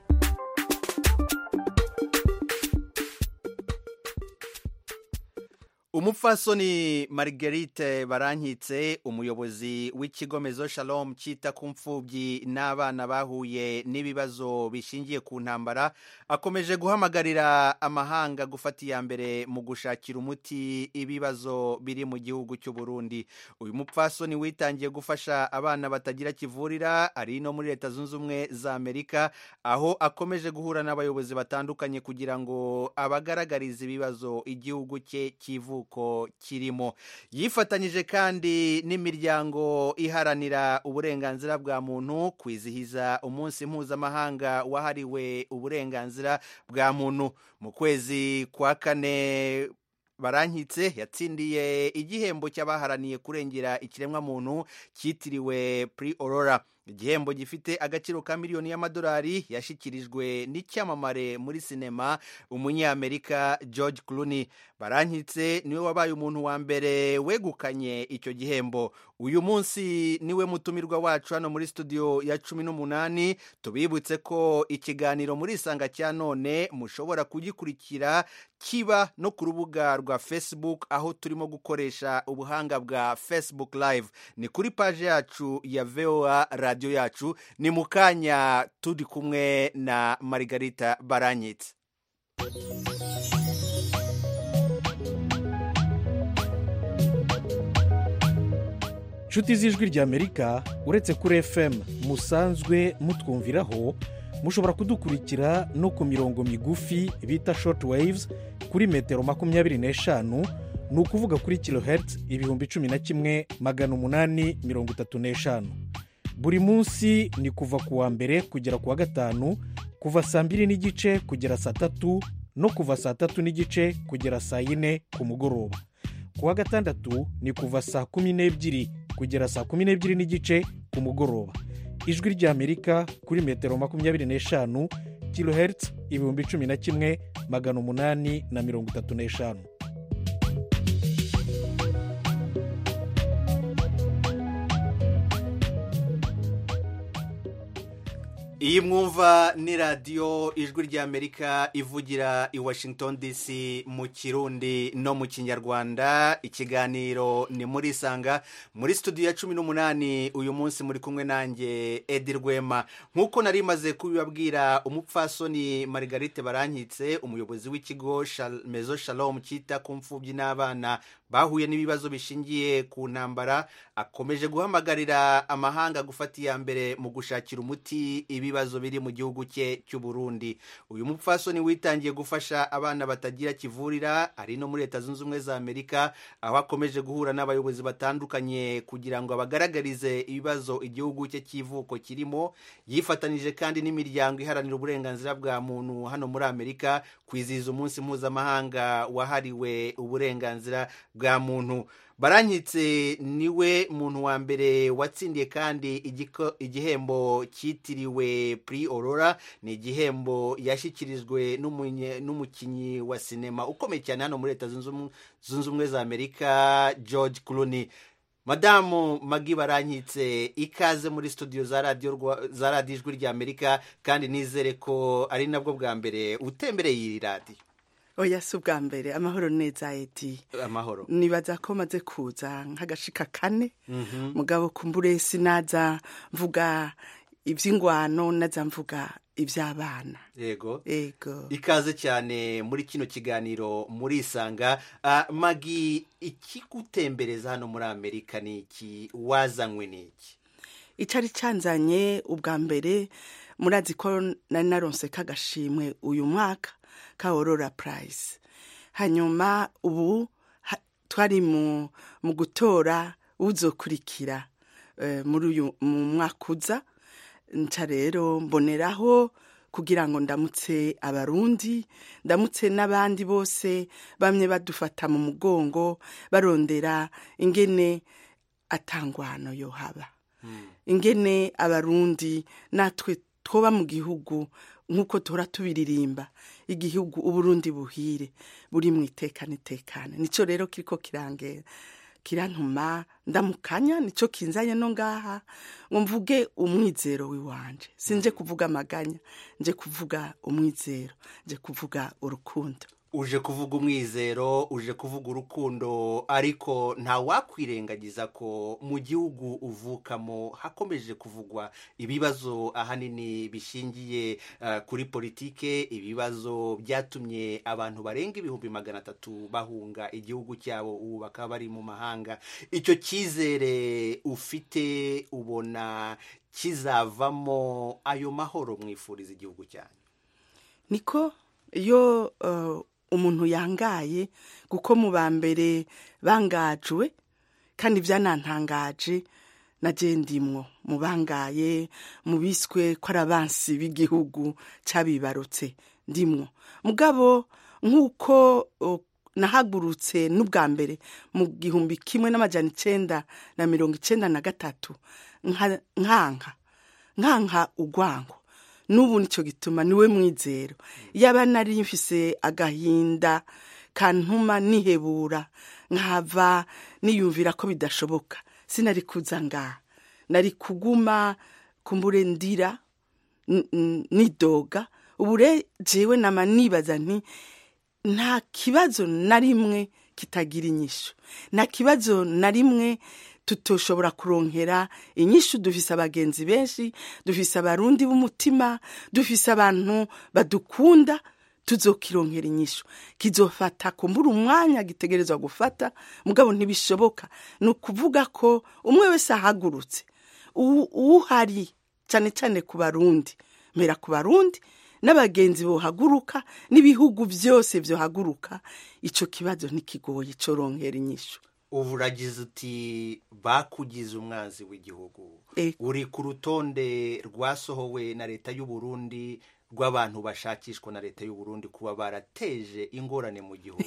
Speaker 3: Umupfasoni Marguerite Barankitse, umuyobozi w'ikigo Mezo Shalom cyita ku mfubyi n'abana bahuye n'ibibazo bishingiye ku ntambara, akomeje guhamagarira amahanga gufata iya mbere mu gushakira umuti ibibazo biri mu gihugu cy'u Burundi. Uyu mupfasoni witangiye gufasha abana batagira kivurira ari no muri Leta Zunze Ubumwe za Amerika, aho akomeje guhura n'abayobozi batandukanye kugira ngo abagaragarize ibibazo igihugu cye kivuka ko kirimo. Yifatanyije kandi n'imiryango iharanira uburenganzira bwa muntu kwizihiza umunsi mpuzamahanga wahariwe uburenganzira bwa muntu. Mu kwezi kwa kane, Barankitse yatsindiye igihembo cy'abaharaniye kurengera ikiremwa muntu cyitiriwe Prix Aurora. Igihembo gifite agaciro ka miliyoni y'amadolari yashikirijwe n'icyamamare muri sinema umunyamerika George Clooney. Barankitse niwe wabaye umuntu wa mbere wegukanye icyo gihembo. Uyu munsi niwe mutumirwa wacu hano muri studio ya 18. Tubibutse ko ikiganiro muri isanga cya none mushobora kugikurikira kiba no ku rubuga rwa Facebook, aho turimo gukoresha ubuhanga bwa Facebook Live. Ni kuri page yacu ya VOA radio yacu. Ni mukanya turi kumwe na Margarita Barankitse.
Speaker 7: Nshuti z'ijwi ry'Amerika, uretse kuri FM musanzwe mutwumviraho, mushobora kudukurikira no ku mirongo migufi bita short waves kuri metero 25, ni ukuvuga kuri kilohertz 11,835. Buri munsi ni kuva ku wa mbere kugera ku wa gatanu, kuva saa 2 n'igice kugera saa 3 no kuva saa 3 n'igice kugera saa 4 ku mugoroba. Ku wa gatandatu ni kuva saa 12 kugera saa 12 n'igice ku mugoroba. Ijwi ry'Amerika kuri metero 25, kilohertz 11,835.
Speaker 3: iyi mwumva ni radiyo ijwi ry'Amerika ivugira i Washington DC mu Kirundi no mu Kinyarwanda. Ikiganiro ni muri Isanga muri studio ya 18. Uyu munsi muri kumwe nanjye Edi Rwema. Nkuko nari maze kubibabwira, umupfasoni Margarite Barankitse, umuyobozi w'ikigo Maison Shalom cyita ku mfubyi n'abana bahuye n'ibibazo bishingiye ku ntambara, akomeje guhamagarira amahanga gufata iya mbere mu gushakira umuti ibibazo biri mu gihugu cye cy'u Burundi. Uyu mupfasoni witangiye gufasha abana batagira kivurira ari no muri Leta Zunze Ubumwe za Amerika, aho akomeje guhura n'abayobozi batandukanye kugira ngo abagaragarize ibibazo igihugu cye cy'ivuko kirimo. Yifatanije kandi n'imiryango iharanira uburenganzira bwa muntu hano muri Amerika kwizihiza umunsi mpuzamahanga wahariwe uburenganzira bwa muntu. Barankitse niwe muntu wa mbere watsindiye kandi igihembo cyitiriwe Prix Aurora. Ni igihembo yashyikirijwe n'umukinnyi wa sinema ukomeye cyane hano muri Leta Zunze Ubumwe za Amerika, George Clooney. Madamu Magi Barankitse, ikaze muri studio za radio ijwi ry'Amerika, kandi nizere ko ari nabwo bwa mbere utembereye iyi radio.
Speaker 12: Oya, si ubwa mbere. Amahoro neza Edi.
Speaker 3: Amahoro.
Speaker 12: Nibaza ko maze kuza nk'agashika kane. Mugabo kumbure sinaza mvuga iby'ingwano, naza mvuga iby'abana.
Speaker 3: Yego. Ikaze cyane muri kino kiganiro muri Isanga. Magi, ikigutembereza hano muri Amerika ni iki? Wazanywe n'iki?
Speaker 12: Icari canzanye ubwa mbere, murazi ko nari naronse kagashimwe uyu mwaka ka Aurora Prize. Hanyuma ubu twari mu gutora uzokurikira muri uyu mwaka uza. Nca rero mboneraho kugira ngo ndamutse abarundi, ndamutse n'abandi bose bamwe badufata mu mugongo barondera ingene atangwano yo haba. Ingene abarundi natwe twoba mu gihugu nkuko tora tubiririmba, igihugu Uburundi buhire buri mu itekane. Nico rero kiriko kirantuma ndamukanya, nico kinzanye no ngaha ngo mvuge umwizero wiwanje. Sinje kuvuga amaganya, nje kuvuga umwizero, nje kuvuga urukundo.
Speaker 3: Uje kuvuga umwizero, uje kuvuga urukundo, ariko nta wakwirengagiza ko mu gihugu uvukamo hakomeje kuvugwa ibibazo ahanini bishingiye kuri politike, ibibazo byatumye abantu barenga 300,000 bahunga igihugu cyabo, ubu bakaba bari mu mahanga. Icyo cyizere ufite ubona kizavamo ayo mahoro mwifuriza igihugu cyanyu?
Speaker 12: Niko iyo umuntu yangaye, kuko mu bambere bangajwe kandi byanantangaje, naje ndimwo mu bangaye, mu biswe ko arabansi b'igihugu cabibarutse ndimwo. Mugabo nkuko nahagurutse n'ubwa mbere mu 1993 nkanka ugwango, n'ubu nicyo gituma niwe mwizero. Yaba nari mfise agahinda kantuma nihebura, nkava niyumvira ko bidashoboka, sinari kuza ngaha. Nari kuguma kumbure ndira nidoga. Ubure jewe nama nibaza nti nta kibazo na rimwe kitagira inyishu, nta kibazo na rimwe tutoshobora kuronkera inyishu. Dufise abagenzi benshi, dufise abarundi b'umutima, dufise abantu badukunda, tuzokironkera inyishu. Kizofata kumbura umwanya gitegerezwa gufata, mugabo ntibishoboka. Nukuvuga ko umwe wese ahagurutse, uhari cyane cyane ku Barundi, mera ku Barundi n'abagenzi bohaguruka, n'ibihugu byose byo haguruka, ico kibazo ntikigoye coronkera inyishu.
Speaker 3: Uvuragize uti bakugize umwanzi w'igihugu. Uri ku rutonde rwasohowe na Leta y'u Burundi rw'abantu bashakishwa na Leta y'u Burundi kuba barateje ingorane mu gihugu.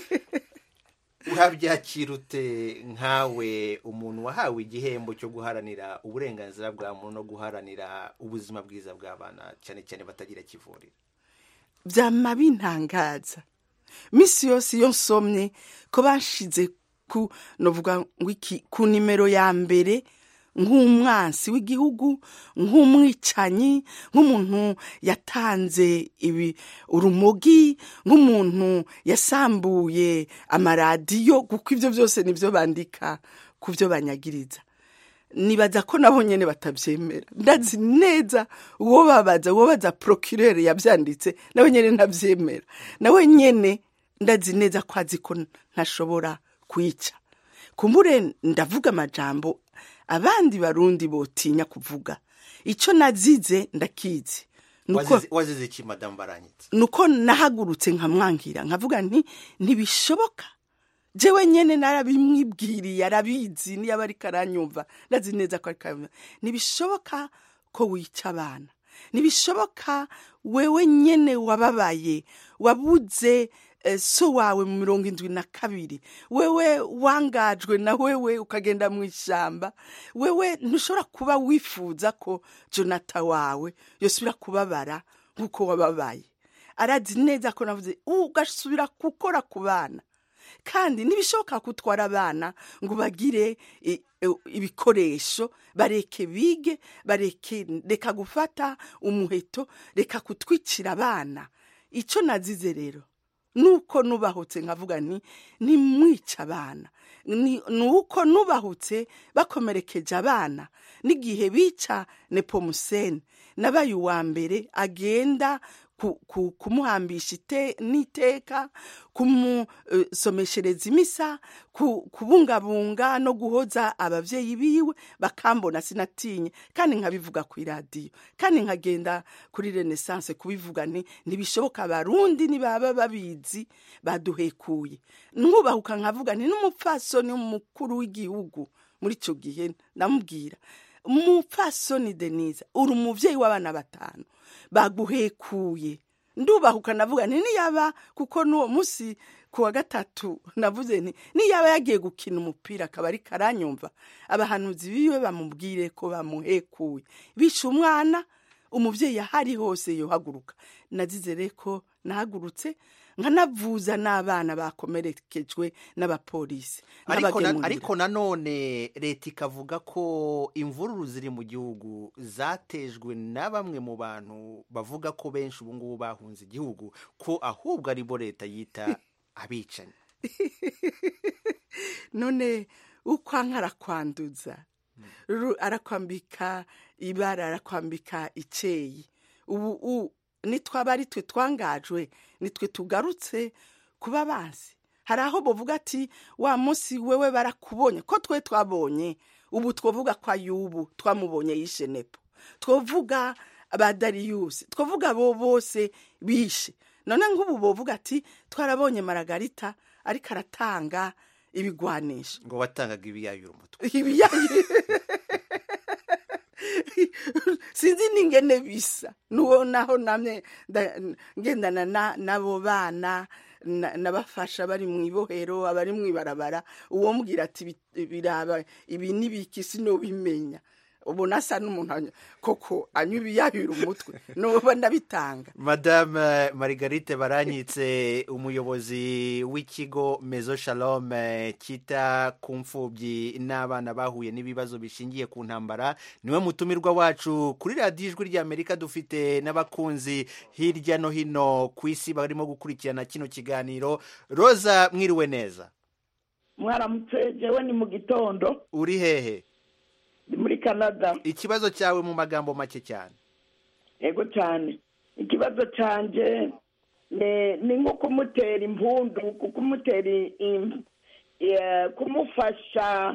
Speaker 3: Urabyakira ute nkawe, umuntu wahawe igihembo cyo guharanira uburenganzira bwa muntu no guharanira ubuzima bwiza bw'abana cyane cyane batagira kivurira?
Speaker 12: Byama bintangaza misi yose iyo nsomye ko bashize novuga ngo iki ku nimero ya mbere nk'umwansi w'igihugu, nk'umwicanyi, nk'umuntu yatanze urumogi, nk'umuntu yasambuye amaradiyo, kuko ibyo byose nibyo bandika ku byo banyagiriza. Nibaza ko nabo nyene batavyemera. Ndazi neza uwo babaza procureur yavyanditse nawe nyene ntavyemera. Nawe nyene ndazi neza ko azi ko ntashobora kwica. Kumbure ndavuga amajambo abandi barundi botinya kuvuga. Ico nazize ndakizi.
Speaker 3: Wazize iki Madame Baranyitse?
Speaker 12: Nuko nahagurutse nkamwangira nkavuga nti ntibishoboka. Jewe nyene narabimwibwiriye arabizi niyo bari karanyumva ndazi neza ko ari nibishoboka ko wica abana, nibishoboka wewe nyene wababaye wabuze so wawe mu 72 wewe wangajwe na wewe ukagenda mu ishamba, wewe ntushobora kuba wifuza ko Jonathan wawe yosubira kubabara nkuko wababaye. Arazi neza ko navuze ugasubira gukora ku bana, kandi nibishoboka kutwara abana ngo bagire ibikoresho, bareke bige, reka gufata umuheto, reka kutwicira abana. Ico nazize rero nuko nubahutse nkavuga ni mwica abana, nuko nubahutse bakomerekeje abana. Nigihe bica Nepomuscene nabaye uwa mbere agenda kumuhambisha n'iteka, kumusomeshereza imisa, kubungabunga no guhoza abavyeyi biwe, bakambona sinatinye kandi nkabivuga ku radio, kandi nkagenda kuri Renaissance kubivuga ntibishoboka. Abarundi nibaba babizi baduhekuye. Nkubahuka nkavuga n'umupfasoni umukuru w'igihugu muri ico gihe ndamubwira, umupfasoni Denise uri umuvyeyi w'abana 5 baguhekuye. Ndubahuka navuga niyaba, kuko nuwo musi kuwa gatatu navuze niyaba yagiye gukina umupira akaba ari karanyumva, abahanuzi biwe bamubwire ko bamuhekuye bisha umwana, umuvyeyi ahari hose yohaguruka. Nazize reko nahagurutse nkanavuza n'abana bakomerekejwe n'abapolisi.
Speaker 3: Ariko nanone leta ikavuga ko imvururu ziri mu gihugu zatejwe na bamwe mu bantu bavuga ko benshi ubu ngubu bahunze igihugu, ko ahubwo ari bo leta yita abicanyi.
Speaker 12: None uko arakwanduza, arakwambika ibara, arakwambika iceyi. Ubu nitwaba ari twe twangajwe, nitwe tugarutse kuba bansi. Hari aho bovuga ati wa munsi wewe barakubonye, ko twe twabonye. Ubu twovuga kwa Yubu twamubonye yishe Nepo, twovuga abadarius, twovuga abo bose bishe. None ngubu bovuga ati twarabonye Margarita ariko aratanga ibigwanisha,
Speaker 3: ngo watangaga ibiyayura umutwe.
Speaker 12: Sinzi ningene bisa nuwo naho namwe ngendana nabo bana nabafasha bari mu ibohero, abari mu ibarabara, uwo mbwira ati biraba ibi nibikisi no bimenya. Ubu nasa n'umuntu koko anyubiyahira umutwe no bandabitanga.
Speaker 3: Madame Margarite Baranyitse, umuyobozi w'ikigo Maison Shalom kita kumfubyi n'abana bahuye n'ibibazo bishingiye ku ntambara, niwe mutumirwa wacu kuri radio Ijwi ry'Amerika. Dufite n'abakunzi hirya no hino ku isi barimo gukurikirana kino kiganiro. Rosa, mwiriwe neza?
Speaker 9: Mwaramutse, jewe ni mu gitondo.
Speaker 3: Uri hehe?
Speaker 9: Muri Canada.
Speaker 3: Ikibazo cyawe mu magambo make cyane.
Speaker 9: Ego cyane. Ikibazo canje ni nko kumutera impundu, kumutera kumufasha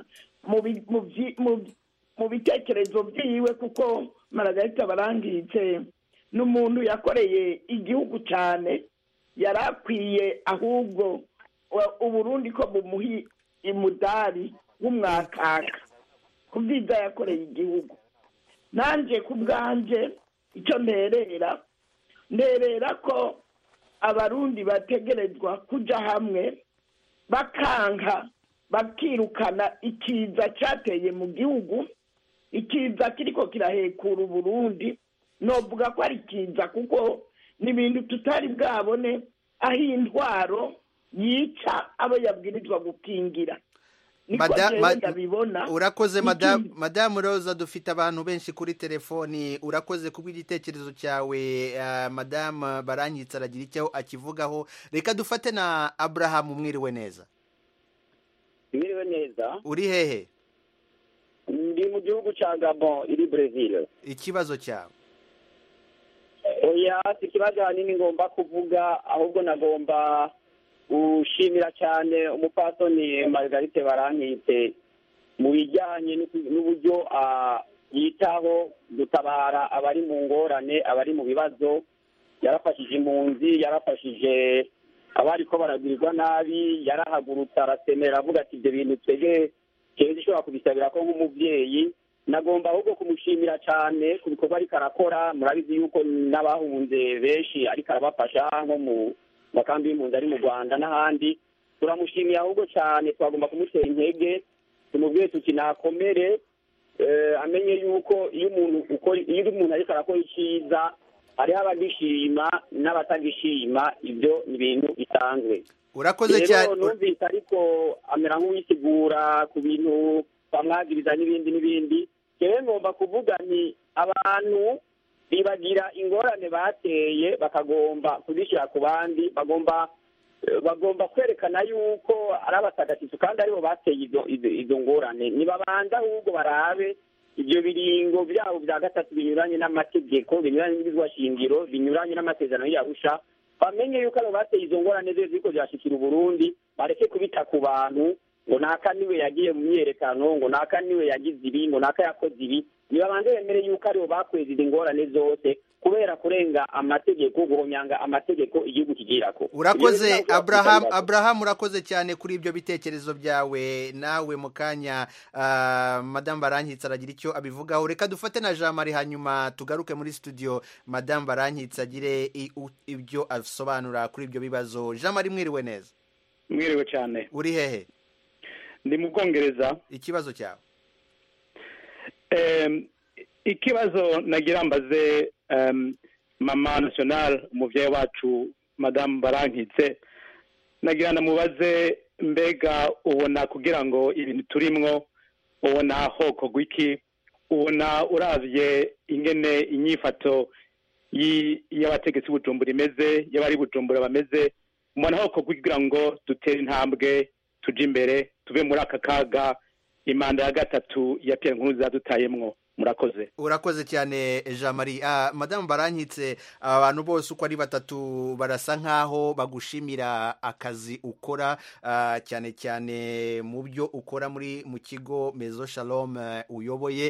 Speaker 9: mu bitekerezo byiwe, kuko Margarita Baranyitse n'umuntu yakoreye igihugu cyane, yarakwiye ahubwo Uburundi ko bumuhi imudari w'umwakaka kubwiza yakoreye igihugu. Nanje kubwanje icyo nderera ko abarundi bategerezwa kuja hamwe bakanka bakirukana ikiza cyateye mu gihugu, ikiza kiriko kirahekura Uburundi. Novuga ko ari kiza kuko n'ibintu tutari bwabone, aho intwaro yica abo yabwirizwa gukingira. niko jewe ndabibona.
Speaker 3: Urakoze Madame Rosa, dufite abantu benshi kuri telefoni. Urakoze kubw'igitekerezo cyawe. Madame Barankitse aragira icyo akivugaho. Reka dufate na Abraham. Mwiriwe neza.
Speaker 13: Mwiriwe neza.
Speaker 3: Uri hehe?
Speaker 13: Ndi mu gihugu cya Gabon iri Brazil.
Speaker 3: Ikibazo cyawe?
Speaker 13: Oya, si ikibazo hanini ngomba kuvuga, ahubwo nagomba gushimira cyane umupfasoni Margarite Barankitse mu bijyanye n'uburyo yitaho gutabara abari mu ngorane, abari mu bibazo. Yarafashije impunzi, yarafashije abari ko baragirirwa nabi, yarahagurutse arasemera avuga ati ibyo bintu twebwe dushobora kubisabira ko nk'umubyeyi. Nagomba ahubwo kumushimira cyane ku bikorwa ariko arakora. Murabizi yuko n'abahunze benshi ariko arabafasha nko mu makambi y'impunzi ari mu Rwanda n'ahandi. Turamushimiye ahubwo cyane, twagomba kumutera intege, tumubwiye tuti nakomere, amenye yuko iyo umuntu ariko arakora icyiza hariho abagishima n'abatagishima. Ibyo ni ibintu bisanzwe.
Speaker 3: Urakoze cyane.
Speaker 13: Numvise ariko amera nk'uwisigura ku bintu bamwagiriza n'ibindi. Jewe ngomba kuvuga nti abantu bibagira ingorane bateye bakagomba kuzishyira ku bandi, bagomba kwerekana yuko ari abatagatifu kandi aribo bateye izo ngorane. Nibabanza ahubwo barabe ibyo biringo byabo bya gatatu binyuranye n'amategeko, binyuranye n'ibizwashingiro, binyuranye n'amasezerano y'Arusha, bamenye yuko abo bateye izo ngorane ziko zirashikira Uburundi. Bareke kubita ku bantu ngo naka niwe yagiye mu myerekano, ngo naka niwe yagize ibi, ngo naka yakoze ibi. Nibabanze bemere yuko aribo bakweza ingorane zose kubera kurenga amategeko, guhonyanga amategeko igihugu kigirako.
Speaker 3: Urakoze Abraham, urakoze cyane kuri ibyo bitekerezo byawe. Nawe mu kanya Madame Barankitse aragira icyo abivugaho. Reka dufate na Jean Marie hanyuma tugaruke muri studio Madame Barankitse agire ibyo asobanura kuri ibyo bibazo. Jean Marie, mwiriwe neza.
Speaker 8: Mwiriwe cyane.
Speaker 3: Uri hehe?
Speaker 8: Ndi mu Bwongereza.
Speaker 3: Ikibazo cyawe?
Speaker 8: Ikibazo nagira mbaze mama national, umuvyeyi wacu Madame Barankitse, nagira namubaze mbega ubona kugira ngo ibintu turimwo ubona hoko gwiki, ubona uravye ingene inyifato y'abategetsi Bujumbura imeze, y'abari Bujumbura bameze, ubona hoko kugira ngo dutere intambwe tuje imbere tuve muri aka kaga imanda ya gatatu ya Pierre Nkurunziza dutayemwo. Murakoze. Urakoze
Speaker 3: cyane Jean Marie. Madame Barankitse, abantu bose uko ari batatu barasa nkaho bagushimira akazi ukora, cyane cyane mu byo ukora mu kigo Maison Shalom uyoboye.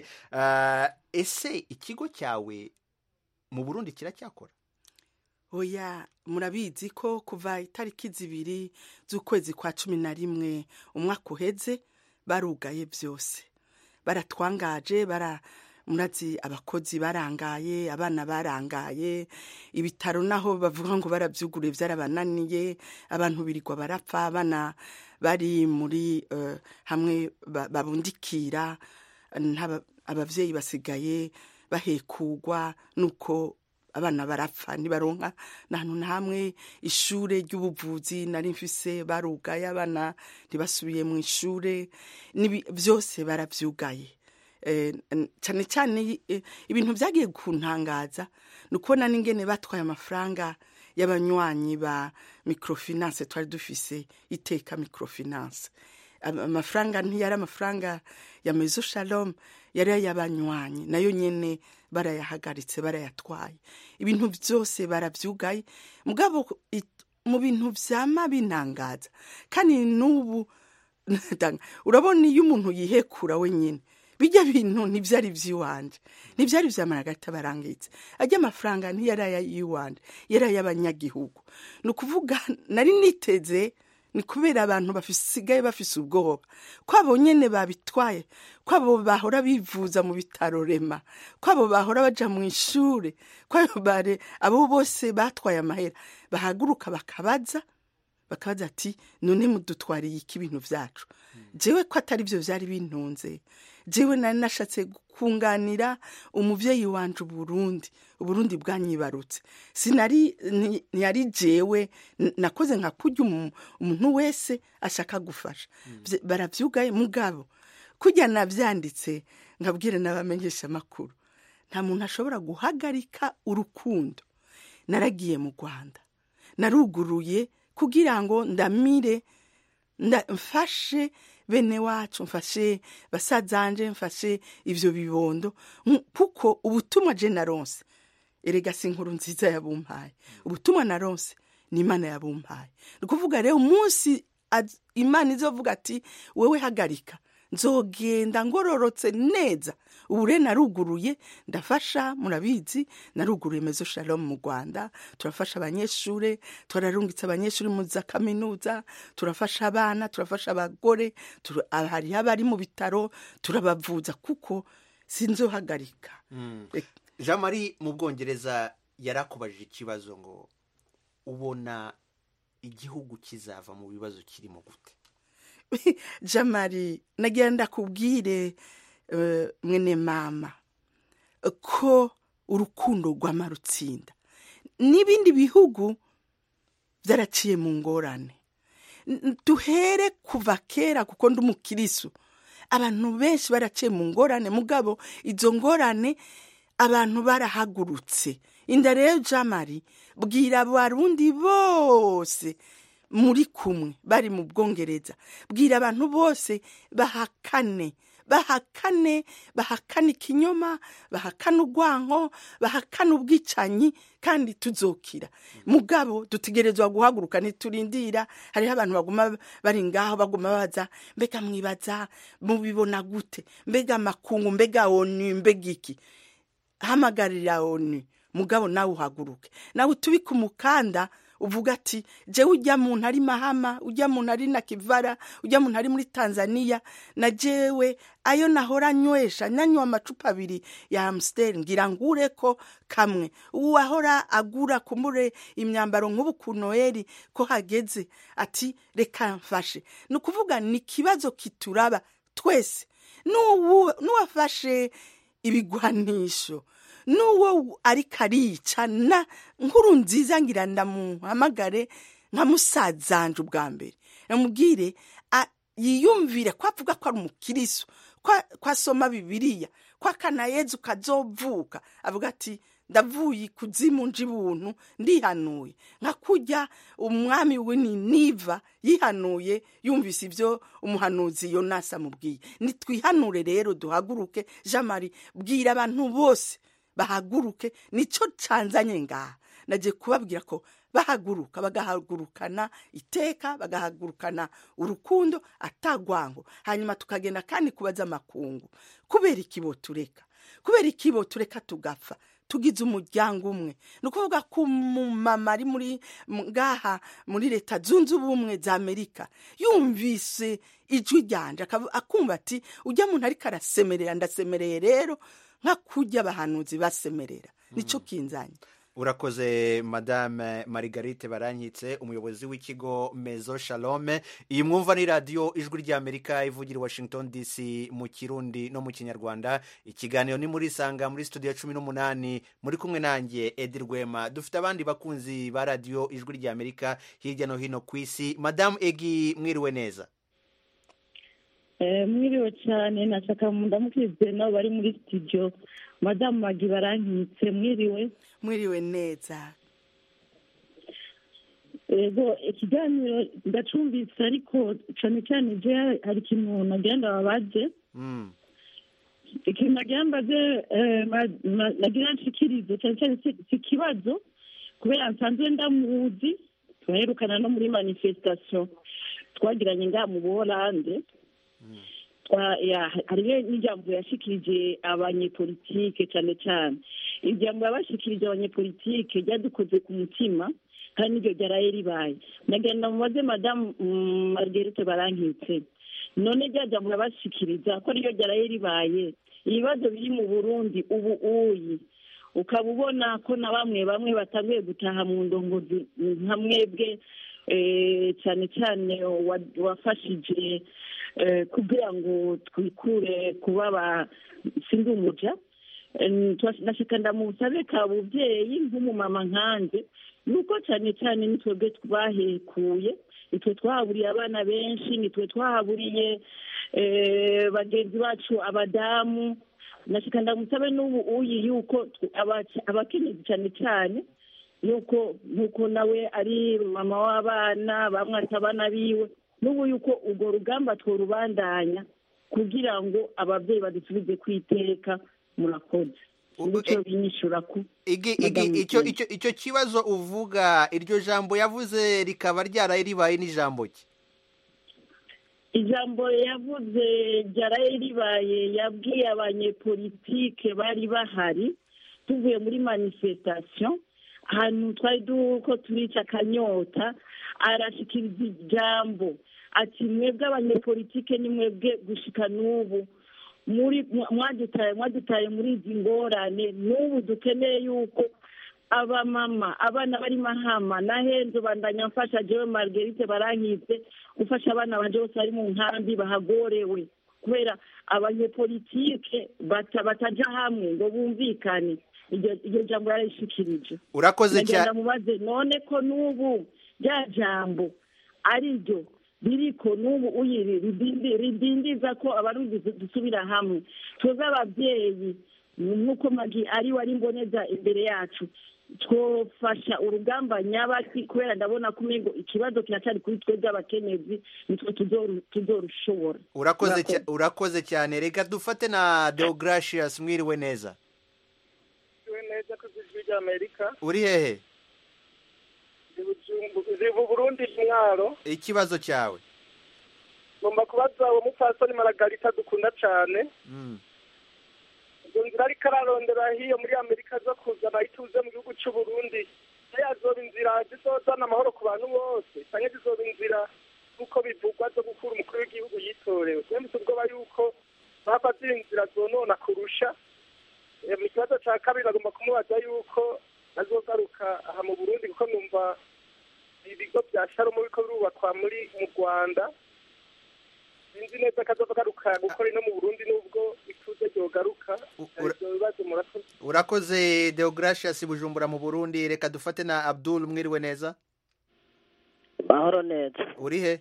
Speaker 3: Ese ikigo cyawe mu Burundi kiracyakora?
Speaker 12: Oya, murabizi ko kuva itariki 2 z'ukwezi kwa 11 umwaka uheze barugaye byose. Baratwangaje, murazi abakozi barangaye, abana barangaye, ibitaro naho bavuga ngo barabyugure byarabananiye, abantu birigwa barapfa, abana bari muri hamwe babundikira, abavyeyi basigaye bahekugwa nuko abana barapfa ntibaronka nahantu namwe. Ishure ry'ubuvuzi nari mfise barugaye, abana ntibasubiye mu ishure, byose baravyugaye. Cyane cyane ibintu byagiye kuntangaza nukubona n'ingene batwaye amafaranga y'abanywanyi ba microfinance twari dufise, Iteka microfinance. Amafaranga ntiyari amafaranga ya Maison Shalom, yari ay'abanywanyi, nayo nyene barayahagaritse, barayatwaye. Ibintu byose baravyugaye. Mugabo mu bintu vyama binangaza kandi n'ubu urabona iyo umuntu yihekura wenyine, bijya bintu ntivyari vyiwanje, ntivyari vya Margarite Barankitse. Ajya amafaranga ntiyari ay'iwanje, yari ay'abanyagihugu. Nukuvuga nari niteze, ni kubera abantu bafisigaye bafise ubwoba kwabo nyene babitwaye, kwabo bahora bivuza mu bitaro Rema, kwabo bahora baja mu ishure, kwabo abo bose batwaye amahera bahaguruka bakabaza ati none mudutwariye iki ibintu vyacu. Jewe ko atari byo vyari bintunze, jewe nari nashatse kunganira umuvyeyi wanje uburundi bwanyibarutse ntiyari jewe nakoze nka kurya umuntu wese ashaka gufasha baravyugaye mugabo kurya navyanditse nkabwire n'abamenyesha amakuru nta muntu ashobora guhagarika urukundo naragiye mu Rwanda naruguruye kugira ngo ndamire mfashe bene wacu mfashe basazanje mfashe ivyo bibondo kuko ubutumwa je naronse erega sinkuru nziza yabumpaye ubutumwa naronse ni Imana yabumpaye ukuvuga rero umunsi Imana izovuga ati wewe hagarika nzogenda ngororotse neza ubure naruguruye ndafasha murabizi naruguruye Mezo Shalom mu Rwanda turafasha abanyeshure turarungitse abanyeshure mu za kaminuza turafasha abana turafasha abagore hari abari mu bitaro turabavuza kuko sinzohagarika
Speaker 3: Jean Marie mu Bwongereza yarakubajije ikibazo ngo ubona igihugu kizava mu bibazo kirimo gute
Speaker 12: Jamari nagira ndakubwire mwene mama ko urukundo rw'amarutsinda n'ibindi bihugu byaraciye mu ngorane duhere kuva kera kuko ndi umukirisu abantu benshi baraciye mu ngorane mugabo izo ngorane abantu barahagurutse inda rero Jamari bwira abarundi bose muri kumwe bari mu Bwongereza bwira abantu bose bahakane ikinyoma bahakana urwanko bahakana ubwicanyi kandi tuzokira mugabo dutegerezwa guhaguruka ntiturindira hariho abantu baguma bari ngaho baguma baza mbega mwibaza mubibona gute mbega amakungu mbega ONU mbega iki hamagarira ONU mugabo nawe uhaguruke nawe tubika umukanda uvuga ati jewe ujya muntu ari Mahama ujya muntu ari Nakivara ujya muntu ari muri Tanzania na jewe ayo nahora nywesha nanywa amacupa 2 ya Amstel ngira ngure ko kamwe uwahora agura kumure imyambaro nk'ubu ku Noeli ko hageze ati reka mfashe nukuvuga ni kibazo kituraba twese nuwafashe ibigwanisho nuwo ari karica na nkuru nziza ngira ndamuhamagare nka musazanje ubwa mbere namubwire yiyumvire kwavuga ko ari umukiriso kwa soma Bibiliya kwa kana Yezu kazovuka avuga ati ndavuye kuzimu nje buntu ndihanuye nka kujya umwami w'Niniva yihanuye yumvise ivyo umuhanuzi Yonasa mubwiye nitwihanure rero duhaguruke Jamari bwira abantu bose bahaguruke nico canzanye ngaha naje kubabwira ko bahaguruka bagahagurukana iteka bagahagurukana urukundo atagwango hanyuma tukagenda kandi kubaza makungu kubera ikibo tureka tugapfa tugize umuryango umwe nukuvuga ko umumama ari muri ngaha muri leta zunze ubumwe za Amerika yumvise ijwi ryanje akumva ati ujya muntu ari karasemerera ndasemereye rero nka kujya abahanuzi basemerera nico kinzanye
Speaker 3: urakoze Madame Margarite Barankitse umuyobozi w'ikigo Mezo Shalom iyi mwumva ni radio ijwi rya Amerika ivugira Washington DC mu Kirundi no mu Kinyarwanda ikiganiro ni muri sanga muri studio 18 muri kumwe nanjye Edi Rwema dufite abandi bakunzi ba radio ijwi rya Amerika hirya no hino kwisi Madame Egi mwiriwe neza
Speaker 9: mwiriwe cyane nashaka ndamukize nabo bari muri studio Madame Magi Barankitse mwiriwe
Speaker 12: neza
Speaker 9: ego ikiganiro ndacumvise ariko cyane cyane je hari ikintu nagenda babaje ikintu nagambaje nagira nshikirize cyane cyane ikibazo kubera nsanzwe ndamuzi twaherukana no muri manifestation twagiranye ngaha mu Buholande hariyo n'ijambo yashikirije abanyepolitike cyane cyane ijambo yabashikirije abanyepolitike ryadukoze ku mutima kandi niryo ryaraye ribaye nagenda mubaze Madame Margarite Barankitse none rya jambo yabashikiriza ko niryo ryaraye ribaye ibibazo biri mu Burundi ubu uyi ukaba ubona ko na bamwe batangiye gutaha mu ndongozi nka mwebwe cyane cyane wafashije kugira ngo twikure kuba sindi umuja nashaka ndamusabe ka buvyeyi nk'umumama nkanje nuko cyane cyane nitwebwe twahekuye nitwe twahaburiye abana benshi nitwe twahaburiye bagenzi bacu abadamu nashaka ndamusabe n'ubu uyi yuko abakenyezi cyane cyane yuko nuko nawe ari mama w'abana bamwata abana biwe n'ubu yuko urwo rugamba tworubandanya kugira ngo ababyeyi badusubize kwiteka murakoze icyo binyishura ku
Speaker 3: icyo kibazo uvuga iryo jambo yavuze rikaba ryaraye ribaye n'ijambo ki
Speaker 9: ijambo yavuze ryaraye ribaye yabwiye abanyepolitike bari bahari tuvuye muri manifestation ahantu twari duko turica akanyota arashikiriza ijambo ati mwebwe abanyepolitike ni mwebwe gushika n'ubu mwadutaye muri izi ngorane n'ubu dukeneye yuko abamama abana bari Mahama na Henzo bandanya mfasha jewe Marguerite Barankitse gufasha abana banje bose bari mu nkambi bahagorewe kubera abanyepolitike bataja hamwe ngo bumvikane iryo jambo yarishikirije.
Speaker 3: Urakoze cyane
Speaker 9: mubaze none ko n'ubu rya jambo ariryo biriko n'ubu ridindiza ko abarundi dusubira hamwe tuze ababyeyi nk'uko Magi ari wari mboneza imbere yacu twofasha urugamba nyabaki kubera ndabona ko umengo ikibazo kiracari kuri twebwe abakenyezi nitwe tuzorushobora.
Speaker 3: Urakoze cyane reka dufate na Deogracius mwiriwe neza.
Speaker 14: Neza ko z'ijwi Amerika.
Speaker 3: Uri hehe?
Speaker 14: Zivu Burundi Mwaro.
Speaker 3: Ikibazo cyawe.
Speaker 14: Ngomba kubaza uwo mupfasoni Margarita dukunda cyane. Nzira ariko ararondera hiyo muri Amerika zo kuzana ituze mu gihugu cy'u Burundi. Yazoba inzira zizozana amahoro ku bantu bose. Cyane zizoba inzira uko bivugwa zo gukura umukuru w'igihugu yitorewe. Twembi ubwoba yuko baba zinzira zonona kurusha. Mu kibazo cya kabiri agomba kumubaza yuko azogaruka aha mu Burundi kuko numva ibigo bya Sharomo biko birubakwa mu Rwanda sinzi neza ko azogaruka gukora no mu Burundi nubwo ituze ryogaruka.
Speaker 3: Urakoze Deogracius Bujumbura mu Burundi reka dufate na Abdul mwiriwe neza.
Speaker 15: Mahoro neza.
Speaker 3: Uri he?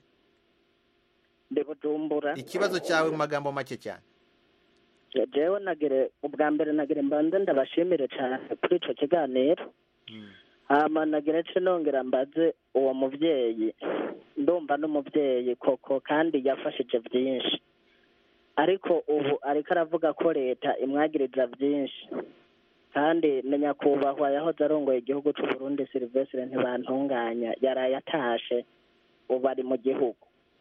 Speaker 15: Ndi Bujumbura.
Speaker 3: Ikibazo cyawe mu magambo make cyane.
Speaker 15: Jewe nagere ubwa mbere nagere mbanze ndabashimire cyane kuri ico kiganiro. Hama nagere nongera mbaze uwo muvyeyi ndumva n'umuvyeyi koko kandi yafashije byinshi ariko ubu ariko aravuga ko leta imwagiriza byinshi kandi menya kubahwa yahoze arongoye igihugu cy'u Burundi Sylvestre Ntibantunganya yaraye atashe ubu ari mu gihugu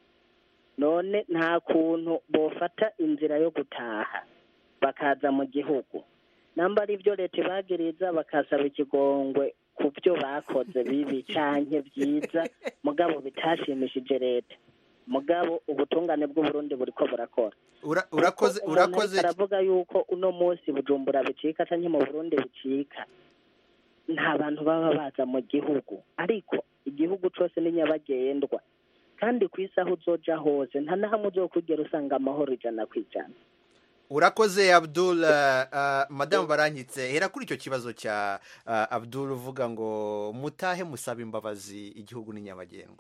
Speaker 15: none nta kuntu bofata inzira yo gutaha bakaza mu gihugu namba ari byo leta ibagiriza bakasaba ikigongwe ku byo bakoze bibi canke byiza mugabo bitashimishije leta mugabo ubutungane bw'u Burundi buriko burakora
Speaker 3: urakoze
Speaker 15: aravuga yuko uno munsi Bujumbura bicika canke mu Burundi bicika nta bantu baba baza mu gihugu ariko igihugu cose ni nyabagendwa kandi kwisaho uzoja hose nta nahamwe uzokugera usanga amahoro ijana kwijana.
Speaker 3: Urakoze Abdul. Madamu Barankitse hera kuri icyo kibazo cya Abdul uvuga ngo mutahe musaba imbabazi igihugu ni nyabagendwa.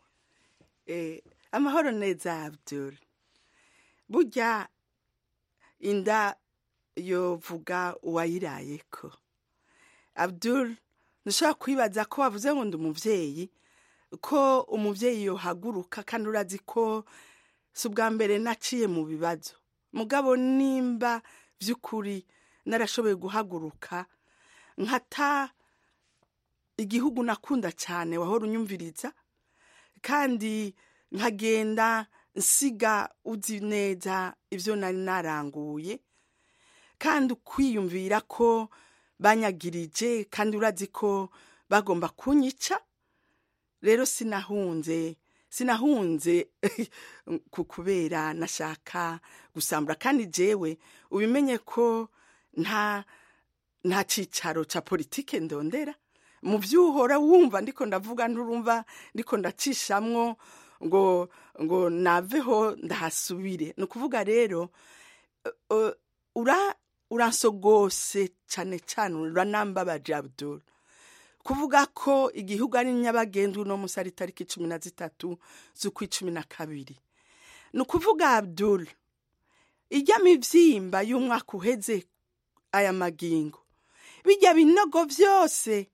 Speaker 12: Amahoro neza Abdul. Burya inda yovuga uwayirayeko. Abdul ntushobora kwibaza ko wavuze ngo ndi umuvyeyi ko umuvyeyi yohaguruka kandi urazi ko si ubwa mbere naciye mu bibazo mugabo nimba vy'ukuri narashoboye guhaguruka nkata igihugu nakunda cyane wahora unyumviriza kandi nkagenda nsiga uzi neza ivyo nari naranguye kandi ukwiyumvira ko banyagirije kandi urazi ko bagomba kunyica rero sinahunze kubera nashaka gusambura kandi jewe ubimenye ko nta cicaro ca politike ndondera mu vyuhora wumva ndiko ndavuga nturumva ndiko ndacishamwo ngo naveho ndahasubire. Ni ukuvuga rero uransogose cyane cyane uranambabaje Abdul kuvuga ko igihugu ari nyabagendwa uno munsi ari tariki 13 z'ukwi 12. Ni ukuvuga Abdul ijya mivyimba y'umwaka uheze aya magingo bijya binogo byose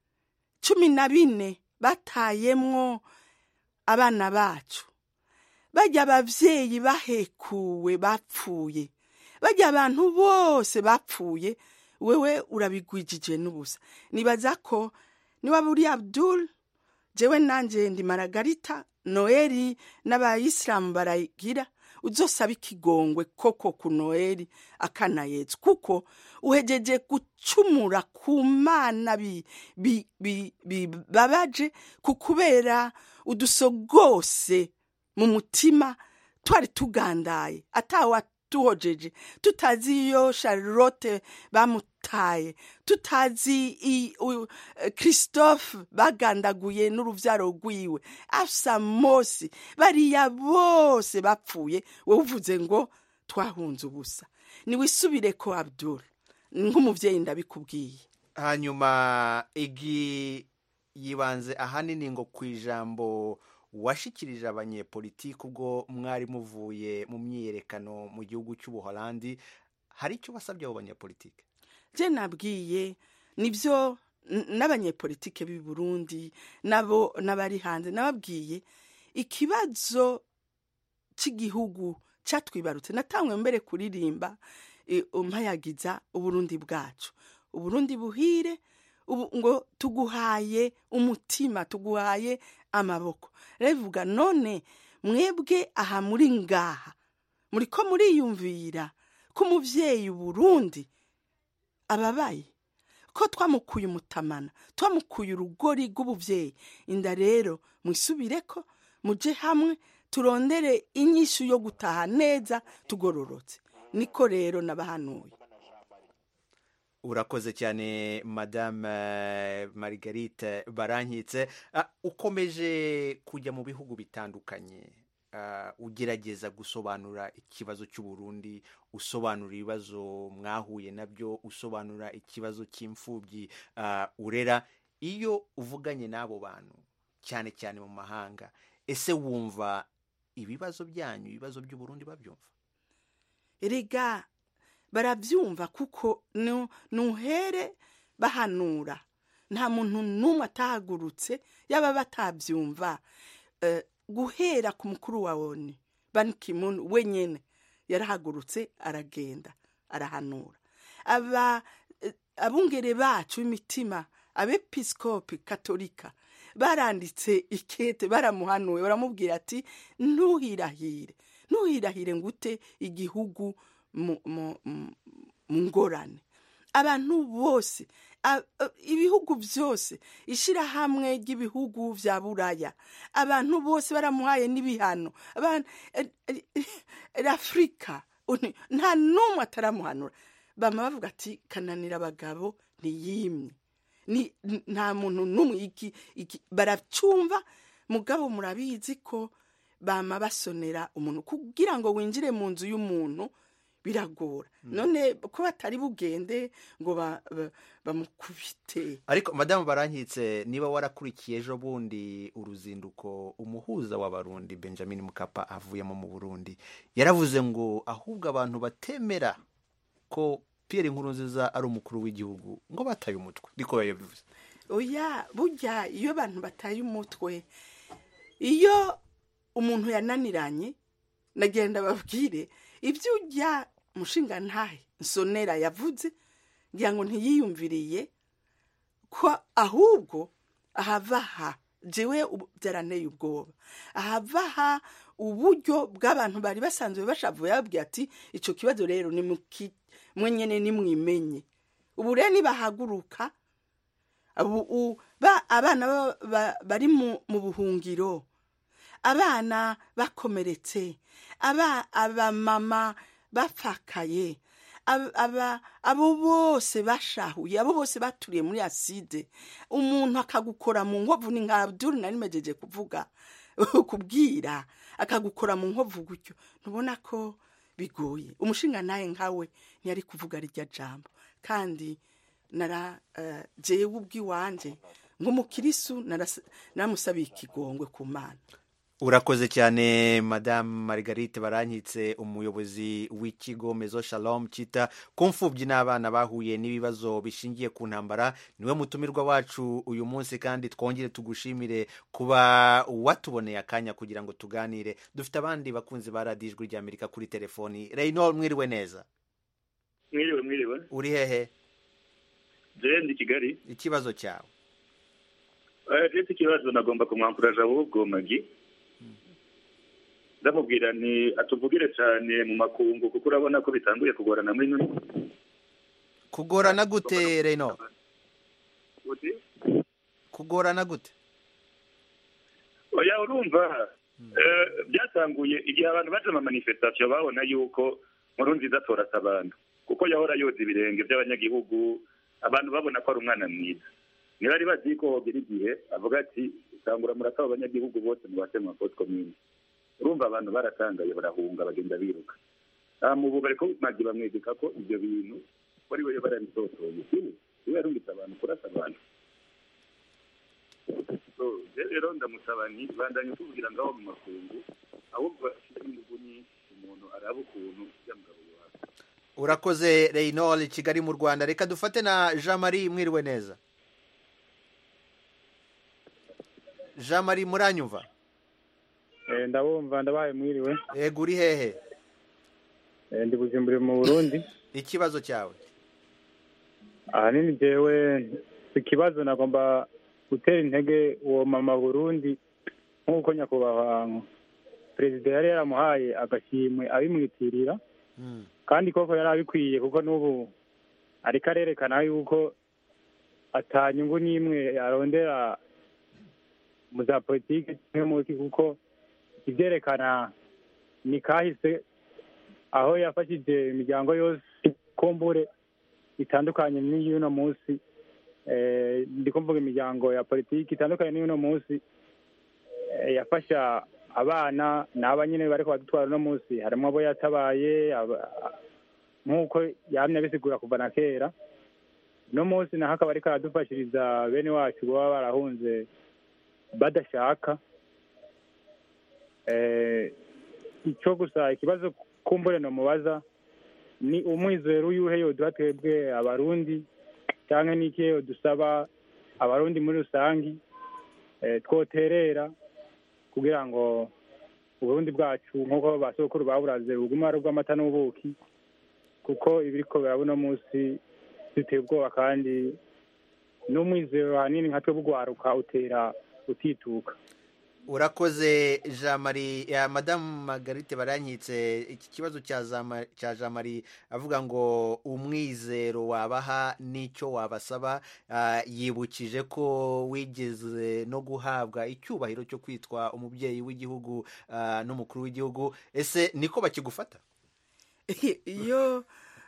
Speaker 12: 14 batayemwo abana bacu, bajya abavyeyi bahekuwe bapfuye, bajya abantu bose bapfuye, wewe urabigwijije n'ubusa. Nibaza ko niba buri Abdul, jewe nanje ndi Margarita, Noeli n'abayisilamu baragira uzosaba ikigongwe koko ku Noeli akana Yesu, kuko uhejeje gucumura ku mana babaje kukubera udusogose mu mutima twari tugandaye atawa tuhojeje, tutazi iyo Charlotte bamutaye, tutazi Christophe bagandaguye n'uruvyaro rwiwe, Asamosi, bariya bose bapfuye, we uvuze ngo twahunze ubusa. Ni wisubire ko Abdul, nk'umuvyeyi ndabikubwiye.
Speaker 3: Hanyuma igi yibanze ahanini ngo kwijambo washikirije abanyepolitiki ubwo mwari muvuye mu myiyerekano mu gihugu cy'Ubuholandi, hari icyo basabye abo banyepolitiki?
Speaker 12: Je nabwiye nivyo n'abanyepolitike b'i Burundi nabo nabari hanze, nababwiye ikibazo cy'igihugu cyatwibarutse. Natangwe mbere kuririmba umpayagiza Uburundi bwacu, Uburundi buhire, ngo tuguhaye umutima, tuguhaye amaboko. Revuga none mwebwe aha muri ngaha muriko muriyumvira ko umuvyeyi Burundi ababaye, ko twamukuye umutamana, twamukuye urugori rw'ubuvyeyi. Inda rero mwisubireko, muje hamwe turondere inyishu yo gutaha neza tugororotse. Niko rero nabahanuye.
Speaker 3: Urakoze cyane Madame Margarite Barankitse. Ukomeje kujya mu bihugu bitandukanye, ugerageza gusobanura ikibazo cy'u Burundi, usobanura ibibazo mwahuye nabyo, usobanura ikibazo cy'imfubyi urera. Iyo uvuganye n'abo bantu cyane cyane mu mahanga, ese wumva ibibazo byanyu, ibibazo by'u Burundi babyumva?
Speaker 12: Erega barabyumva, kuko nuhere bahanura, nta muntu n'umwe atahagurutse yaba batabyumva. Guhera ku mukuru wa ONU Ban Ki-moon wenyene yarahagurutse aragenda arahanura. Abungere bacu imitima, abepiskopi katolika baranditse ikete, baramuhanuye, baramubwira ati ntuhirahire ngute igihugu mu ngorane. Abantu bose, ibihugu byose, ishirahamwe ry'ibihugu vya Buraya, abantu bose baramuhaye n'ibihano. Afrika nta numwe ataramuhanura. Bama bavuga ati kananira abagabo ntiyimye, nta muntu numwe baracumva. Mugabo murabizi ko bama basonera umuntu kugira ngo winjire mu nzu y'umuntu biragora. None ko batari bugende ngo bamukubite.
Speaker 3: Ariko Madame Barankitse, niba warakurikiye ejo bundi uruzinduko umuhuza w'abarundi Benjamin Mkapa avuyemo mu Burundi, yaravuze ngo ahubwo abantu batemera ko Pierre Nkurunziza ari umukuru w'igihugu ngo bataye umutwe. Niko yabivuze.
Speaker 12: Oya, burya iyo abantu bataye umutwe, iyo umuntu yananiranye, nagenda babwire ibyo ujya mushinga ntahe Nsonera yavuze, ngira ngo ntiyiyumviriye ko ahubwo ahavaha jewe byaranteye ubwoba. Ahavaha uburyo bw'abantu bari basanzwe bashavuye, babwiye ati ico kibazo rero ni mwenyene nimwimenye. Ubu rero nibahaguruka, abana bari mu buhungiro, abana bakomeretse, abamama bapfakaye, abo bose bashahuye, abo bose baturiye muri aside, umuntu akagukora mu nkovu. Ni nka Abdul nari mejeje kuvuga, kubwira akagukora mu nkovu gutyo ntubona ko bigoye umushinga naye nkawe ntiyari kuvuga rirya jambo kandi jewe ubwiwanje nk'umukirisu naramusabiye ikigongwe ku Mana.
Speaker 3: Urakoze cyane Madame Margarite Barankitse, umuyobozi w'ikigo Mezo Shalom kita ku mfubyi n'abana bahuye n'ibibazo bishingiye ku ntambara. Niwe mutumirwa wacu uyu munsi kandi twongere tugushimire kuba watuboneye akanya kugira ngo tuganire. Dufite abandi bakunzi ba Radio Ijwi ry'Amerika kuri telefoni. Reynold, mwiriwe neza?
Speaker 16: Mwiriwe.
Speaker 3: Uri hehe?
Speaker 16: Ndi Kigali.
Speaker 3: Ikibazo cyawe?
Speaker 16: Ikibazo nagomba kumwankuraje ahubwo Magi. Ndamubwira ni atuvugire cyane mu makungu kuko urabona ko bitanguye kugorana muri none.
Speaker 3: Kugorana gute Reynold? Kugorana gute?
Speaker 16: Oya urumva byatanguye igihe abantu baje mu manifestation babona yuko Nkurunziza atorata abantu kuko yahora yoza ibirenge by'abanyagihugu abantu babona ko ari umwana mwiza. Ntibari bazi ko hogira igihe avuga ati tangura murasaba abanyagihugu bose mu batema post commune. Urumva abantu baratangaye barahunga bagenda biruka. Mubu bariko Magi bamwegeka ko ibyo bintu bari we barabitotoye. Iwe yarungitse abantu kurasa abantu. So rero ndamusaba ni bandanye kuvugira ngaho mu makungu ahubwo ingufu nyinshi umuntu araba ukuntu byamugabo yawe.
Speaker 3: Urakoze Reynold, Kigali mu Rwanda. Reka dufate na Jean Marie, mwiriwe neza? Jean Marie, muranyumva?
Speaker 10: Ndabumva ndabaye mwiriwe.
Speaker 3: Yego, uri hehe?
Speaker 10: Ndi Bujumbura mu Burundi.
Speaker 3: Ikibazo cyawe?
Speaker 10: Ahanini jewe ikibazo nagomba gutera intege uwo mama Burundi nk'uko nyakubahwa perezida yari yaramuhaye agashimwe abimwitirira kandi koko yari abikwiye kuko n'ubu ariko arerekana yuko atanyungu n'imwe arondera mu za politiki n'umuti kuko ibyerekana ni kahise aho yafashije imiryango yose kumbure itandukanye n'iy'uno munsi. Ndi kumvuga imiryango ya politiki itandukanye n'uno munsi yafasha abana n'aba nyine bariko badutwara uno munsi harimo abo yatabaye nk'uko yamye abisigura kuva na kera. Uno munsi naho akaba ariko aradufashiriza bene wacu baba barahunze badashaka. Icyo gusa ikibazo kumbure no mubaza ni umwizero uyuhe yoduha twebwe abarundi cyangwa n'iki dusaba abarundi muri rusangi twoterera kugira ngo uburundi bwacu nk'uko basokuru baburaze buguma ari ubw'amata n'ubuki kuko ibiriko birabona munsi biteye ubwoba kandi n'umwizero hanini nka twe bugwaruka utera utituka.
Speaker 3: Urakoze Jean Marie. Madame Margarite Barankitse, iki kibazo cya Jean Marie avuga ngo umwizero wabaha n'icyo wabasaba, yibukije ko wigeze no guhabwa icyubahiro cyo kwitwa umubyeyi w'igihugu n'umukuru w'igihugu. Ese niko bakigufata?
Speaker 12: Iyo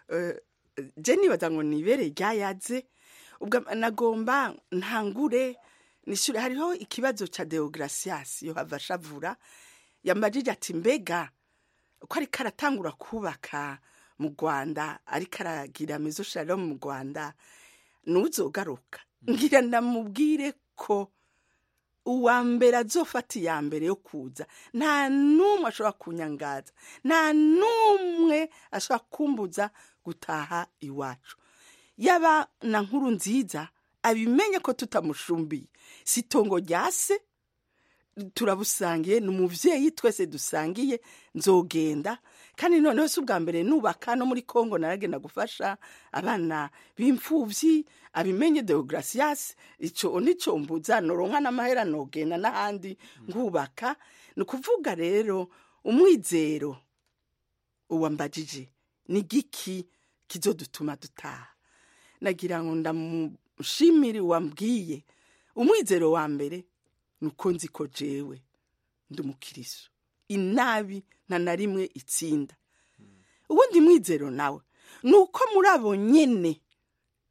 Speaker 12: je nibaza ngo nibere ryayaze ubwo nagomba ntangure nishure. Hariho ikibazo cha Deogracias yo havashavura yamajije ati mbega ko ari karatangura kubaka mu Rwanda ari karagira Mezo Shalom mu Rwanda nuzogaruka. Ngira ndamubwire ko uwa mbere azofata iya mbere yo kuza nta numwe ashobora kunyangaza, nta numwe ashobora kumbuza gutaha iwacu. Yaba na Nkurunziza abimenye ko tutamushumbiye, si tongo ryase turabusangiye, n'umuvyeyi twese dusangiye, nzogenda. Kandi noneho si ubwa mbere nubaka no muri Kongo naragenda gufasha abana b'imfuvyi, abimenye Deogracias, ico nico mbuza noronka n'amahera nogenda n'ahandi ngubaka. Nukuvuga rero umwizero uwambajije ni giki kizodutuma dutaha. Nagira ngo ndamushimire wambwiye umwizero wa mbere nuko nzi ko jewe ndi umukiristo, inabi na rimwe itsinda. Ubundi mwizero nawe nuko muri abo nyene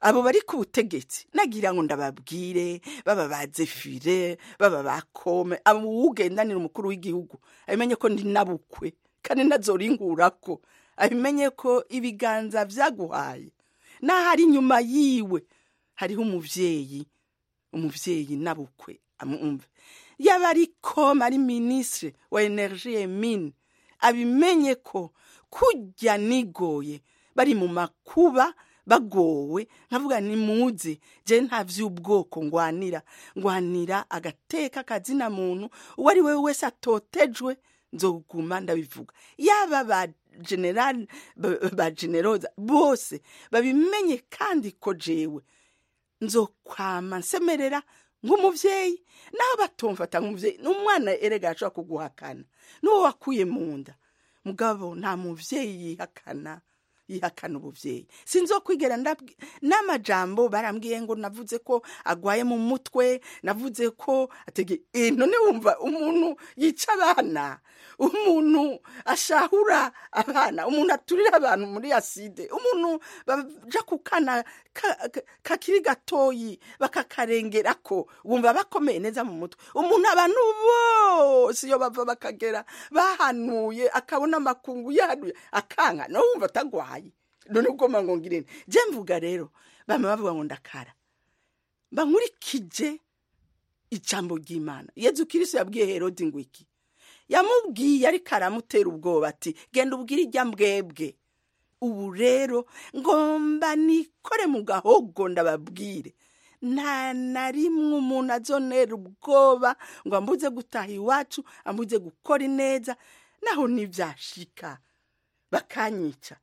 Speaker 12: abo bari ku butegetsi nagira ngo ndababwire baba bazefire baba bakome abo ugendanira umukuru w'igihugu abimenye ko ndi nabukwe kandi nazoringurako abimenye ko ibiganza vyaguhaye n'ahari inyuma yiwe hariho umuvyeyi nabukwe amumve yaba ariko ari ministre wa energie et mine abimenye ko kujya nigoye bari mu makuba bagowe nkavuga ni muze je nta vy'ubwoko ngwanira agateka kazina muntu uwo ari we wese atotejwe nzoguma ndabivuga yaba ba general ba generoza bose babimenye kandi ko jewe nzokwama nsemerera nk'umuvyeyi naho batumfata nk'umuvyeyi n'umwana erega ashobora kuguhakana n'uwo wakuye mu nda mugabo nta muvyeyi yihakana ubuvyeyi sinzokwigera n'amajambo barambwiye ngo navuze ko agwaye mu mutwe navuze ko none wumva umuntu yica abana umuntu ashahura abana umuntu aturira abantu muri aside umuntu baja kukana kakiri gatoyi bakakarengerako wumva bakomeye neza mu mutwe umuntu abantu bose iyo bava bakagera bahanuye akabona amakungu yahanuye akanka no wumva atagwaye none ugoma ngo ngirene je mvuga rero bama bavuga ngo ndakara bankurikije ijambo ry'Imana Yezu Kristo yabwiye Herode ngo iki yamubwiye ariko aramutera ubwoba ati genda ubwire ijya mbwebwe ubu rero ngomba nikore mu gahogo ndababwire nta na rimwe umuntu azonera ubwoba ngo ambuze gutaha iwacu ambuze gukora ineza naho nivyashika bakanyica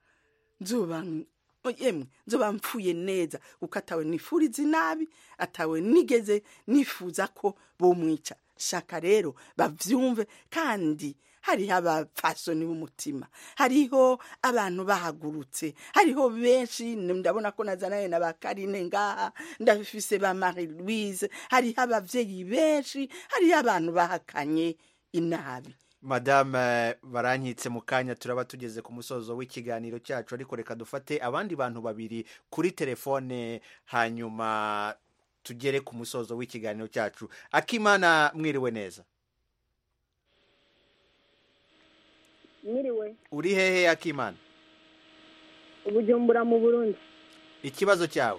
Speaker 12: nzoba mpfuye neza kuko atawe nifuriza inabi atawe nigeze nifuza ko bomwica shaka rero bavyumve kandi hariho abapfasoni b'umutima hariho abantu bahagurutse hariho benshi ndabona ko nazanaye na bakarine ngaha ndafise ba Marie Louise hariho abavyeyi benshi hariho abantu bahakanye inabi
Speaker 3: Madame Barankitse mu kanya turaba tugeze ku musozo w'ikiganiro cyacu ariko reka dufate abandi bantu babiri kuri telefone hanyuma tugere ku musozo w'ikiganiro cyacu. Akimana mwiriwe neza.
Speaker 2: Mwiriwe.
Speaker 3: Uri hehe Akimana?
Speaker 2: Ubujumbura mu Burundi.
Speaker 3: Ikibazo cyawe?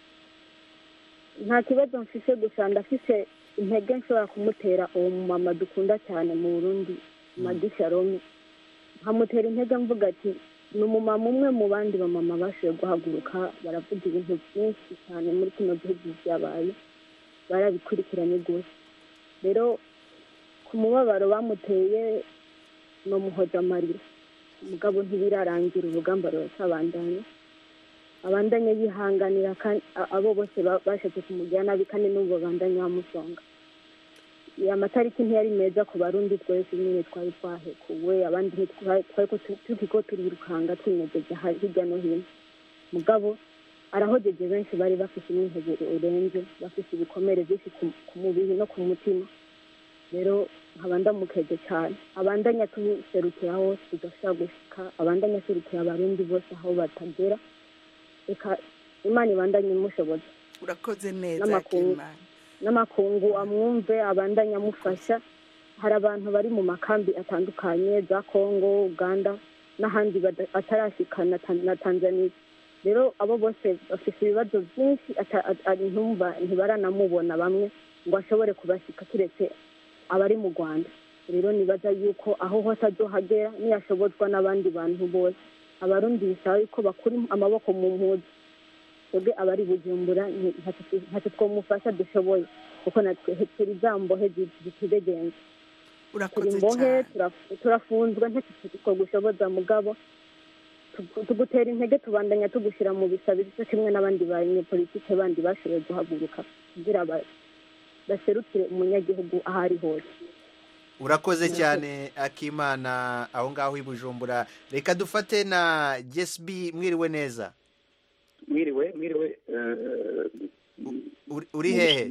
Speaker 2: Nta kibazo mfise gusa ndafise intege nshobora kumutera uwo mama dukunda cyane mu Burundi Magisha Romi. Nkamutera intege mvuga ati ni umumama umwe mu bandi bamama bashoboye guhaguruka baravuga ibintu byinshi cyane muri kino gihugu byabaye barabikurikiranye rwose. Rero ku mubabaro bamuteye no muhoza amarira umugabo ntibirarangira urugamba ruracabandanya abandanya yihanganira kandi abo bose bashatse kumujyana nabi kandi n'ubwo bandanya bamusonga. Amatariki ntiyari meza ku barundi twese nyine twari twahekuwe abandi twari turirukanga twinegeje hirya no hino mugabo arahogeje benshi bari bafite imyiteguro urenze bafite ibikomere byinshi ku mubiri no ku mutima. Rero nkabanda mukeje cyane abandanya tuserukira hose tugashaka gushika abandanya serukira abarundi bose aho batagera reka Imana ibandanye mushoboza.
Speaker 12: Urakoze neza Akimana.
Speaker 2: N'amakungu amwumve abandanya mufasha. Hari abantu bari mu makambi atandukanye za Kongo, Uganda n'ahandi atarashikana na Tanzania. Rero abo bose bafite ibibazo byinshi ntumva ntibaranamubona bamwe ngo ashobore kubashika kiretse abari mu Rwanda. Rero nibaza yuko aho hose azohagera niyashobozwa n'abandi bantu bose abarundi bisaba yuko bakuri amaboko mu mpuzu twebwe abari Bujumbura ntacyo twomufasha dushoboye kuko natwe turi zambohe zitudegenza.
Speaker 12: Urakoze cyane.
Speaker 2: Turafunzwe ntacyo gushoboza mugabo tugutera intege tubandanya tugushyira mu bisabisho kimwe n'abandi banyepolitike bandi bashoboye guhaguruka kugira baserukire umunyagihugu aho ari hose.
Speaker 3: Urakoze cyane Akimana aho ngaho i Bujumbura. Reka dufate na Jesby mwiriwe neza.
Speaker 17: Mwiriwe
Speaker 3: uri hehe?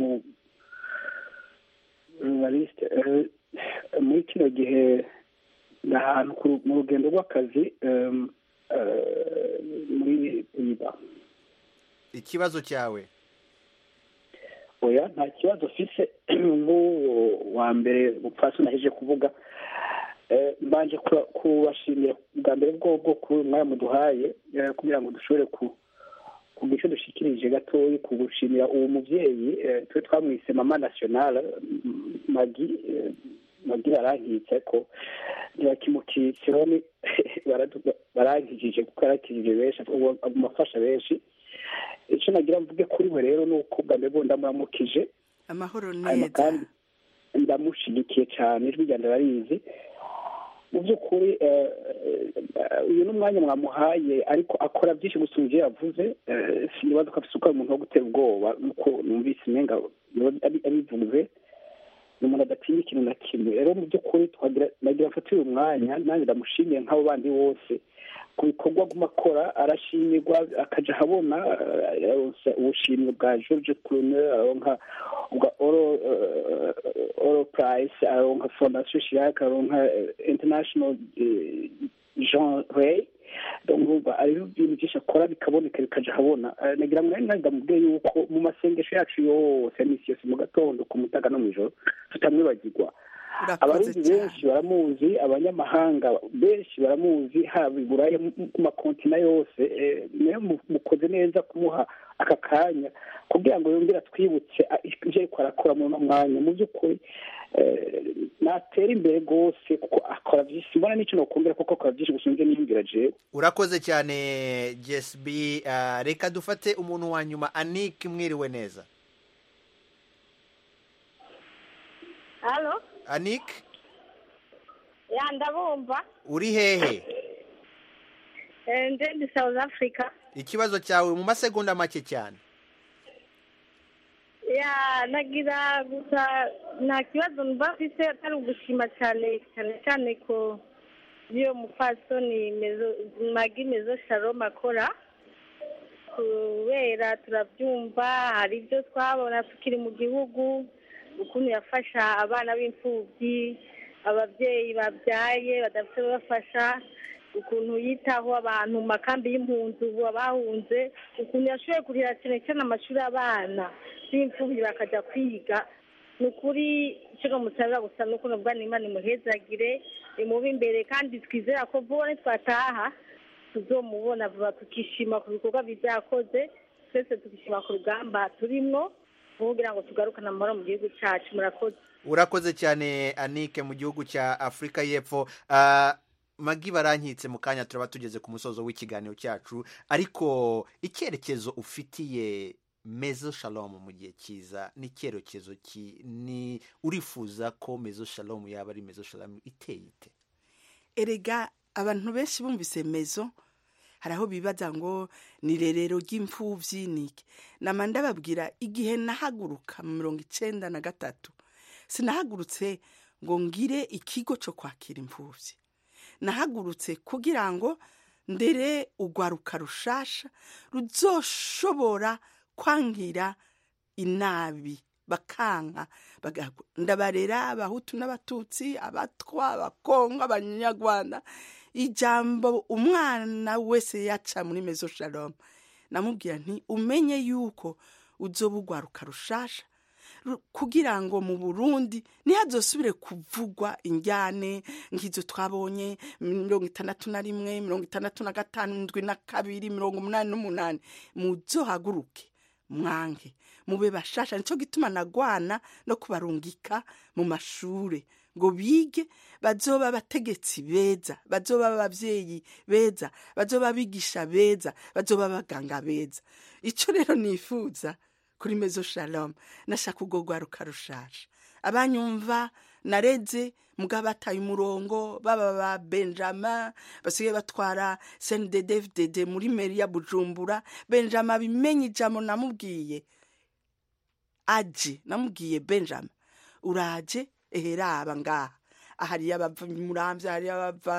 Speaker 17: Muri kino gihe ni ahantu mu rugendo rw'akazi muri Iba.
Speaker 3: ikibazo cyawe.
Speaker 17: oya nta kibazo ufise nk'uwo wa mbere mupfasi naheje kuvuga mbanje kubashimira bwa mbere bwo ku mwanya muduhaye kugira ngo dushobore kugira icyo dushikirije gatoya kugushimira uwo muvyeyi twe twamwise mama nationale Magi barankitse ko ntibakimukitse bone barankijije kuko yarakijije benshi amafasha benshi icyo nagira mvuge kuri we rero ni uko bwa mbere ndamuramukije
Speaker 12: amahoro neza
Speaker 17: ndamushigikiye cyane ijwi ryanjye barizi mu by'ukuri uyu ni umwanya mwamuhaye ariko akora byinshi gusumba ibyo yavuze sinibaza ko afite umuntu wo gutera ubwoba nuko numvise umenga abivuze ni umuntu adatinya ikintu na kimwe rero mu by'ukuri nagira mfatire umwanya nanjye ndamushimiye nk'abo bandi bose ku bikorwa aguma akora arashimirwa akaja ahabona ubushimwe bwa George Clooney aronka ubwa Oro Prize aronka Fondation Chirac aronka International Jean Ray donc ari ibintu byinshi akora bikaboneka bikaja ahabona nagira ngo ndamubwiye yuko mu masengesho yacu yose misi yose mu gatondo ku mutaga no mw'ijoro tutamwibagirwa abarundi benshi baramuzi abanyamahanga benshi baramuzi haba iburaya ku makontina yose niyo mukoze neza kumuha aka kanya kugira ngo yongere atwibutse ibyo ariko arakora mu mwanya mu by'ukuri natera imbere rwose kuko akora byinshi mbona n'icyo nokongera kuko akora byinshi gusa njye niyumvira jewe
Speaker 3: urakoze cyane JSB reka dufate umuntu wa nyuma Anik mwiriwe neza.
Speaker 1: Halo
Speaker 3: Anik
Speaker 1: ya ndabumva
Speaker 3: uri hehe?
Speaker 1: ndi South Africa.
Speaker 3: Ikibazo cyawe mu masegonda make cyane.
Speaker 1: Ya nagira gusa nta kibazo mba mfise atari ugushima cyane ko iyo mupfasoni Magi Mezo Shalom akora kubera turabyumva hari ibyo twabona tukiri mu gihugu ukuntu yafasha abana b'imfubyi ababyeyi babyaye badafite bafasha ukuntu yitaho abantu mu makambi y'impunzi ubu abahunze ukuntu yashoboye kurira cyane amashuri abana b'imfubyi bakajya kwiga ni ukuri icyo musabira gusa ni ukuntu bwa Imana imuhezagire imube imbere kandi twizera ko vuba nitwataha tuzomubona vuba tukishima ku bikorwa byakoze twese tukishima ku rugamba turimwo kugira ngo tugarukane amahoro mu gihugu cyacu murakoze.
Speaker 3: Urakoze cyane Anike mu gihugu cya Afurika y'Epfo. Magi barankitse mu kanya turaba tugeze ku musozo w'ikiganiro cyacu ariko icyerekezo ufitiye Mezo Shalom mu gihe cyiza n'icyerekezo ni urifuza ko Mezo Shalom yaba ari Mezo Shalom iteye ite?
Speaker 12: Erega abantu benshi bumvise Mezo hari aho bibaza ngo ni rerero ry'imfubyi niki namanda babwira igihe nahaguruka mu 1993 sinahagurutse ngo ngire ikigo cyo kwakira imfubyi nahagurutse kugira ngo ndere ugwaruka rushasha ruzoshobora kwangira inabi bakanka ndabarera abahutu n'abatutsi abatwa abakongo abanyarwanda ijambo umwana wese yaca muri Mezo Shalom namubwira nti umenye yuko uzobugwaruka rushasha kugira ngo mu Burundi ntihazosubire kuvugwa injyane nk'izo twabonye 61 65 72 88 muzohaguruke mwange mube bashasha nico gituma nagwana no kubarungika mu mashure ngo bige bazoba abategetsi beza bazoba abavyeyi beza bazoba abigisha beza bazoba abaganga beza ico rero nifuza kuri Mezo Shalom nashaka ugogwaruka rushasha abanyumva nareze mugabo ataye umurongo baba ba Benjamin basigaye batwara CNDD-FDD muri meri ya Bujumbura Benjamin bimenye ijambo namubwiye aje namubwiye Benjamin uraje eheraba ngaha ahari yabava muramvya hari yabava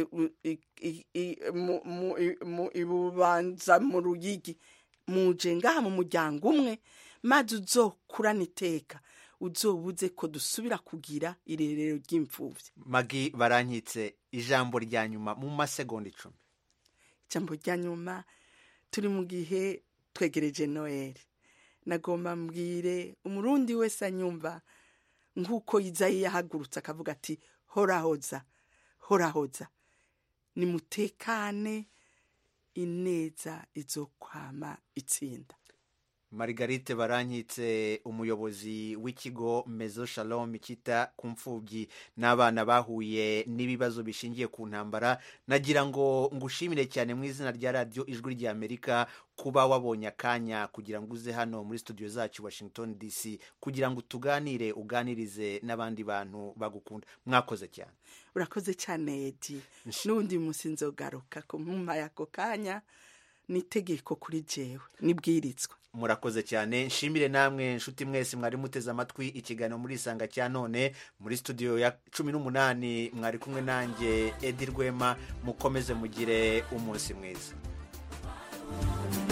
Speaker 12: mu ibubanza mu Ruyigi muje ngaha mu muryango umwe maze uzokurana iteka uzobuze ko dusubira kugira irerero ry'imfuvyi.
Speaker 3: Magi barankitse ijambo rya nyuma mu masegonda 10.
Speaker 12: Ijambo rya nyuma turi mu gihe twegereje noheli nagomba mbwire umurundi wese anyumva nk'uko Izayi yahagurutse akavuga ati horahoza horahoza nimutekane ineza izokwama itsinda.
Speaker 3: Margarite Barankitse umuyobozi w'ikigo Mezo Shalom kita ku mfubyi n'abana bahuye n'ibibazo bishingiye ku ntambara, nagira ngo ngushimire cyane mu izina rya radio Ijwi rya Amerika kuba wabonye akanya kugira ngo uze hano muri studio zacu Washington DC kugira ngo tuganire uganirize n'abandi bantu bagukunda. Mwakoze cyane.
Speaker 12: Urakoze cyane Edi. N'undi munsi nzogaruka ko mpuma yako kanya nitegeko kuri jewe nibwiritswa.
Speaker 3: Murakoze cyane. Nshimire namwe nshuti mwese mwari muteze amatwi ikiganiro muri Isanga cya none. Muri studio ya 18 mwari kumwe nanjye Edi Rwema. Mukomeze mugire umunsi mwiza.